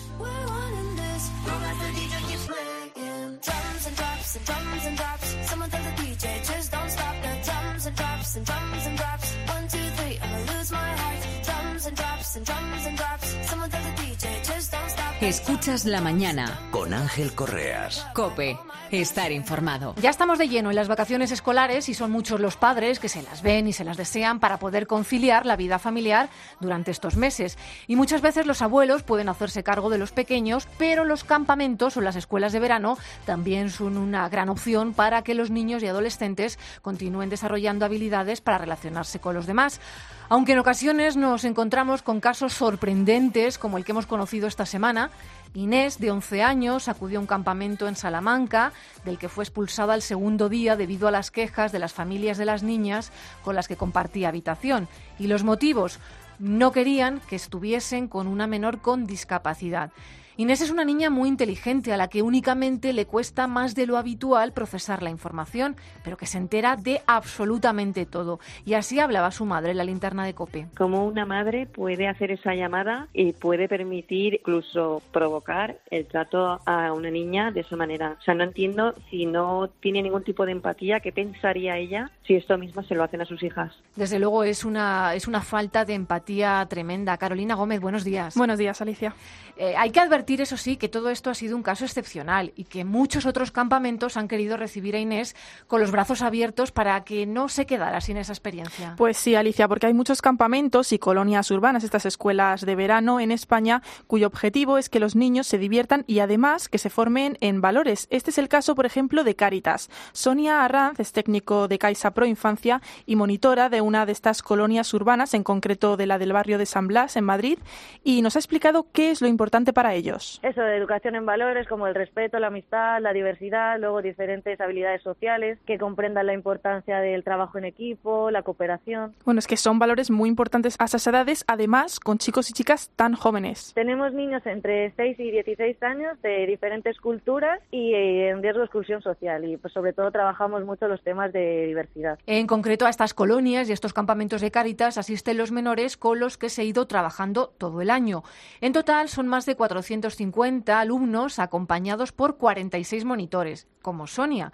Escuchas La Mañana
con Ángel Correas.
COPE. Estar informado.
Ya estamos de lleno en las vacaciones escolares y son muchos los padres que se las ven y se las desean para poder conciliar la vida familiar durante estos meses. Y muchas veces los abuelos pueden hacerse cargo de los pequeños, pero los campamentos o las escuelas de verano también son una gran opción para que los niños y adolescentes continúen desarrollando habilidades para relacionarse con los demás. Aunque en ocasiones nos encontramos con casos sorprendentes como el que hemos conocido esta semana. Inés, de 11 años, acudió a un campamento en Salamanca, del que fue expulsada al segundo día debido a las quejas de las familias de las niñas con las que compartía habitación. Y los motivos: no querían que estuviesen con una menor con discapacidad. Inés es una niña muy inteligente a la que únicamente le cuesta más de lo habitual procesar la información, pero que se entera de absolutamente todo. Y así hablaba su madre en la linterna de COPE.
Como una madre puede hacer esa llamada y puede permitir incluso provocar el trato a una niña de esa manera. O sea, no entiendo, si no tiene ningún tipo de empatía, ¿qué pensaría ella si esto mismo se lo hacen a sus hijas?
Desde luego es una falta de empatía tremenda. Carolina Gómez, buenos días.
Buenos días, Alicia.
Hay que advertir, eso sí, que todo esto ha sido un caso excepcional y que muchos otros campamentos han querido recibir a Inés con los brazos abiertos para que no se quedara sin esa experiencia.
Pues sí, Alicia, porque hay muchos campamentos y colonias urbanas, estas escuelas de verano en España, cuyo objetivo es que los niños se diviertan y además que se formen en valores. Este es el caso, por ejemplo, de Cáritas. Sonia Arranz es técnico de Caixa Pro Infancia y monitora de una de estas colonias urbanas, en concreto de la del barrio de San Blas, en Madrid, y nos ha explicado qué es lo importante para ellos.
Eso, de educación en valores como el respeto, la amistad, la diversidad, luego diferentes habilidades sociales que comprendan la importancia del trabajo en equipo, la cooperación.
Bueno, es que son valores muy importantes a esas edades, además con chicos y chicas tan jóvenes.
Tenemos niños entre 6 y 16 años de diferentes culturas y en riesgo de exclusión social y pues sobre todo trabajamos mucho los temas de diversidad.
En concreto a estas colonias y estos campamentos de Cáritas asisten los menores con los que se ha ido trabajando todo el año. En total son más de 450 alumnos acompañados por 46 monitores, como Sonia.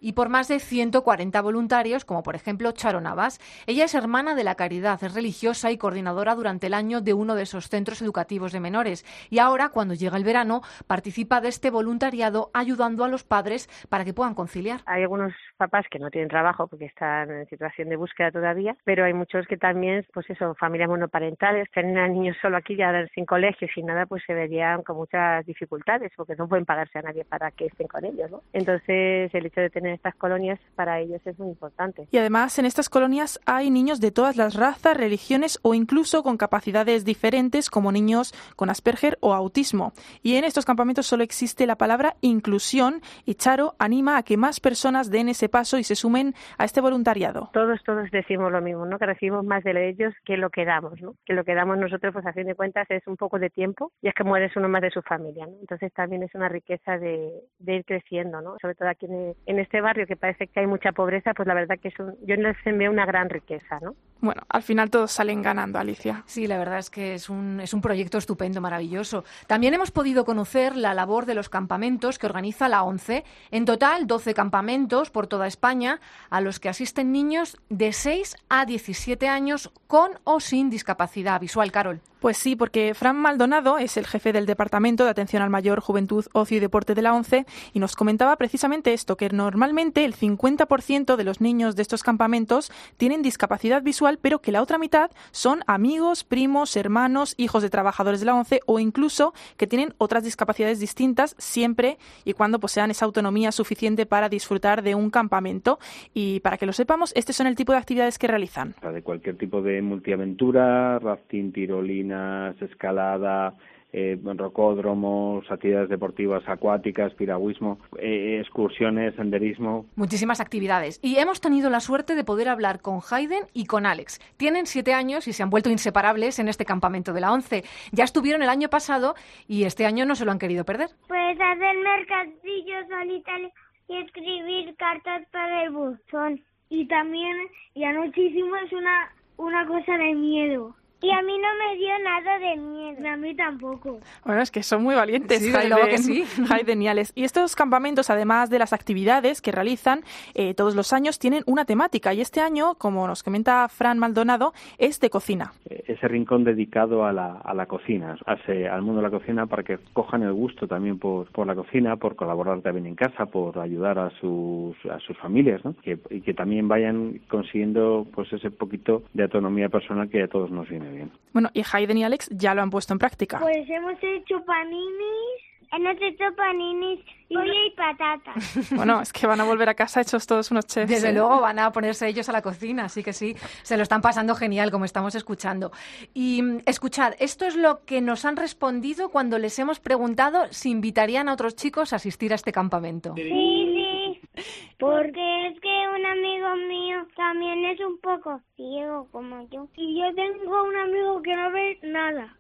y por más de 140 voluntarios, como por ejemplo Charo Navas. Ella es hermana de la Caridad, es religiosa y coordinadora durante el año de uno de esos centros educativos de menores. Y ahora, cuando llega el verano, participa de este voluntariado ayudando a los padres para que puedan conciliar.
Hay algunos papás que no tienen trabajo porque están en situación de búsqueda todavía, pero hay muchos que también, pues eso, familias monoparentales, tienen a niños solo aquí, ya sin colegio, sin nada, pues se verían con muchas dificultades porque no pueden pagarse a nadie para que estén con ellos, ¿no? Entonces, el hecho de tener estas colonias para ellos es muy importante.
Y además, en estas colonias hay niños de todas las razas, religiones o incluso con capacidades diferentes, como niños con Asperger o autismo. Y en estos campamentos solo existe la palabra inclusión, y Charo anima a que más personas den ese paso y se sumen a este voluntariado.
Todos decimos lo mismo, ¿no? Que recibimos más de ellos que lo que damos, ¿no? Que lo que damos nosotros, pues a fin de cuentas, es un poco de tiempo y es que mueres uno más de su familia, ¿no? Entonces también es una riqueza de ir creciendo, ¿no? Sobre todo aquí en este barrio que parece que hay mucha pobreza, pues la verdad que yo les veo una gran riqueza, ¿no?
Bueno, al final todos salen ganando, Alicia.
Sí, la verdad es que es un proyecto estupendo, maravilloso. También hemos podido conocer la labor de los campamentos que organiza la ONCE. En total, 12 campamentos por toda España a los que asisten niños de 6 a 17 años con o sin discapacidad visual, Carol.
Pues sí, porque Fran Maldonado es el jefe del Departamento de Atención al Mayor, Juventud, Ocio y Deporte de la ONCE y nos comentaba precisamente esto, que normalmente el 50% de los niños de estos campamentos tienen discapacidad visual, pero que la otra mitad son amigos, primos, hermanos, hijos de trabajadores de la ONCE o incluso que tienen otras discapacidades distintas siempre y cuando posean esa autonomía suficiente para disfrutar de un campamento. Y para que lo sepamos, este son el tipo de actividades que realizan.
De cualquier tipo de multiaventura, rafting, tirolina, escalada, rocódromos, actividades deportivas acuáticas, piragüismo, excursiones, senderismo.
Muchísimas actividades. Y hemos tenido la suerte de poder hablar con Hayden y con Alex. Tienen 7 años y se han vuelto inseparables en este campamento de la ONCE. Ya estuvieron el año pasado y este año no se lo han querido perder.
Pues hacer mercadillos solitarios y escribir cartas para el buzón. Y también, y anoche hicimos una cosa de miedo. Y a mí no me dio nada de miedo. A mí tampoco.
Bueno, es que son muy valientes,
sí, luego que sí.
Hayden y Alex. Y estos campamentos, además de las actividades que realizan todos los años, tienen una temática. Y este año, como nos comenta Fran Maldonado, es de cocina.
Ese rincón dedicado a la cocina, al mundo de la cocina, para que cojan el gusto también por la cocina, por colaborar también en casa, por ayudar a sus familias, ¿no? Y que también vayan consiguiendo pues ese poquito de autonomía personal que a todos nos viene bien.
Bueno, y Hayden y Alex ya lo han puesto en práctica.
Pues hemos hecho paninis y patatas.
Bueno, es que van a volver a casa hechos todos unos chefs.
Desde luego van a ponerse ellos a la cocina, así que sí, se lo están pasando genial, como estamos escuchando. Y escuchad, esto es lo que nos han respondido cuando les hemos preguntado si invitarían a otros chicos a asistir a este campamento.
Sí, porque es que un amigo mío también es un poco ciego como yo. Y yo tengo un amigo que no ve nada.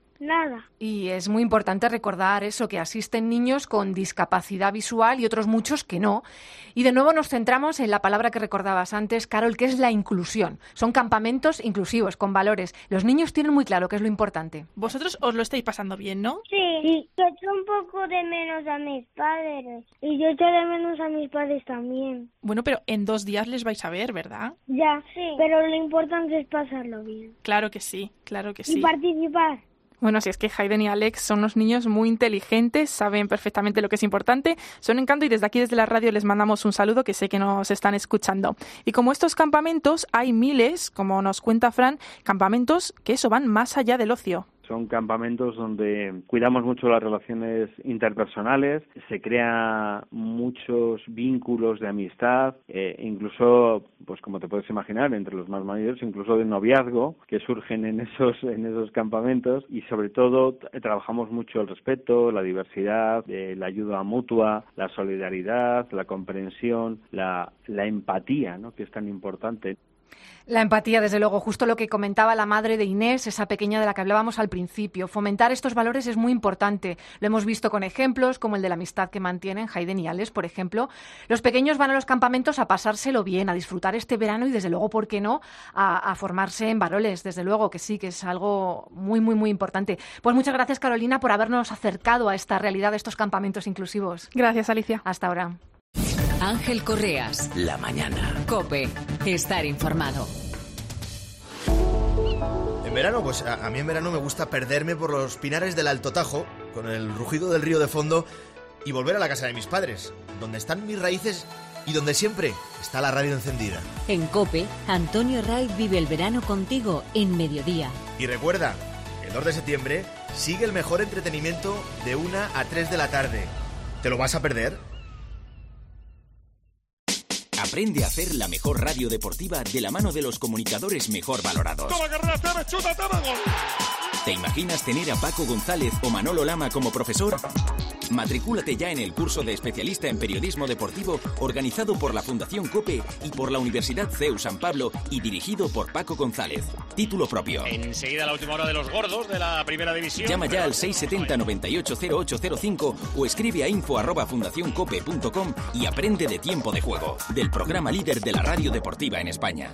Y es muy importante recordar eso, que asisten niños con discapacidad visual y otros muchos que no. Y de nuevo nos centramos en la palabra que recordabas antes, Carol, que es la inclusión. Son campamentos inclusivos, con valores. Los niños tienen muy claro qué es lo importante.
Vosotros os lo estáis pasando bien, ¿no?
Sí, yo echo un poco de menos a mis padres. Y yo echo de menos a mis padres también.
Bueno, pero en 2 días les vais a ver, ¿verdad?
Ya, sí. Pero lo importante es pasarlo bien.
Claro que sí, claro que sí.
Y participar.
Bueno, si es que Hayden y Alex son unos niños muy inteligentes, saben perfectamente lo que es importante, son un encanto y desde aquí, desde la radio, les mandamos un saludo que sé que nos están escuchando. Y como estos campamentos, hay miles, como nos cuenta Fran, campamentos que eso van más allá del ocio.
Son campamentos donde cuidamos mucho las relaciones interpersonales, se crean muchos vínculos de amistad, incluso, pues como te puedes imaginar, entre los más mayores, incluso de noviazgo que surgen en esos campamentos, y sobre todo trabajamos mucho el respeto, la diversidad, la ayuda mutua, la solidaridad, la comprensión, la empatía, ¿no?, que es tan importante.
La empatía, desde luego, justo lo que comentaba la madre de Inés, esa pequeña de la que hablábamos al principio. Fomentar estos valores es muy importante. Lo hemos visto con ejemplos como el de la amistad que mantienen Hayden y Alex, por ejemplo. Los pequeños van a los campamentos a pasárselo bien, a disfrutar este verano y, desde luego, ¿por qué no?, a formarse en valores. Desde luego que sí, que es algo muy, muy, muy importante. Pues muchas gracias, Carolina, por habernos acercado a esta realidad de estos campamentos inclusivos.
Gracias, Alicia.
Hasta ahora.
Ángel Correas.
La mañana.
COPE. Estar informado.
En verano, pues a mí en verano me gusta perderme por los pinares del Alto Tajo, con el rugido del río de fondo, y volver a la casa de mis padres, donde están mis raíces y donde siempre está la radio encendida.
En COPE, Antonio Raiz vive el verano contigo en Mediodía.
Y recuerda, el 2 de septiembre sigue el mejor entretenimiento de 1 a 3 de la tarde. ¿Te lo vas a perder?
Aprende a hacer la mejor radio deportiva de la mano de los comunicadores mejor valorados. ¿Te imaginas tener a Paco González o Manolo Lama como profesor? Matricúlate ya en el curso de especialista en periodismo deportivo organizado por la Fundación COPE y por la Universidad CEU San Pablo y dirigido por Paco González. Título propio.
Enseguida la última hora de los gordos de la primera división.
Llama ya al 670 980805 o escribe a info@fundacioncope.com y aprende de Tiempo de Juego, del programa líder de la radio deportiva en España.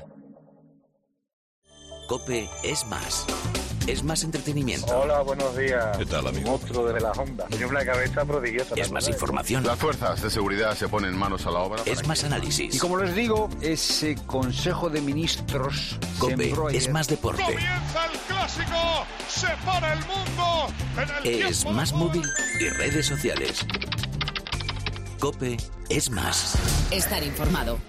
COPE es más. Es más entretenimiento.
Hola, buenos días.
¿Qué tal, amigo?
Monstruo de las ondas. Tiene una cabeza prodigiosa.
Es más información.
Las fuerzas de seguridad se ponen manos a la obra.
Es más análisis.
Y como les digo, ese Consejo de Ministros
COPE es más deporte.
¡Comienza el clásico! ¡Se para el mundo!
Es más móvil y redes sociales. COPE es más.
Estar informado.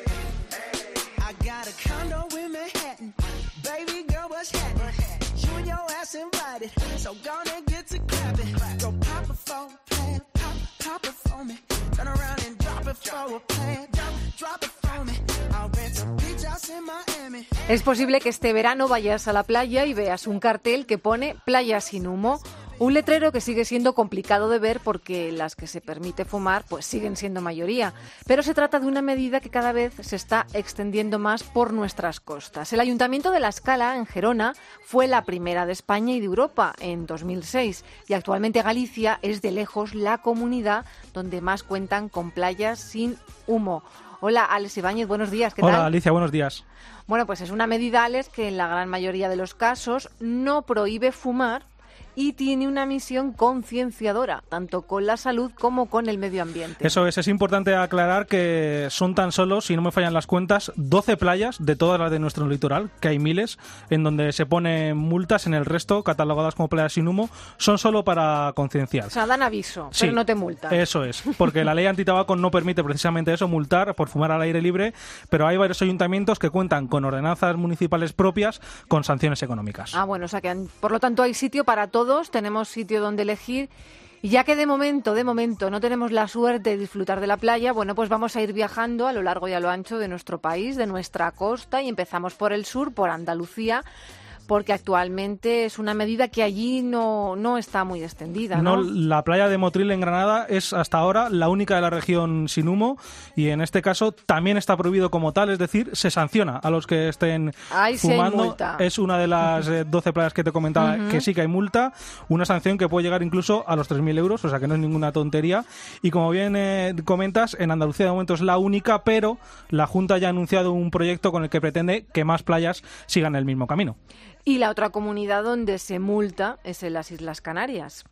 Es posible que este verano vayas a la playa y veas un cartel que pone Playa sin humo. Un letrero que sigue siendo complicado de ver porque las que se permite fumar pues siguen siendo mayoría. Pero se trata de una medida que cada vez se está extendiendo más por nuestras costas. El Ayuntamiento de La Scala, en Gerona, fue la primera de España y de Europa en 2006. Y actualmente Galicia es de lejos la comunidad donde más cuentan con playas sin humo. Hola, Alex Ibáñez, buenos días, ¿qué tal?
Hola, Alicia, buenos días.
Bueno, pues es una medida, Alex, que en la gran mayoría de los casos no prohíbe fumar y tiene una misión concienciadora, tanto con la salud como con el medio ambiente.
Eso es importante aclarar que son tan solo, si no me fallan las cuentas, 12 playas de todas las de nuestro litoral, que hay miles, en donde se ponen multas. En el resto, catalogadas como playas sin humo, son solo para concienciar.
O sea, dan aviso,
sí,
pero no te multan.
Eso es, porque la ley antitabaco no permite precisamente eso, multar por fumar al aire libre, pero hay varios ayuntamientos que cuentan con ordenanzas municipales propias con sanciones económicas.
Ah, bueno, o sea que por lo tanto hay sitio para todos, tenemos sitio donde elegir. Y ya que de momento no tenemos la suerte de disfrutar de la playa, bueno, pues vamos a ir viajando a lo largo y a lo ancho de nuestro país, de nuestra costa, y empezamos por el sur, por Andalucía, porque actualmente es una medida que allí no está muy extendida, ¿no?
La playa de Motril en Granada es hasta ahora la única de la región sin humo y en este caso también está prohibido como tal, es decir, se sanciona a los que estén fumando.
Sí hay multa.
Es una de las 12 playas que te comentaba que sí que hay multa, una sanción que puede llegar incluso a los 3.000 euros, o sea que no es ninguna tontería. Y como bien comentas, en Andalucía de momento es la única, pero la Junta ya ha anunciado un proyecto con el que pretende que más playas sigan el mismo camino.
Y la otra comunidad donde se multa es en las Islas Canarias.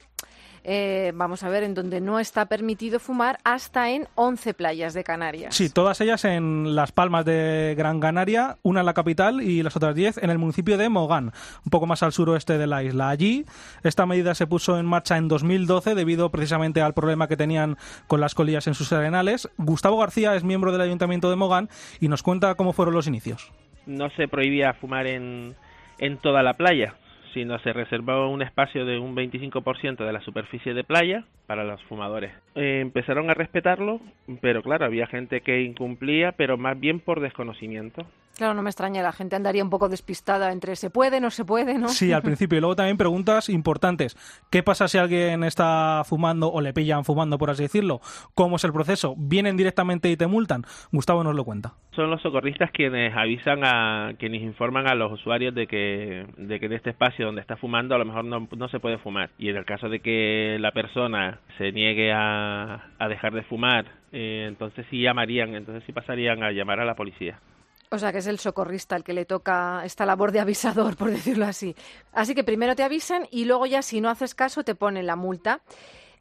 Vamos a ver, en donde no está permitido fumar hasta en 11 playas de Canarias.
Sí, todas ellas en Las Palmas de Gran Canaria, una en la capital y las otras 10 en el municipio de Mogán, un poco más al suroeste de la isla. Allí, esta medida se puso en marcha en 2012 debido precisamente al problema que tenían con las colillas en sus arenales. Gustavo García es miembro del Ayuntamiento de Mogán y nos cuenta cómo fueron los inicios.
No se prohibía fumar en toda la playa, sino se reservaba un espacio de un 25% de la superficie de playa para los fumadores. Empezaron a respetarlo, pero claro, había gente que incumplía, pero más bien por desconocimiento.
Claro, no me extraña, la gente andaría un poco despistada entre se puede, no se puede, ¿no?
Sí, al principio. Y luego también preguntas importantes. ¿Qué pasa si alguien está fumando o le pillan fumando, por así decirlo? ¿Cómo es el proceso? ¿Vienen directamente y te multan? Gustavo nos lo cuenta.
Son los socorristas quienes avisan quienes informan a los usuarios de que en este espacio donde está fumando a lo mejor no se puede fumar. Y en el caso de que la persona se niegue a dejar de fumar, entonces sí pasarían a llamar a la policía.
O sea, que es el socorrista el que le toca esta labor de avisador, por decirlo así. Así que primero te avisan y luego ya, si no haces caso, te ponen la multa.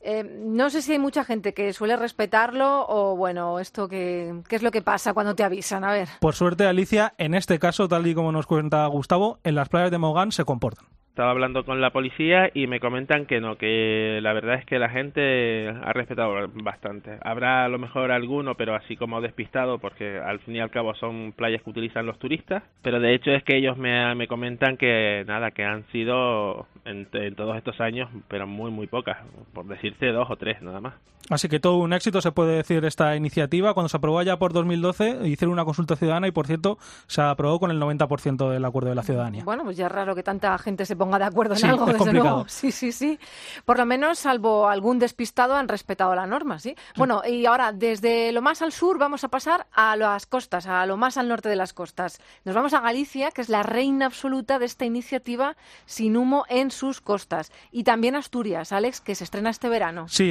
No sé si hay mucha gente que suele respetarlo o, bueno, esto ¿qué es lo que pasa cuando te avisan? A ver.
Por suerte, Alicia, en este caso, tal y como nos cuenta Gustavo, en las playas de Mogán se comportan.
Estaba hablando con la policía y me comentan que no, que la verdad es que la gente ha respetado bastante. Habrá a lo mejor alguno, pero así como despistado, porque al fin y al cabo son playas que utilizan los turistas. Pero de hecho es que ellos me comentan que nada, que han sido en todos estos años, pero muy pocas, por decirte 2 o 3 nada más.
Así que todo un éxito, se puede decir, esta iniciativa. Cuando se aprobó ya por 2012, hicieron una consulta ciudadana y, por cierto, se aprobó con el 90% del acuerdo de la ciudadanía.
Bueno, pues ya es raro que tanta gente se ponga de acuerdo en
sí,
algo,
es
desde
complicado.
luego. Sí. Por lo menos, salvo algún despistado, han respetado la norma, ¿sí? Bueno, y ahora, desde lo más al sur, vamos a pasar a las costas, a lo más al norte de las costas. Nos vamos a Galicia, que es la reina absoluta de esta iniciativa sin humo en sus costas. Y también Asturias, Alex, que se estrena este verano.
Sí,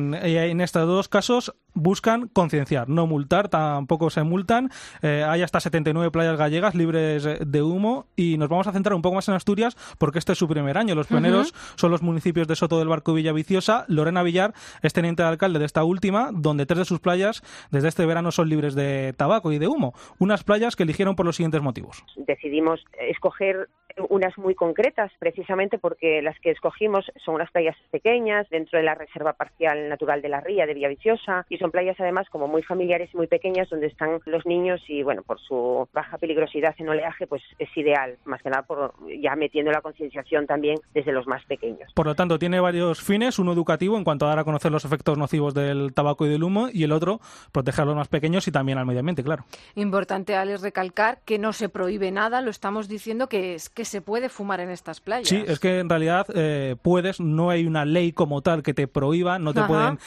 en estos dos casos buscan concienciar, no multar, tampoco se multan. Hay hasta 79 playas gallegas libres de humo y nos vamos a centrar un poco más en Asturias porque este es su primer año. Los pioneros son los municipios de Soto del Barco y Villaviciosa. Lorena Villar es teniente de alcalde de esta última, donde 3 de sus playas desde este verano son libres de tabaco y de humo. Unas playas que eligieron por los siguientes motivos.
Decidimos escoger unas muy concretas, precisamente porque las que escogimos son unas playas pequeñas dentro de la Reserva Parcial Natural de la Ría de Villaviciosa y son playas además como muy familiares y muy pequeñas donde están los niños y bueno, por su baja peligrosidad en oleaje pues es ideal, más que nada por ya metiendo la concienciación también desde los más pequeños.
Por lo tanto, tiene varios fines, uno educativo en cuanto a dar a conocer los efectos nocivos del tabaco y del humo y el otro proteger a los más pequeños y también al medio ambiente, claro.
Importante, Alex, recalcar que no se prohíbe nada, lo estamos diciendo que es que se puede fumar en estas playas.
Sí, es que en realidad puedes, no hay una ley como tal que te prohíba, no te pueden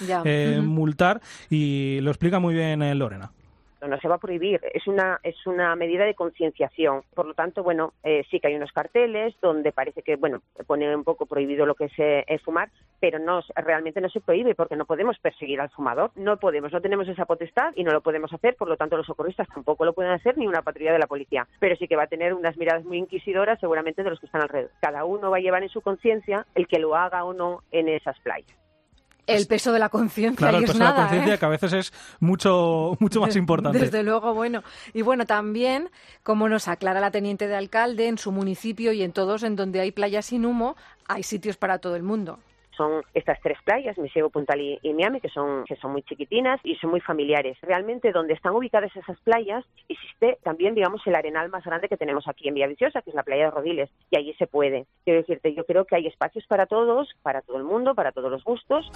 multar y lo explica muy bien Lorena.
No se va a prohibir, es una medida de concienciación. Por lo tanto, bueno, sí que hay unos carteles donde parece que, bueno, pone un poco prohibido lo que es fumar, pero realmente no se prohíbe porque no podemos perseguir al fumador. No tenemos esa potestad y no lo podemos hacer, por lo tanto los socorristas tampoco lo pueden hacer ni una patrulla de la policía. Pero sí que va a tener unas miradas muy inquisidoras seguramente de los que están alrededor. Cada uno va a llevar en su conciencia el que lo haga o no en esas playas.
El peso de la conciencia,
claro,
y
el peso
es nada,
de la conciencia que a veces es mucho más importante.
Desde luego, bueno. Y bueno, también, como nos aclara la teniente de alcalde, en su municipio y en todos en donde hay playas sin humo, hay sitios para todo el mundo.
Son estas 3 playas, Misego, Puntal y Miami, que son muy chiquitinas y son muy familiares. Realmente donde están ubicadas esas playas existe también, digamos, el arenal más grande que tenemos aquí en Villaviciosa, que es la playa de Rodiles, y allí se puede. Quiero decirte, yo creo que hay espacios para todos, para todo el mundo, para todos los gustos.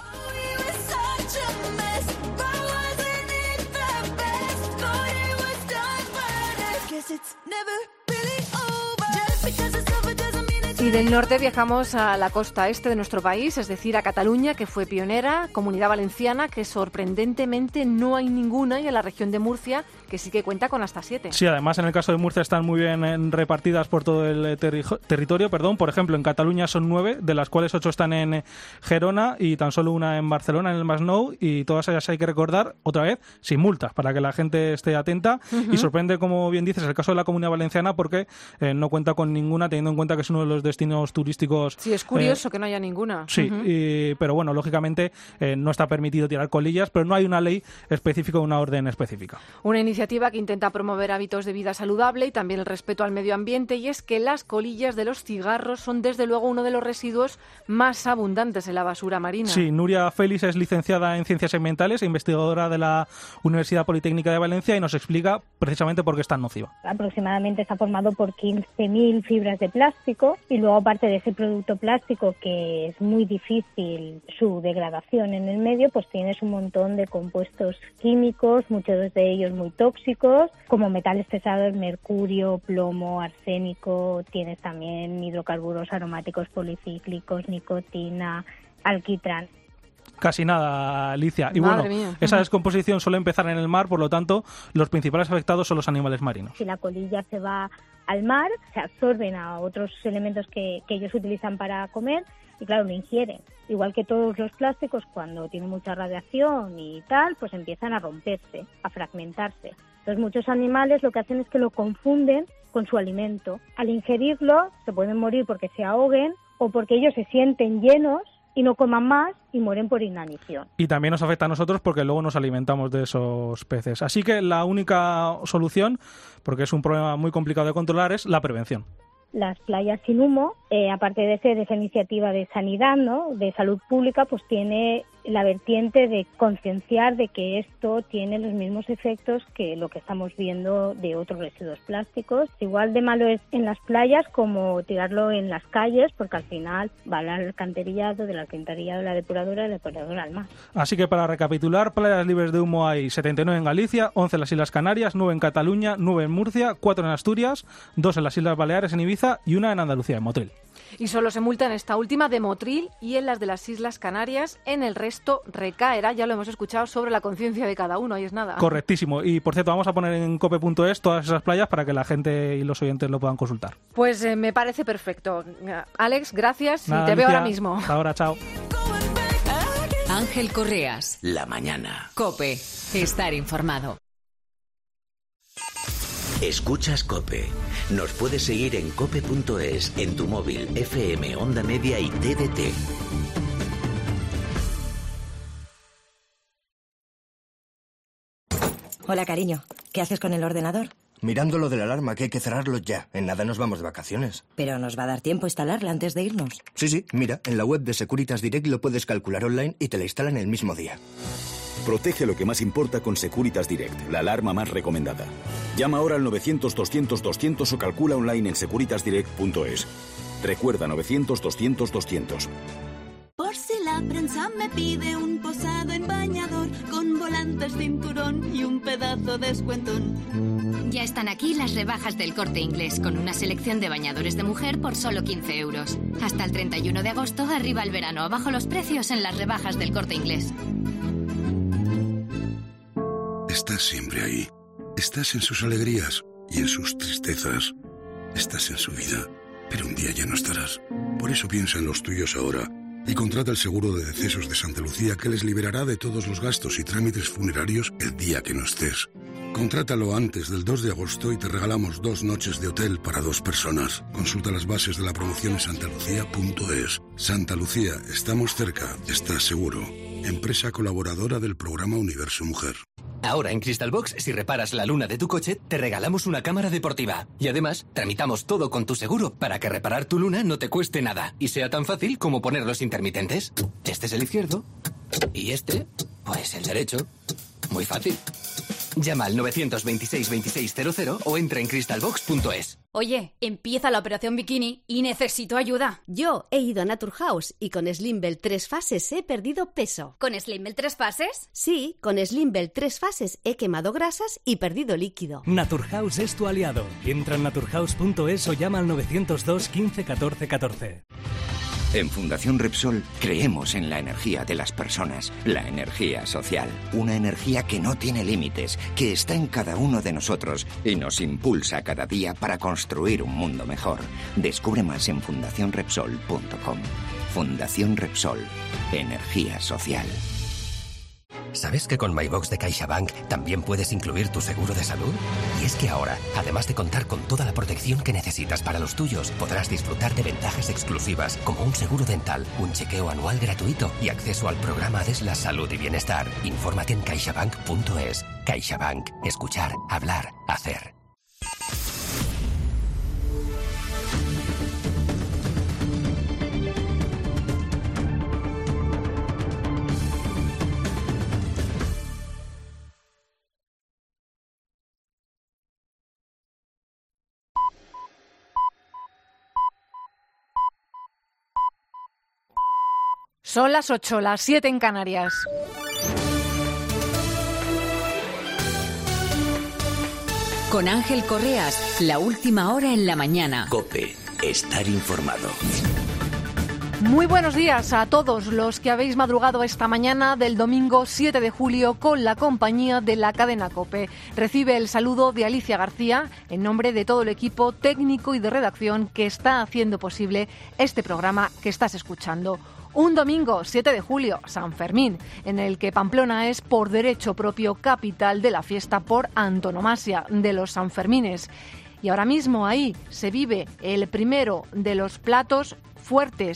Y del norte viajamos a la costa este de nuestro país, es decir, a Cataluña, que fue pionera, Comunidad Valenciana, que sorprendentemente no hay ninguna, y a la región de Murcia, que sí que cuenta con hasta 7.
Sí, además en el caso de Murcia están muy bien repartidas por todo el territorio. Por ejemplo, en Cataluña son 9, de las cuales 8 están en Gerona y tan solo una en Barcelona, en el Masnou, y todas ellas hay que recordar, otra vez, sin multas, para que la gente esté atenta. Y sorprende, como bien dices, el caso de la Comunidad Valenciana porque no cuenta con ninguna, teniendo en cuenta que es uno de los destinos turísticos.
Sí, es curioso que no haya ninguna.
Sí, pero bueno, lógicamente no está permitido tirar colillas, pero no hay una ley específica, una orden específica.
Una iniciativa que intenta promover hábitos de vida saludable y también el respeto al medio ambiente, y es que las colillas de los cigarros son desde luego uno de los residuos más abundantes en la basura marina.
Sí, Nuria Félix es licenciada en Ciencias Ambientales e investigadora de la Universidad Politécnica de Valencia y nos explica precisamente por qué es tan nociva.
Aproximadamente está formado por 15.000 fibras de plástico y luego aparte de ese producto plástico que es muy difícil su degradación en el medio, pues tienes un montón de compuestos químicos, muchos de ellos muy tóxicos, como metales pesados, mercurio, plomo, arsénico, tienes también hidrocarburos aromáticos policíclicos, nicotina, alquitrán.
Casi nada, Alicia. Y
Madre
bueno,
mía.
Esa descomposición suele empezar en el mar, por lo tanto, los principales afectados son los animales marinos.
Si la colilla se va al mar, se absorben a otros elementos que ellos utilizan para comer y claro, lo ingieren. Igual que todos los plásticos, cuando tienen mucha radiación y tal, pues empiezan a romperse, a fragmentarse. Entonces muchos animales lo que hacen es que lo confunden con su alimento. Al ingerirlo se pueden morir porque se ahoguen o porque ellos se sienten llenos y no coman más y mueren por inanición.
Y también nos afecta a nosotros porque luego nos alimentamos de esos peces. Así que la única solución, porque es un problema muy complicado de controlar, es la prevención.
Las playas sin humo, aparte de ser esa iniciativa de sanidad, ¿no?, de salud pública, pues tiene la vertiente de concienciar de que esto tiene los mismos efectos que lo que estamos viendo de otros residuos plásticos. Igual de malo es en las playas como tirarlo en las calles, porque al final va al alcantarillado, del alcantarillado a la depuradora al mar.
Así que para recapitular, playas libres de humo hay 79 en Galicia, 11 en las Islas Canarias, 9 en Cataluña, 9 en Murcia, 4 en Asturias, 2 en las Islas Baleares en Ibiza y 1 en Andalucía, en Motril.
Y solo se multa en esta última de Motril y en las de las Islas Canarias. En el resto recaerá, ya lo hemos escuchado, sobre la conciencia de cada uno, ahí es nada.
Correctísimo. Y por cierto, vamos a poner en cope.es todas esas playas para que la gente y los oyentes lo puedan consultar.
Pues me parece perfecto. Alex, gracias.
Nada,
y te veo
Alicia,
ahora mismo.
Hasta ahora, chao.
Ángel Correas.
La mañana.
COPE. Estar informado.
Escuchas COPE. Nos puedes seguir en cope.es, en tu móvil, FM, Onda Media y TDT.
Hola, cariño. ¿Qué haces con el ordenador?
Mirando lo de la alarma, que hay que cerrarlo ya. En nada nos vamos de vacaciones.
Pero nos va a dar tiempo instalarla antes de irnos.
Sí, mira, en la web de Securitas Direct lo puedes calcular online y te la instalan el mismo día.
Protege lo que más importa con Securitas Direct, la alarma más recomendada. Llama ahora al 900-200-200 o calcula online en securitasdirect.es. Recuerda, 900-200-200.
Por si la prensa me pide un posado en bañador con volantes, cinturón y un pedazo de escuentón.
Ya están aquí las rebajas del Corte Inglés, con una selección de bañadores de mujer por solo 15 euros. Hasta el 31 de agosto, arriba el verano, abajo los precios en las rebajas del Corte Inglés.
Estás siempre ahí. Estás en sus alegrías y en sus tristezas. Estás en su vida, pero un día ya no estarás. Por eso piensa en los tuyos ahora y contrata el seguro de decesos de Santa Lucía, que les liberará de todos los gastos y trámites funerarios el día que no estés. Contrátalo antes del 2 de agosto y te regalamos 2 noches de hotel para 2 personas. Consulta las bases de la promoción en santalucía.es. Santa Lucía, estamos cerca, estás seguro. Empresa colaboradora del programa Universo Mujer.
Ahora en Crystal Box, si reparas la luna de tu coche, te regalamos una cámara deportiva. Y además, tramitamos todo con tu seguro para que reparar tu luna no te cueste nada y sea tan fácil como poner los intermitentes. Este es el izquierdo y este, pues el derecho. Muy fácil. Llama al 926-2600 o entra en crystalbox.es.
Oye, empieza la operación bikini y necesito ayuda.
Yo he ido a Naturhaus y con Slimbell 3 fases he perdido peso.
¿Con Slimbell 3 fases?
Sí, con Slimbell 3 fases he quemado grasas y perdido líquido.
Naturhaus es tu aliado. Entra en naturhaus.es o llama al 902 15 14 14.
En Fundación Repsol creemos en la energía de las personas, la energía social, una energía que no tiene límites, que está en cada uno de nosotros y nos impulsa cada día para construir un mundo mejor. Descubre más en fundacionrepsol.com. Fundación Repsol, energía social.
¿Sabes que con MyBox de CaixaBank también puedes incluir tu seguro de salud? Y es que ahora, además de contar con toda la protección que necesitas para los tuyos, podrás disfrutar de ventajas exclusivas como un seguro dental, un chequeo anual gratuito y acceso al programa Adesla Salud y Bienestar. Infórmate en caixabank.es. CaixaBank. Escuchar, hablar, hacer.
Son las 8, las 7 en Canarias.
Con Ángel Correas, la última hora en la mañana.
COPE, estar informado.
Muy buenos días a todos los que habéis madrugado esta mañana del domingo 7 de julio con la compañía de la cadena COPE. Recibe el saludo de Alicia García en nombre de todo el equipo técnico y de redacción que está haciendo posible este programa que estás escuchando. Un domingo 7 de julio, San Fermín, en el que Pamplona es por derecho propio capital de la fiesta por antonomasia de los Sanfermines. Y ahora mismo ahí se vive el primero de los platos fuertes,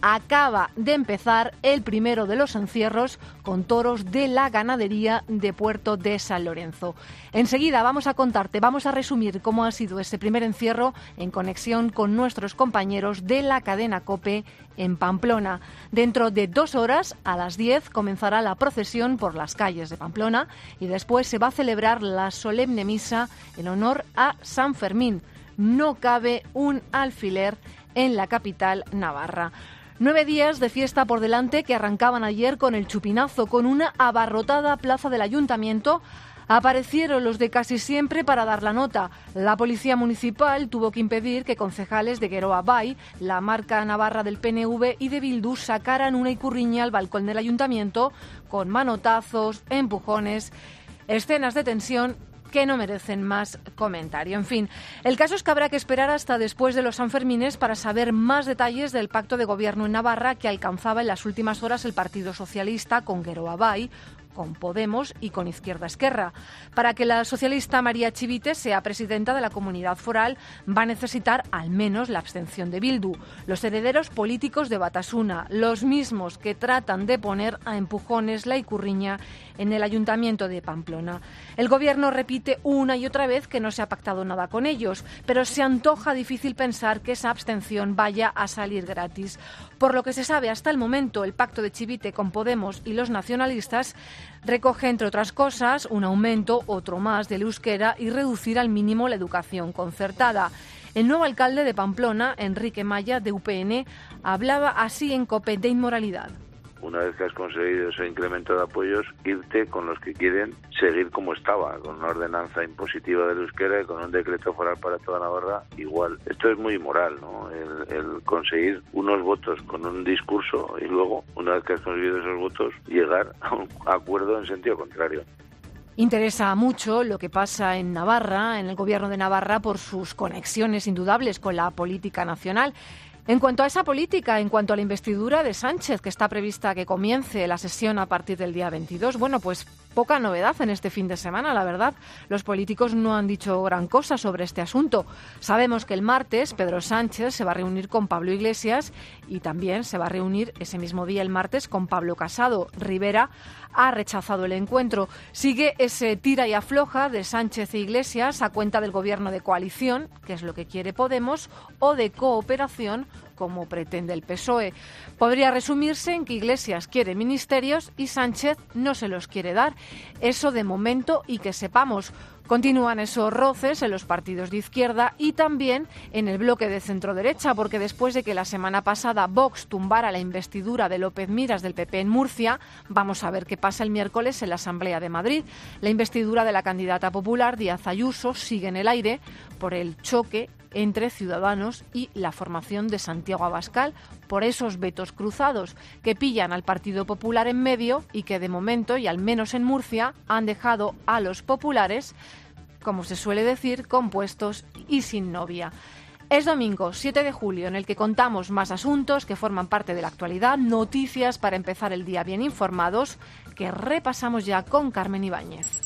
acaba de empezar el primero de los encierros con toros de la ganadería de Puerto de San Lorenzo. Enseguida vamos a contarte, vamos a resumir cómo ha sido ese primer encierro en conexión con nuestros compañeros de la cadena COPE en Pamplona. Dentro de 2 horas, a las 10, comenzará la procesión por las calles de Pamplona y después se va a celebrar la solemne misa en honor a San Fermín. No cabe un alfiler en la capital navarra. 9 días de fiesta por delante que arrancaban ayer con el chupinazo, con una abarrotada plaza del ayuntamiento. Aparecieron los de casi siempre para dar la nota. La policía municipal tuvo que impedir que concejales de Geroa Bai, la marca navarra del PNV y de Bildu, sacaran una ikurriña al balcón del ayuntamiento con manotazos, empujones, escenas de tensión que no merecen más comentario. En fin, el caso es que habrá que esperar hasta después de los Sanfermines para saber más detalles del pacto de gobierno en Navarra que alcanzaba en las últimas horas el Partido Socialista con Geroa Bai, con Podemos y con Izquierda Esquerra. Para que la socialista María Chivite sea presidenta de la comunidad foral, va a necesitar al menos la abstención de Bildu, los herederos políticos de Batasuna, los mismos que tratan de poner a empujones la ikurriña en el ayuntamiento de Pamplona. El gobierno repite una y otra vez que no se ha pactado nada con ellos, pero se antoja difícil pensar que esa abstención vaya a salir gratis. Por lo que se sabe hasta el momento, el pacto de Chivite con Podemos y los nacionalistas recoge, entre otras cosas, un aumento, otro más, del euskera y reducir al mínimo la educación concertada. El nuevo alcalde de Pamplona, Enrique Maya, de UPN, hablaba así en COPE de inmoralidad.
Una vez que has conseguido ese incremento de apoyos, irte con los que quieren seguir como estaba, con una ordenanza impositiva del euskera y con un decreto foral para toda Navarra igual. Esto es muy inmoral, ¿no? El conseguir unos votos con un discurso y luego, una vez que has conseguido esos votos, llegar a un acuerdo en sentido contrario.
Interesa mucho lo que pasa en Navarra, en el gobierno de Navarra, por sus conexiones indudables con la política nacional. En cuanto a esa política, en cuanto a la investidura de Sánchez, que está prevista que comience la sesión a partir del día 22, bueno, pues poca novedad en este fin de semana, la verdad. Los políticos no han dicho gran cosa sobre este asunto. Sabemos que el martes Pedro Sánchez se va a reunir con Pablo Iglesias y también se va a reunir ese mismo día, el martes, con Pablo Casado. Rivera ha rechazado el encuentro. Sigue ese tira y afloja de Sánchez e Iglesias a cuenta del gobierno de coalición, que es lo que quiere Podemos, o de cooperación, como pretende el PSOE. Podría resumirse en que Iglesias quiere ministerios y Sánchez no se los quiere dar. Eso de momento, y que sepamos. Continúan esos roces en los partidos de izquierda y también en el bloque de centro-derecha, porque después de que la semana pasada Vox tumbara la investidura de López Miras del PP en Murcia, vamos a ver qué pasa el miércoles en la Asamblea de Madrid. La investidura de la candidata popular Díaz Ayuso sigue en el aire por el choque entre Ciudadanos y la formación de Santiago Abascal, por esos vetos cruzados que pillan al Partido Popular en medio y que de momento, y al menos en Murcia, han dejado a los populares, como se suele decir, compuestos y sin novia. Es domingo 7 de julio en el que contamos más asuntos que forman parte de la actualidad, noticias para empezar el día bien informados, que repasamos ya con Carmen Ibáñez.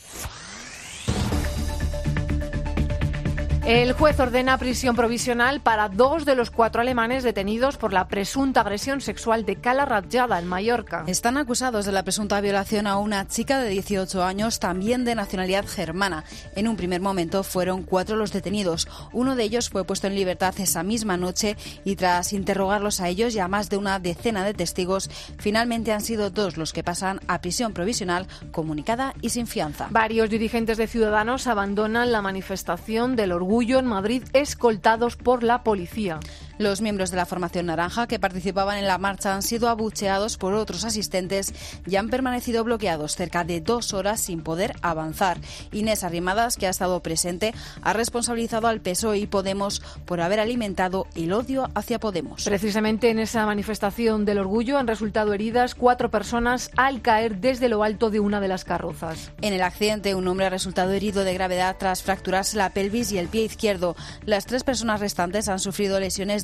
El juez ordena prisión provisional para 2 de los 4 alemanes detenidos por la presunta agresión sexual de Cala Ratjada en Mallorca.
Están acusados de la presunta violación a una chica de 18 años, también de nacionalidad germana. En un primer momento fueron 4 los detenidos. Uno de ellos fue puesto en libertad esa misma noche y tras interrogarlos a ellos y a más de una decena de testigos, finalmente han sido 2 los que pasan a prisión provisional comunicada y sin fianza.
Varios dirigentes de Ciudadanos abandonan la manifestación del orgullo en Madrid, escoltados por la policía.
Los miembros de la Formación Naranja que participaban en la marcha han sido abucheados por otros asistentes y han permanecido bloqueados cerca de 2 horas sin poder avanzar. Inés Arrimadas, que ha estado presente, ha responsabilizado al PSOE y Podemos por haber alimentado el odio hacia Podemos.
Precisamente en esa manifestación del orgullo han resultado heridas 4 personas al caer desde lo alto de una de las carrozas.
En el accidente, un hombre ha resultado herido de gravedad tras fracturarse la pelvis y el pie izquierdo. Las 3 personas restantes han sufrido lesiones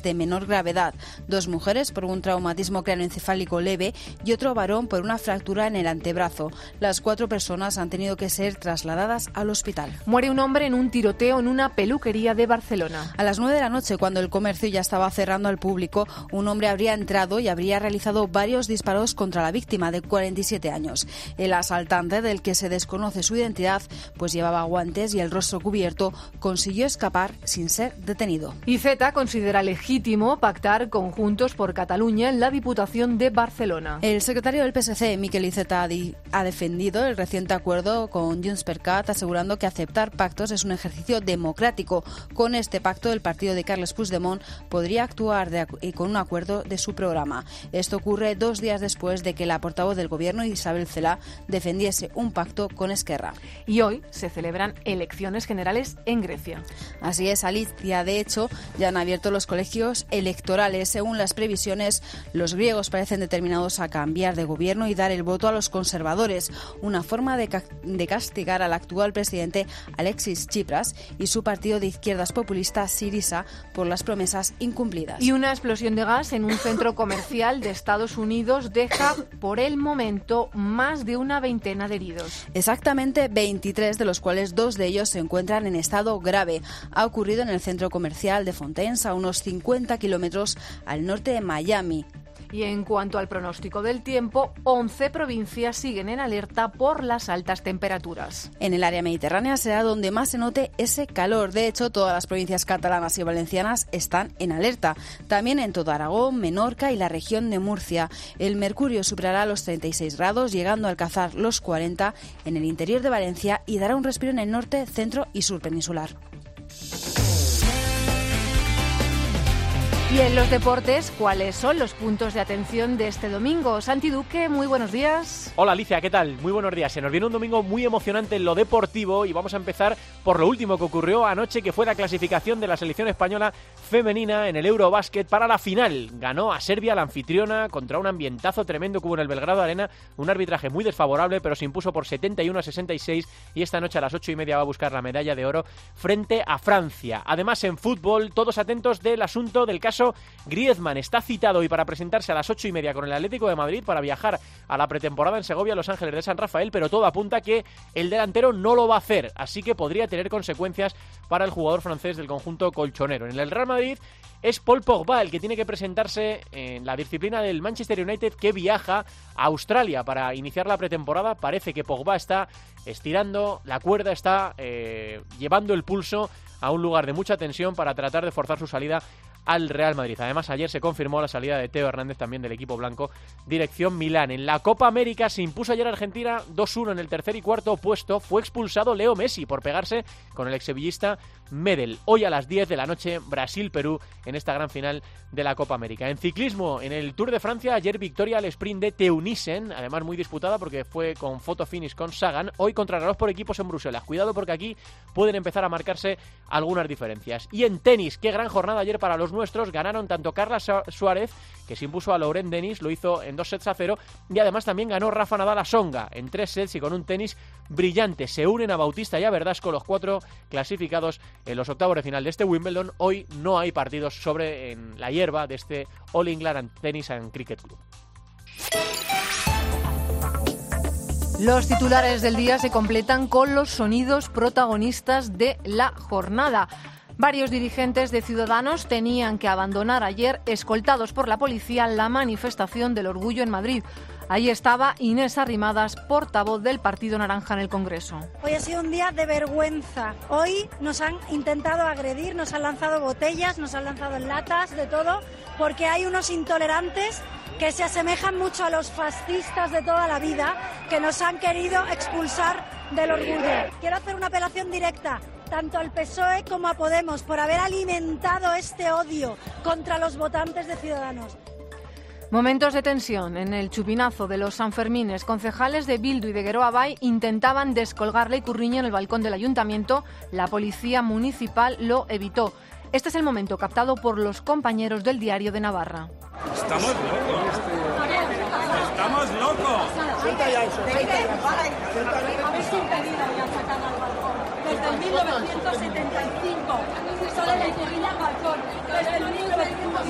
lesiones de menor gravedad. 2 mujeres por un traumatismo cráneoencefálico leve y otro varón por una fractura en el antebrazo. Las 4 personas han tenido que ser trasladadas al hospital.
Muere un hombre en un tiroteo en una peluquería de Barcelona.
A las 9 de la noche, cuando el comercio ya estaba cerrando al público, un hombre habría entrado y habría realizado varios disparos contra la víctima de 47 años. El asaltante, del que se desconoce su identidad, pues llevaba guantes y el rostro cubierto, consiguió escapar sin ser detenido.
Iceta considera legítimo pactar con Juntos por Cataluña en la Diputación de Barcelona.
El secretario del PSC, Miquel Iceta, ha defendido el reciente acuerdo con JxCat, asegurando que aceptar pactos es un ejercicio democrático. Con este pacto, el partido de Carles Puigdemont podría actuar con un acuerdo de su programa. Esto ocurre 2 días después de que la portavoz del Gobierno, Isabel Celaá, defendiese un pacto con Esquerra.
Y hoy se celebran elecciones generales en Grecia.
Así es, Alicia. De hecho, ya han abierto los colegios electorales. Según las previsiones, los griegos parecen determinados a cambiar de gobierno y dar el voto a los conservadores, una forma de castigar al actual presidente Alexis Tsipras y su partido de izquierdas populista Syriza por las promesas incumplidas.
Y una explosión de gas en un centro comercial de Estados Unidos deja por el momento más de una veintena de heridos.
Exactamente 23, de los cuales 2 de ellos se encuentran en estado grave. Ha ocurrido en el centro comercial de Fontaine's, a unos 50 kilómetros al norte de Miami.
Y en cuanto al pronóstico del tiempo, 11 provincias siguen en alerta por las altas temperaturas.
En el área mediterránea será donde más se note ese calor. De hecho, todas las provincias catalanas y valencianas están en alerta. También en todo Aragón, Menorca y la región de Murcia. El mercurio superará los 36 grados, llegando a alcanzar los 40 en el interior de Valencia y dará un respiro en el norte, centro y sur peninsular.
Y en los deportes, ¿cuáles son los puntos de atención de este domingo? Santi Duque, muy buenos días.
Hola Alicia, ¿qué tal? Muy buenos días. Se nos viene un domingo muy emocionante en lo deportivo y vamos a empezar por lo último que ocurrió anoche, que fue la clasificación de la selección española femenina en el Eurobásquet para la final. Ganó a Serbia, la anfitriona, contra un ambientazo tremendo que hubo en el Belgrado Arena, un arbitraje muy desfavorable, pero se impuso por 71-66 y esta noche a las 8:30 va a buscar la medalla de oro frente a Francia. Además, en fútbol, todos atentos del asunto del caso Griezmann. Está citado hoy para presentarse a las 8:30 con el Atlético de Madrid para viajar a la pretemporada en Segovia, Los Ángeles de San Rafael, pero todo apunta a que el delantero no lo va a hacer, así que podría tener consecuencias para el jugador francés del conjunto colchonero. En el Real Madrid es Paul Pogba el que tiene que presentarse en la disciplina del Manchester United, que viaja a Australia para iniciar la pretemporada. Parece que Pogba está estirando la cuerda, está llevando el pulso a un lugar de mucha tensión para tratar de forzar su salida al Real Madrid. Además, ayer se confirmó la salida de Teo Hernández, también del equipo blanco, dirección Milán. En la Copa América se impuso ayer Argentina 2-1 en el tercer y cuarto puesto. Fue expulsado Leo Messi por pegarse con el exsevillista Medel. Hoy a las 10 de la noche, Brasil-Perú en esta gran final de la Copa América. En ciclismo, en el Tour de Francia, ayer victoria al sprint de Teunissen, además muy disputada porque fue con photo finish con Sagan. Hoy contrarreloj por equipos en Bruselas. Cuidado porque aquí pueden empezar a marcarse algunas diferencias. Y en tenis, qué gran jornada ayer para los nuestros. Ganaron tanto Carla Suárez, que se impuso a Laurent Denis, lo hizo en 2-0, y además también ganó Rafa Nadal a Songa en 3 sets y con un tenis brillante. Se unen a Bautista y a Verdasco, los 4 clasificados en los octavos de final de este Wimbledon. Hoy no hay partidos en la hierba de este All England Tennis and Cricket Club.
Los titulares del día se completan con los sonidos protagonistas de la jornada. Varios dirigentes de Ciudadanos tenían que abandonar ayer, escoltados por la policía, la manifestación del orgullo en Madrid. Ahí estaba Inés Arrimadas, portavoz del Partido Naranja en el Congreso.
Hoy ha sido un día de vergüenza. Hoy nos han intentado agredir, nos han lanzado botellas, nos han lanzado latas, de todo, porque hay unos intolerantes que se asemejan mucho a los fascistas de toda la vida, que nos han querido expulsar del orgullo. Quiero hacer una apelación directa tanto al PSOE como a Podemos por haber alimentado este odio contra los votantes de Ciudadanos.
Momentos de tensión en el chupinazo de los Sanfermines. Concejales de Bildu y de Geroa Bai intentaban descolgar la ikurriña en el balcón del ayuntamiento. La policía municipal lo evitó. Este es el momento captado por los compañeros del Diario de Navarra.
¡Estamos locos! ¡Estamos locos!
Suelta ya eso. Habéis impedido ya sacar al balcón. Desde el 1975 sale la ikurriña al balcón. Desde el 1975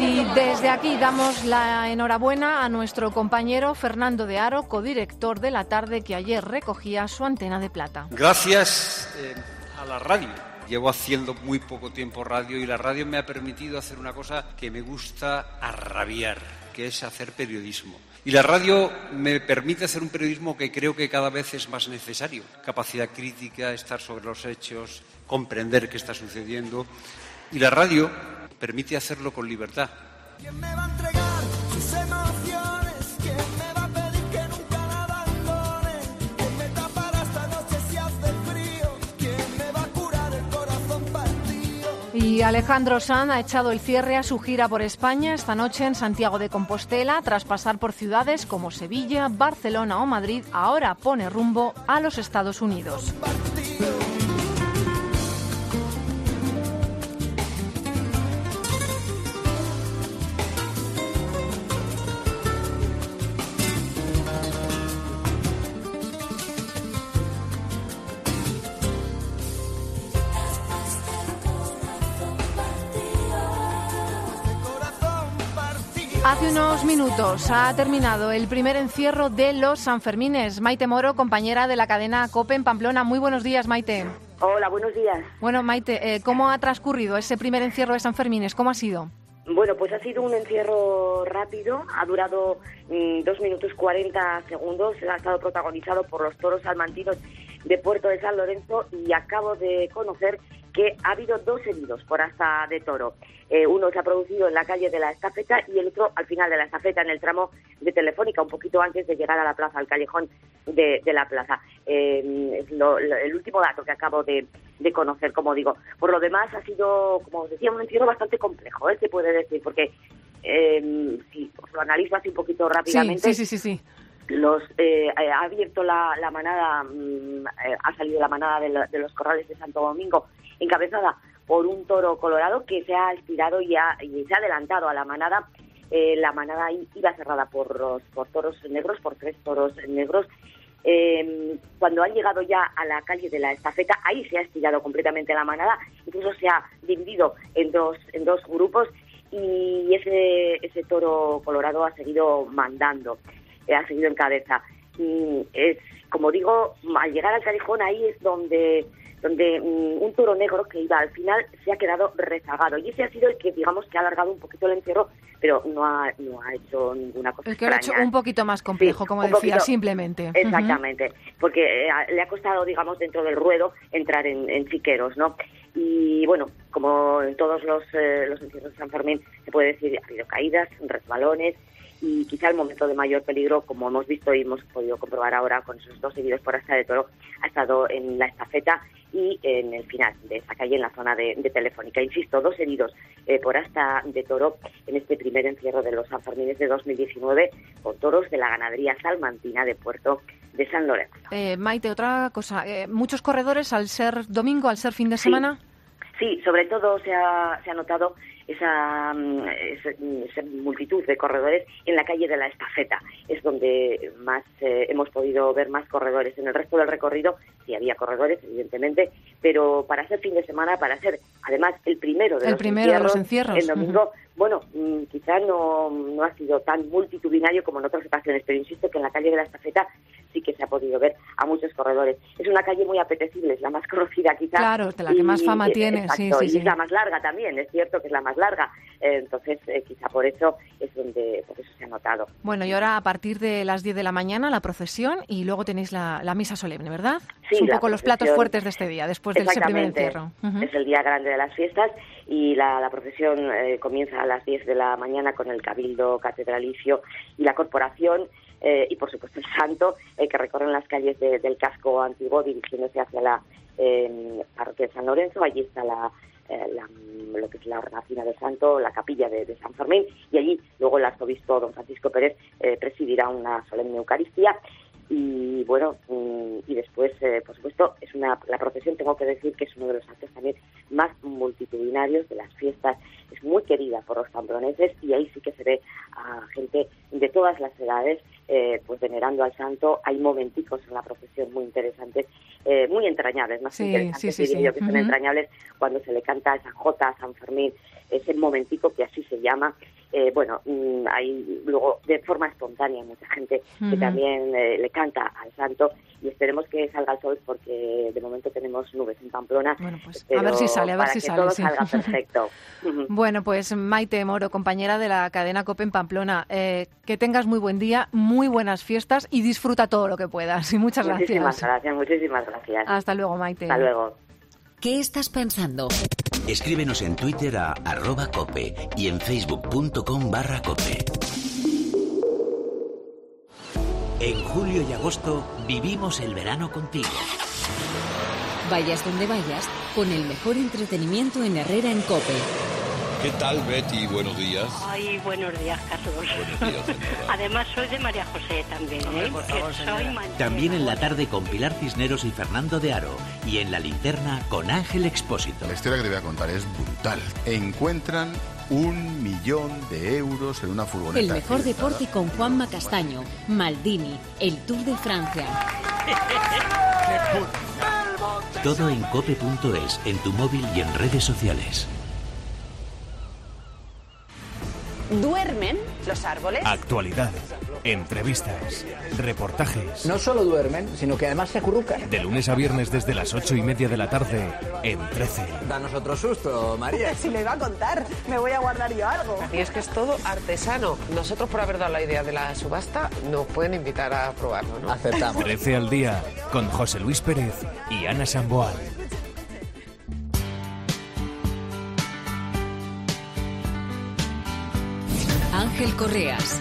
Y desde aquí damos la enhorabuena a nuestro compañero Fernando de Aro, codirector de La Tarde, que ayer recogía su antena de plata.
Gracias a la radio. Llevo haciendo muy poco tiempo radio y la radio me ha permitido hacer una cosa que me gusta a rabiar, que es hacer periodismo. Y la radio me permite hacer un periodismo que creo que cada vez es más necesario. Capacidad crítica, estar sobre los hechos, comprender qué está sucediendo. Y la radio permite hacerlo con libertad.
¿Quién me va a entregar sus emociones? ¿Quién me va a pedir que nunca la abandone? ¿Quién me tapará esta noche si hace frío? ¿Quién me va a curar el corazón partido?
Y Alejandro Sanz ha echado el cierre a su gira por España esta noche en Santiago de Compostela. Tras pasar por ciudades como Sevilla, Barcelona o Madrid, ahora pone rumbo a los Estados Unidos. Hace unos minutos ha terminado el primer encierro de los Sanfermines. Maite Moro, compañera de la cadena COPE en Pamplona. Muy buenos días, Maite.
Hola, buenos días.
Bueno, Maite, ¿cómo ha transcurrido ese primer encierro de Sanfermines? ¿Cómo ha sido?
Bueno, pues ha sido un encierro rápido, ha durado 2 minutos 40 segundos, ha estado protagonizado por los toros salmantinos de Puerto de San Lorenzo y acabo de conocer que ha habido 2 heridos por asta de toro. Uno se ha producido en la calle de la Estafeta y el otro al final de la Estafeta, en el tramo de Telefónica, un poquito antes de llegar a la plaza, al callejón de la plaza. Es el último dato que acabo de conocer, como digo. Por lo demás, ha sido, como os decía, un encierro bastante complejo, se puede decir, porque si os lo analizo así un poquito rápidamente...
Sí.
Ha abierto la manada, ha salido la manada de los corrales de Santo Domingo, encabezada por un toro colorado que se ha estirado y se ha adelantado a la manada. La manada iba cerrada por toros negros, por 3 toros negros. Cuando han llegado ya a la calle de la Estafeta, ahí se ha estirado completamente la manada, incluso se ha dividido en dos grupos y ese toro colorado ha seguido mandando. Ha seguido en cabeza. Es, como digo, al llegar al callejón, ahí es donde un toro negro que iba al final se ha quedado rezagado. Y ese ha sido el que, digamos, que ha alargado un poquito el encierro, pero no ha hecho ninguna cosa
extraña. El que lo ha hecho un poquito más complejo, sí, como decía, simplemente.
Exactamente, porque le ha costado, digamos, dentro del ruedo entrar en chiqueros, ¿no? Y bueno, como en todos los encierros de San Fermín, se puede decir, ha habido caídas, resbalones, y quizá el momento de mayor peligro, como hemos visto y hemos podido comprobar ahora con esos 2 heridos por asta de toro, ha estado en la Estafeta y en el final de esa calle, en la zona de Telefónica. Insisto, 2 heridos por asta de toro en este primer encierro de los Sanfermines de 2019 por toros de la ganadería salmantina de Puerto de San Lorenzo.
Maite, otra cosa, ¿muchos corredores al ser domingo, al ser fin de semana?
Sí, sobre todo se ha notado esa multitud de corredores en la calle de la Estafeta. Es donde más hemos podido ver más corredores. En el resto del recorrido sí había corredores, evidentemente, pero para ser fin de semana, para ser además el primero de los encierros, el domingo, bueno, quizá no ha sido tan multitudinario como en otras ocasiones, pero insisto que en la calle de la Estafeta sí que se ha podido ver a muchos corredores. Es una calle muy apetecible, es la más conocida quizá.
Claro, de la que más fama tiene.
Exacto,
sí.
Y es la más larga también, es cierto que es la más larga. Entonces, quizá por eso se ha notado.
Bueno, y ahora a partir de las 10 de la mañana la procesión y luego tenéis la misa solemne, ¿verdad?
Sí,
es un poco los platos fuertes de este día, después del primer encierro.
Es el día grande de las fiestas y la procesión comienza a las 10 de la mañana con el Cabildo Catedralicio y la Corporación y, por supuesto, el Santo, que recorren las calles del casco antiguo dirigiéndose hacia la parroquia de San Lorenzo. Allí está lo que es la hornacina del Santo, la capilla de San Fermín, y allí luego el arzobispo don Francisco Pérez presidirá una solemne Eucaristía. Y bueno, y después, por supuesto, la procesión, tengo que decir que es uno de los actos también más multitudinarios de las fiestas. Es muy querida por los pambroneses y ahí sí que se ve a gente de todas las edades pues venerando al santo. Hay momenticos en la procesión muy interesantes, muy entrañables, más interesantes, diría yo, que son entrañables, cuando se le canta esa jota a San Fermín, ese momentico que así se llama. Hay luego de forma espontánea mucha gente que también le canta al santo, y esperemos que salga el sol, porque de momento tenemos nubes en Pamplona.
Bueno, pues a ver si sale,
para que todo salga perfecto.
Bueno, pues Maite Moro, compañera de la cadena COPE en Pamplona, que tengas muy buen día, muy buenas fiestas y disfruta todo lo que puedas. Y muchas gracias.
Muchísimas gracias.
Hasta luego, Maite.
Hasta luego.
¿Qué estás pensando?
Escríbenos en Twitter a @cope y en facebook.com/cope. En julio y agosto vivimos el verano contigo.
Vayas donde vayas, con el mejor entretenimiento en Herrera en COPE.
¿Qué tal, Betty? Buenos días.
Ay, buenos días, Carlos.
Buenos días, señora.
Además, soy de María José también, ¿eh?
También en la tarde con Pilar Cisneros y Fernando de Aro. Y en la linterna con Ángel Expósito.
La historia que te voy a contar es brutal. Encuentran 1 millón de euros en una furgoneta.
El mejor deporte con Juanma Castaño, Maldini, el Tour de Francia.
Todo en cope.es, en tu móvil y en redes sociales.
¿Duermen los árboles?
Actualidad, entrevistas, reportajes.
No solo duermen, sino que además se acurrucan.
De lunes a viernes desde las 8:30 de la tarde en 13.
Danos otro susto, María.
Si me va a contar, me voy a guardar yo algo.
Y es que es todo artesano. Nosotros, por haber dado la idea de la subasta, nos pueden invitar a probarlo, ¿no?
Aceptamos.
13 al día, con José Luis Pérez y Ana Samboal.
Ángel Correas.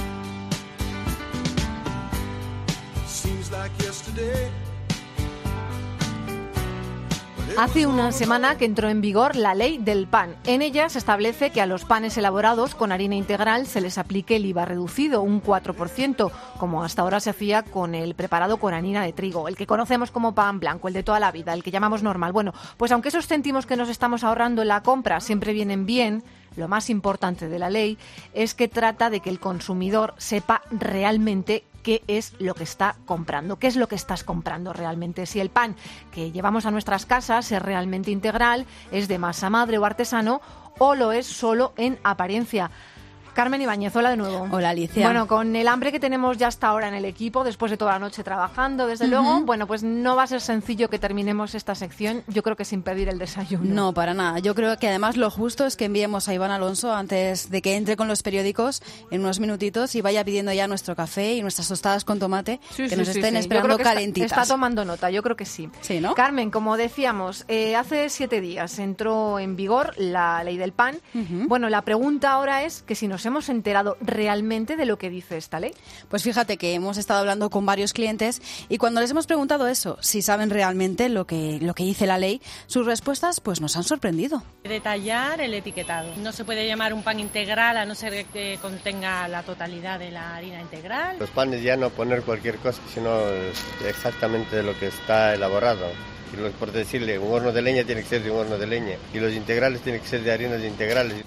Hace una semana que entró en vigor la ley del pan. En ella se establece que a los panes elaborados con harina integral se les aplique el IVA reducido, un 4%, como hasta ahora se hacía con el preparado con harina de trigo, el que conocemos como pan blanco, el de toda la vida, el que llamamos normal. Bueno, pues aunque esos céntimos que nos estamos ahorrando en la compra siempre vienen bien, lo más importante de la ley es que trata de que el consumidor sepa realmente qué es lo que está comprando, qué es lo que estás comprando realmente. Si el pan que llevamos a nuestras casas es realmente integral, es de masa madre o artesano, o lo es solo en apariencia. Carmen Ibáñez, hola de nuevo.
Hola, Alicia.
Bueno, con el hambre que tenemos ya hasta ahora en el equipo, después de toda la noche trabajando, desde luego, bueno, pues no va a ser sencillo que terminemos esta sección, yo creo que sin pedir el desayuno.
No, para nada. Yo creo que además lo justo es que enviemos a Iván Alonso antes de que entre con los periódicos en unos minutitos y vaya pidiendo ya nuestro café y nuestras tostadas con tomate, que nos estén esperando calentitas.
Está tomando nota, yo creo que sí.
Sí, ¿no?
Carmen, como decíamos, hace 7 días entró en vigor la ley del pan. Bueno, la pregunta ahora es que si nos hemos enterado realmente de lo que dice esta ley.
Pues fíjate que hemos estado hablando con varios clientes y cuando les hemos preguntado eso, si saben realmente lo que dice la ley, sus respuestas pues nos han sorprendido.
Detallar el etiquetado. No se puede llamar un pan integral a no ser que contenga la totalidad de la harina integral.
Los panes ya no poner cualquier cosa, sino exactamente de lo que está elaborado. Y por decirle, un horno de leña tiene que ser de un horno de leña y los integrales tienen que ser de harinas integrales.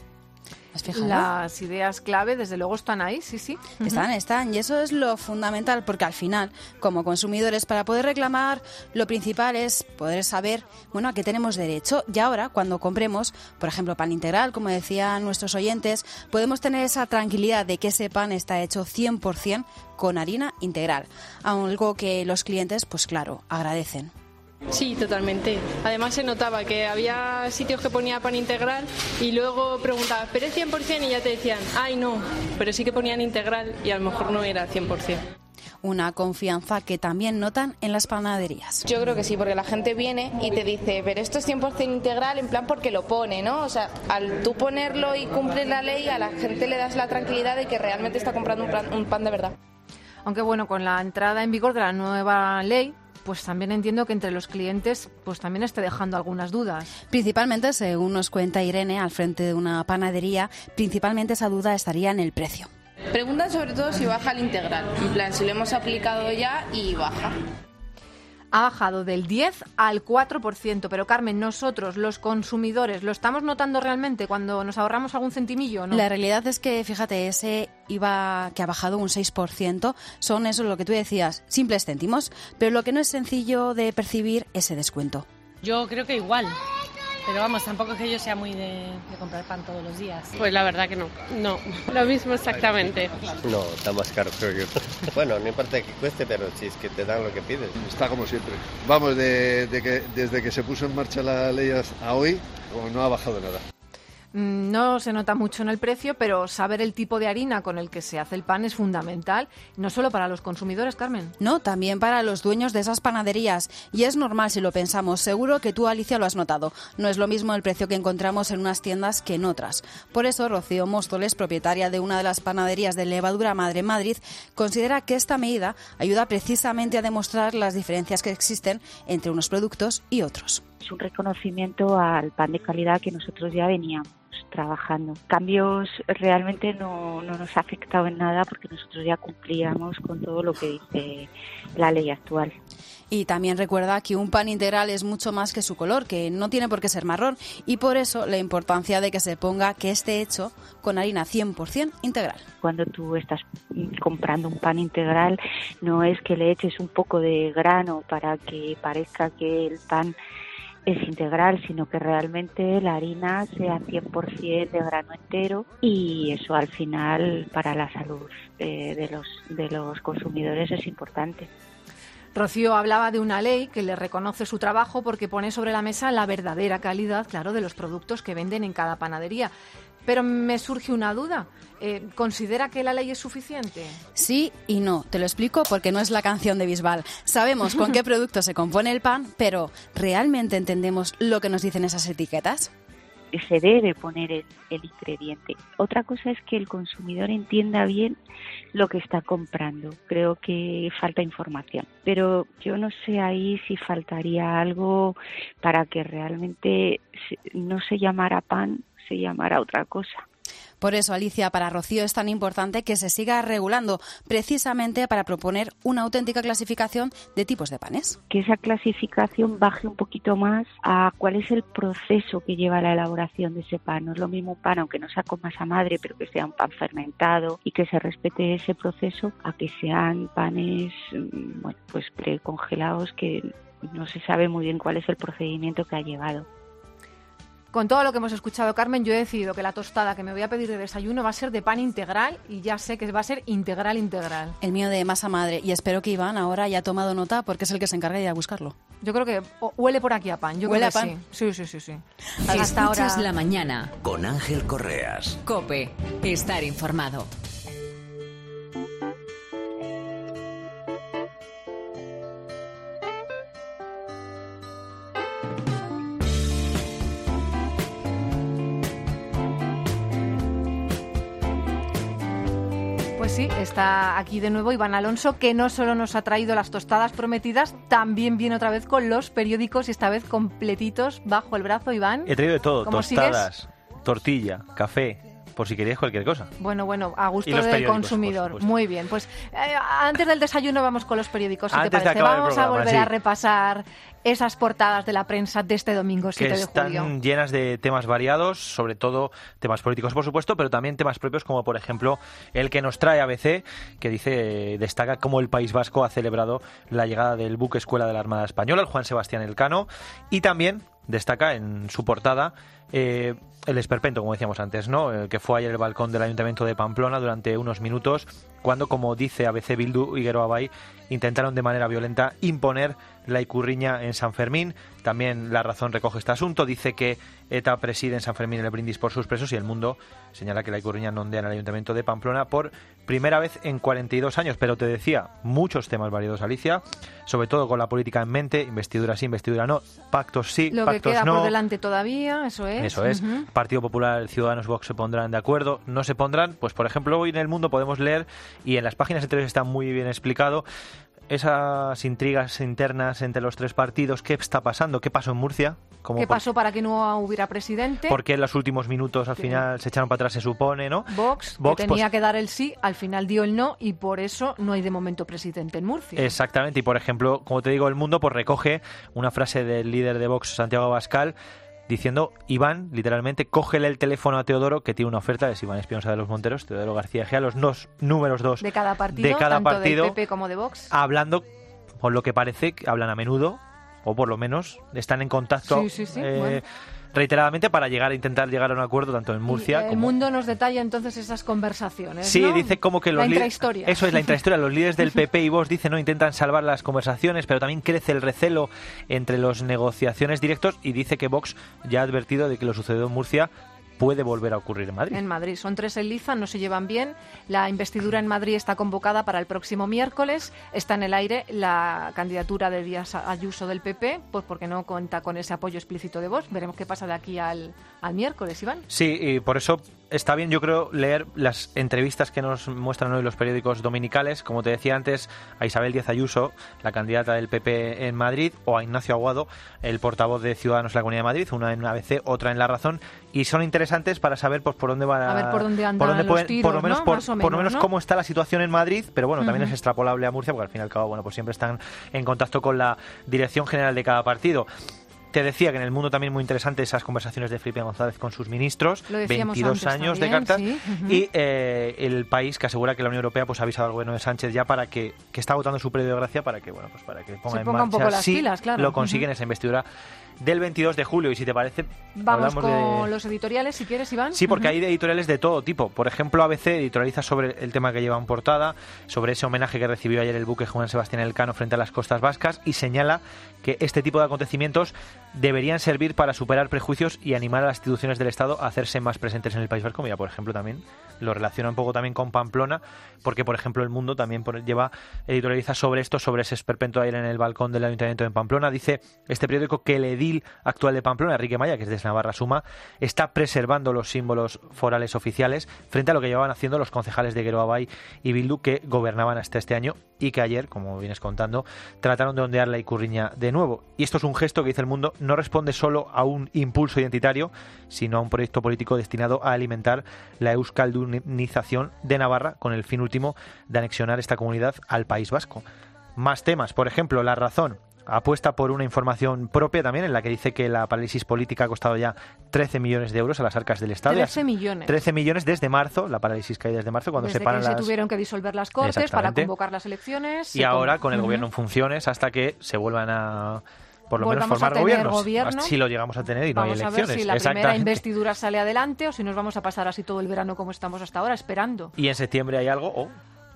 Las ideas clave, desde luego, están ahí, sí.
Están, y eso es lo fundamental, porque al final, como consumidores, para poder reclamar, lo principal es poder saber, bueno, a qué tenemos derecho. Y ahora, cuando compremos, por ejemplo, pan integral, como decían nuestros oyentes, podemos tener esa tranquilidad de que ese pan está hecho 100% con harina integral. Algo que los clientes, pues claro, agradecen.
Sí, totalmente. Además se notaba que había sitios que ponía pan integral y luego preguntabas, ¿pero es 100%? Y ya te decían, ay no, pero sí que ponían integral y a lo mejor no era 100%.
Una confianza que también notan en las panaderías.
Yo creo que sí, porque la gente viene y te dice, pero esto es 100% integral, en plan porque lo pone, ¿no? O sea, al tú ponerlo y cumplir la ley, a la gente le das la tranquilidad de que realmente está comprando un pan de verdad.
Aunque bueno, con la entrada en vigor de la nueva ley, pues también entiendo que entre los clientes pues también esté dejando algunas dudas.
Principalmente, según nos cuenta Irene, al frente de una panadería, principalmente esa duda estaría en el precio.
Preguntan sobre todo si baja el integral, en plan, si lo hemos aplicado ya y baja.
ha bajado del 10 al 4%. Pero, Carmen, nosotros, los consumidores, ¿lo estamos notando realmente cuando nos ahorramos algún centimillo, no?
La realidad es que, fíjate, ese IVA que ha bajado un 6%, son eso lo que tú decías, simples céntimos, pero lo que no es sencillo de percibir ese descuento.
Yo creo que igual. Pero vamos, tampoco es que yo sea muy de comprar pan todos los días.
Pues la verdad que no. No, lo mismo exactamente.
No, está más caro, creo yo. Bueno, no importa que cueste, pero si es que te dan lo que pides.
Está como siempre. Vamos, desde que se puso en marcha la ley a hoy, no ha bajado nada.
No se nota mucho en el precio, pero saber el tipo de harina con el que se hace el pan es fundamental, no solo para los consumidores, Carmen.
No, también para los dueños de esas panaderías. Y es normal si lo pensamos. Seguro que tú, Alicia, lo has notado. No es lo mismo el precio que encontramos en unas tiendas que en otras. Por eso, Rocío Móstoles, propietaria de una de las panaderías de Levadura Madre en Madrid, considera que esta medida ayuda precisamente a demostrar las diferencias que existen entre unos productos y otros.
Es un reconocimiento al pan de calidad que nosotros ya veníamos trabajando. Cambios realmente no nos ha afectado en nada porque nosotros ya cumplíamos con todo lo que dice la ley actual.
Y también recuerda que un pan integral es mucho más que su color, que no tiene por qué ser marrón, y por eso la importancia de que se ponga que esté hecho con harina 100% integral.
Cuando tú estás comprando un pan integral, no es que le eches un poco de grano para que parezca que el pan es integral, sino que realmente la harina sea 100% de grano entero, y eso al final para la salud de los consumidores es importante.
Rocío hablaba de una ley que le reconoce su trabajo porque pone sobre la mesa la verdadera calidad, claro, de los productos que venden en cada panadería. Pero me surge una duda. ¿Considera que la ley es suficiente?
Sí y no. Te lo explico porque no es la canción de Bisbal. Sabemos con qué producto se compone el pan, pero ¿realmente entendemos lo que nos dicen esas etiquetas?
Se debe poner el ingrediente. Otra cosa es que el consumidor entienda bien lo que está comprando. Creo que falta información. Pero yo no sé ahí si faltaría algo para que realmente no se llamara pan, se llamara otra cosa.
Por eso, Alicia, para Rocío es tan importante que se siga regulando, precisamente para proponer una auténtica clasificación de tipos de panes.
Que esa clasificación baje un poquito más a cuál es el proceso que lleva la elaboración de ese pan. No es lo mismo un pan, aunque no sea con masa madre, pero que sea un pan fermentado y que se respete ese proceso, a que sean panes pues precongelados que no se sabe muy bien cuál es el procedimiento que ha llevado.
Con todo lo que hemos escuchado, Carmen, yo he decidido que la tostada que me voy a pedir de desayuno va a ser de pan integral, y ya sé que va a ser integral.
El mío de masa madre, y espero que Iván ahora haya tomado nota porque es el que se encarga de ir a buscarlo.
Yo creo que huele por aquí a pan.
¿Huele a pan?
Sí.
Hasta ahora la mañana.
Con Ángel Correas.
COPE. Estar informado.
Pues sí, está aquí de nuevo Iván Alonso, que no solo nos ha traído las tostadas prometidas, también viene otra vez con los periódicos, y esta vez completitos bajo el brazo. Iván,
he traído de todo, tostadas,
¿sigues?
Tortilla, café, por si queréis cualquier cosa.
Bueno, a gusto del consumidor. Muy bien, pues antes del desayuno vamos con los periódicos, si te parece. Vamos a volver a repasar esas portadas de la prensa de este domingo 7 de julio.
Que están llenas de temas variados, sobre todo temas políticos, por supuesto, pero también temas propios, como por ejemplo el que nos trae ABC, que destaca cómo el País Vasco ha celebrado la llegada del buque escuela de la Armada Española, el Juan Sebastián Elcano, y también destaca en su portada el esperpento, como decíamos antes, ¿no? Que fue ayer el balcón del Ayuntamiento de Pamplona durante unos minutos, cuando, como dice ABC, Bildu y Geroa intentaron de manera violenta imponer la ikurriña en San Fermín. También La Razón recoge este asunto, dice que ETA preside en San Fermín el brindis por sus presos, y El Mundo señala que la ikurriña no ondea en el Ayuntamiento de Pamplona por primera vez en 42 años. Pero te decía, muchos temas variados, Alicia, sobre todo con la política en mente, investidura sí, investidura no, pactos sí,
lo
pactos
que queda
no.
Por delante todavía, eso es.
Eso es. Partido Popular, Ciudadanos, Vox se pondrán de acuerdo, no se pondrán. Pues por ejemplo, hoy en El Mundo podemos leer, y en las páginas anteriores está muy bien explicado, esas intrigas internas entre los tres partidos. ¿Qué está pasando? ¿Qué pasó en Murcia?
¿Qué pasó para que no hubiera presidente?
Porque en los últimos minutos al final se echaron para atrás, se supone, ¿no?
Vox que tenía que dar el sí, al final dio el no y por eso no hay de momento presidente en Murcia.
Exactamente, y por ejemplo, como te digo, El Mundo pues recoge una frase del líder de Vox, Santiago Abascal, diciendo: Iván, literalmente, cógele el teléfono a Teodoro, que tiene una oferta, es Iván Espinosa de los Monteros, Teodoro García Egea, los números 2
de cada partido, tanto del PP como de Vox.
Hablando, por lo que parece, que hablan a menudo, o por lo menos están en contacto bueno, reiteradamente para intentar llegar a un acuerdo tanto en Murcia
como... El Mundo nos detalla entonces esas conversaciones,
sí,
¿no?
Dice como que los
la intrahistoria.
Eso es la intrahistoria. Los líderes del PP y Vox dicen, no, intentan salvar las conversaciones, pero también crece el recelo entre las negociaciones directos, y dice que Vox ya ha advertido de que lo sucedido en Murcia puede volver a ocurrir en Madrid.
En Madrid. Son tres en liza, no se llevan bien. La investidura en Madrid está convocada para el próximo miércoles. Está en el aire la candidatura de Díaz Ayuso del PP, pues porque no cuenta con ese apoyo explícito de Vox. Veremos qué pasa de aquí al miércoles, Iván.
Sí, y por eso está bien, yo creo, leer las entrevistas que nos muestran hoy los periódicos dominicales. Como te decía antes, a Isabel Díaz Ayuso, la candidata del PP en Madrid, o a Ignacio Aguado, el portavoz de Ciudadanos en la Comunidad de Madrid, una en ABC, otra en La Razón, y son interesantes para saber pues por dónde van
a ver por dónde andan los tiros,
por lo menos,
¿no?
por lo menos cómo está la situación en Madrid, pero bueno, también es extrapolable a Murcia, porque al fin y al cabo, bueno, pues siempre están en contacto con la dirección general de cada partido. Te decía que en El Mundo también muy interesante esas conversaciones de Felipe González con sus ministros, 22 años también, de cartas, sí. Y El País, que asegura que la Unión Europea pues ha avisado al gobierno de Sánchez ya para que está votando su periodo de gracia para que bueno, pues para que ponga en marcha
un poco las pilas, claro.
Lo consiguen esa investidura del 22 de julio. Y si te parece,
vamos con los editoriales, si quieres, Iván.
Sí, porque hay editoriales de todo tipo. Por ejemplo, ABC editorializa sobre el tema que lleva en portada, sobre ese homenaje que recibió ayer el buque Juan Sebastián Elcano frente a las costas vascas, y señala que este tipo de acontecimientos deberían servir para superar prejuicios y animar a las instituciones del Estado a hacerse más presentes en el País Vasco. Mira, por ejemplo, también lo relaciona un poco también con Pamplona, porque, por ejemplo, El Mundo también editorializa sobre esto, sobre ese esperpento ayer en el balcón del Ayuntamiento de Pamplona. Dice este periódico que el edil actual de Pamplona, Enrique Maya, que es de Navarra Suma, está preservando los símbolos forales oficiales frente a lo que llevaban haciendo los concejales de Geroa Bai y Bildu, que gobernaban hasta este año y que ayer, como vienes contando, trataron de ondear la Icurriña de nuevo. Y esto es un gesto que, dice El Mundo, no responde solo a un impulso identitario, sino a un proyecto político destinado a alimentar la euskaldunización de Navarra con el fin último de anexionar esta comunidad al País Vasco. Más temas, por ejemplo, La Razón apuesta por una información propia también, en la que dice que la parálisis política ha costado ya 13 millones de euros a las arcas del Estado.
13 millones.
13 millones desde marzo, la parálisis cae desde marzo, cuando
desde
se paran
que se tuvieron que disolver las Cortes para convocar las elecciones.
Y ahora con el gobierno en funciones hasta que se vuelvan a... por lo menos formar gobiernos, si lo llegamos a tener y no hay elecciones.
Vamos a ver si la primera investidura sale adelante o si nos vamos a pasar así todo el verano como estamos hasta ahora, esperando.
Y en septiembre hay algo,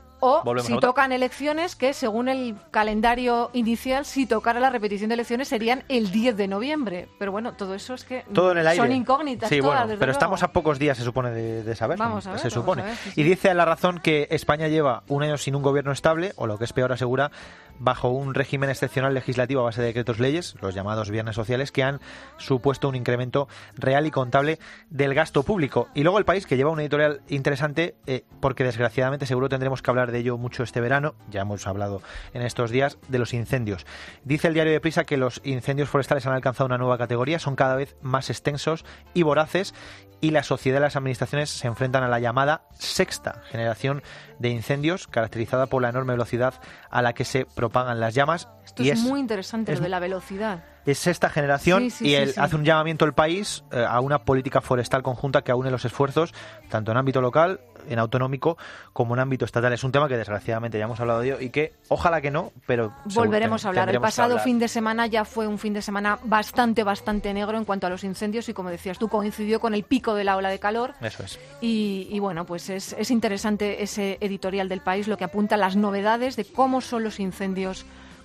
o si tocan elecciones, que según el calendario inicial, si tocara la repetición de elecciones serían el 10 de noviembre. Pero bueno, todo eso es que
todo en el aire.
Son incógnitas
sí,
todas,
bueno,
desde
pero
luego.
Estamos a pocos días, se supone, de saber.
Vamos a ver,
se supone.
Vamos a ver, sí.
Y dice La Razón que España lleva un año sin un gobierno estable, o lo que es peor, asegura, bajo un régimen excepcional legislativo a base de decretos leyes, los llamados viernes sociales, que han supuesto un incremento real y contable del gasto público. Y luego El País, que lleva una editorial interesante, porque desgraciadamente seguro tendremos que hablar de ello mucho este verano, ya hemos hablado en estos días, de los incendios. Dice el diario de Prisa que los incendios forestales han alcanzado una nueva categoría, son cada vez más extensos y voraces, y la sociedad y las administraciones se enfrentan a la llamada sexta generación de incendios, caracterizada por la enorme velocidad a la que se propagan las llamas.
Esto es muy interesante, lo de la velocidad.
Es esta generación hace un llamamiento al país a una política forestal conjunta que aúne los esfuerzos, tanto en ámbito local, en autonómico, como en ámbito estatal. Es un tema que desgraciadamente ya hemos hablado de ello y que ojalá que no, pero
volveremos a hablar. El pasado fin de semana ya fue un fin de semana bastante negro en cuanto a los incendios y, como decías tú, coincidió con el pico de la ola de calor.
Eso es.
Y bueno, pues es interesante ese editorial del País, lo que apunta las novedades de cómo son los incendios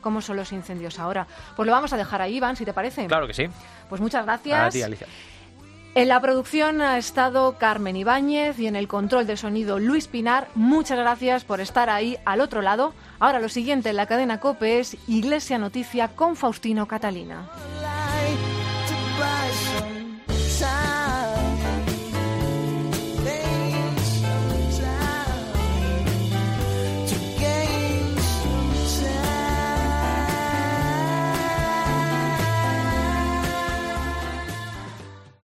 ahora. Pues lo vamos a dejar ahí, Iván, si te parece.
Claro que sí.
Pues muchas gracias.
A ti, Alicia.
En la producción ha estado Carmen Ibáñez y en el control de sonido Luis Pinar. Muchas gracias por estar ahí al otro lado. Ahora lo siguiente en la cadena COPE es Iglesia Noticia con Faustino Catalina.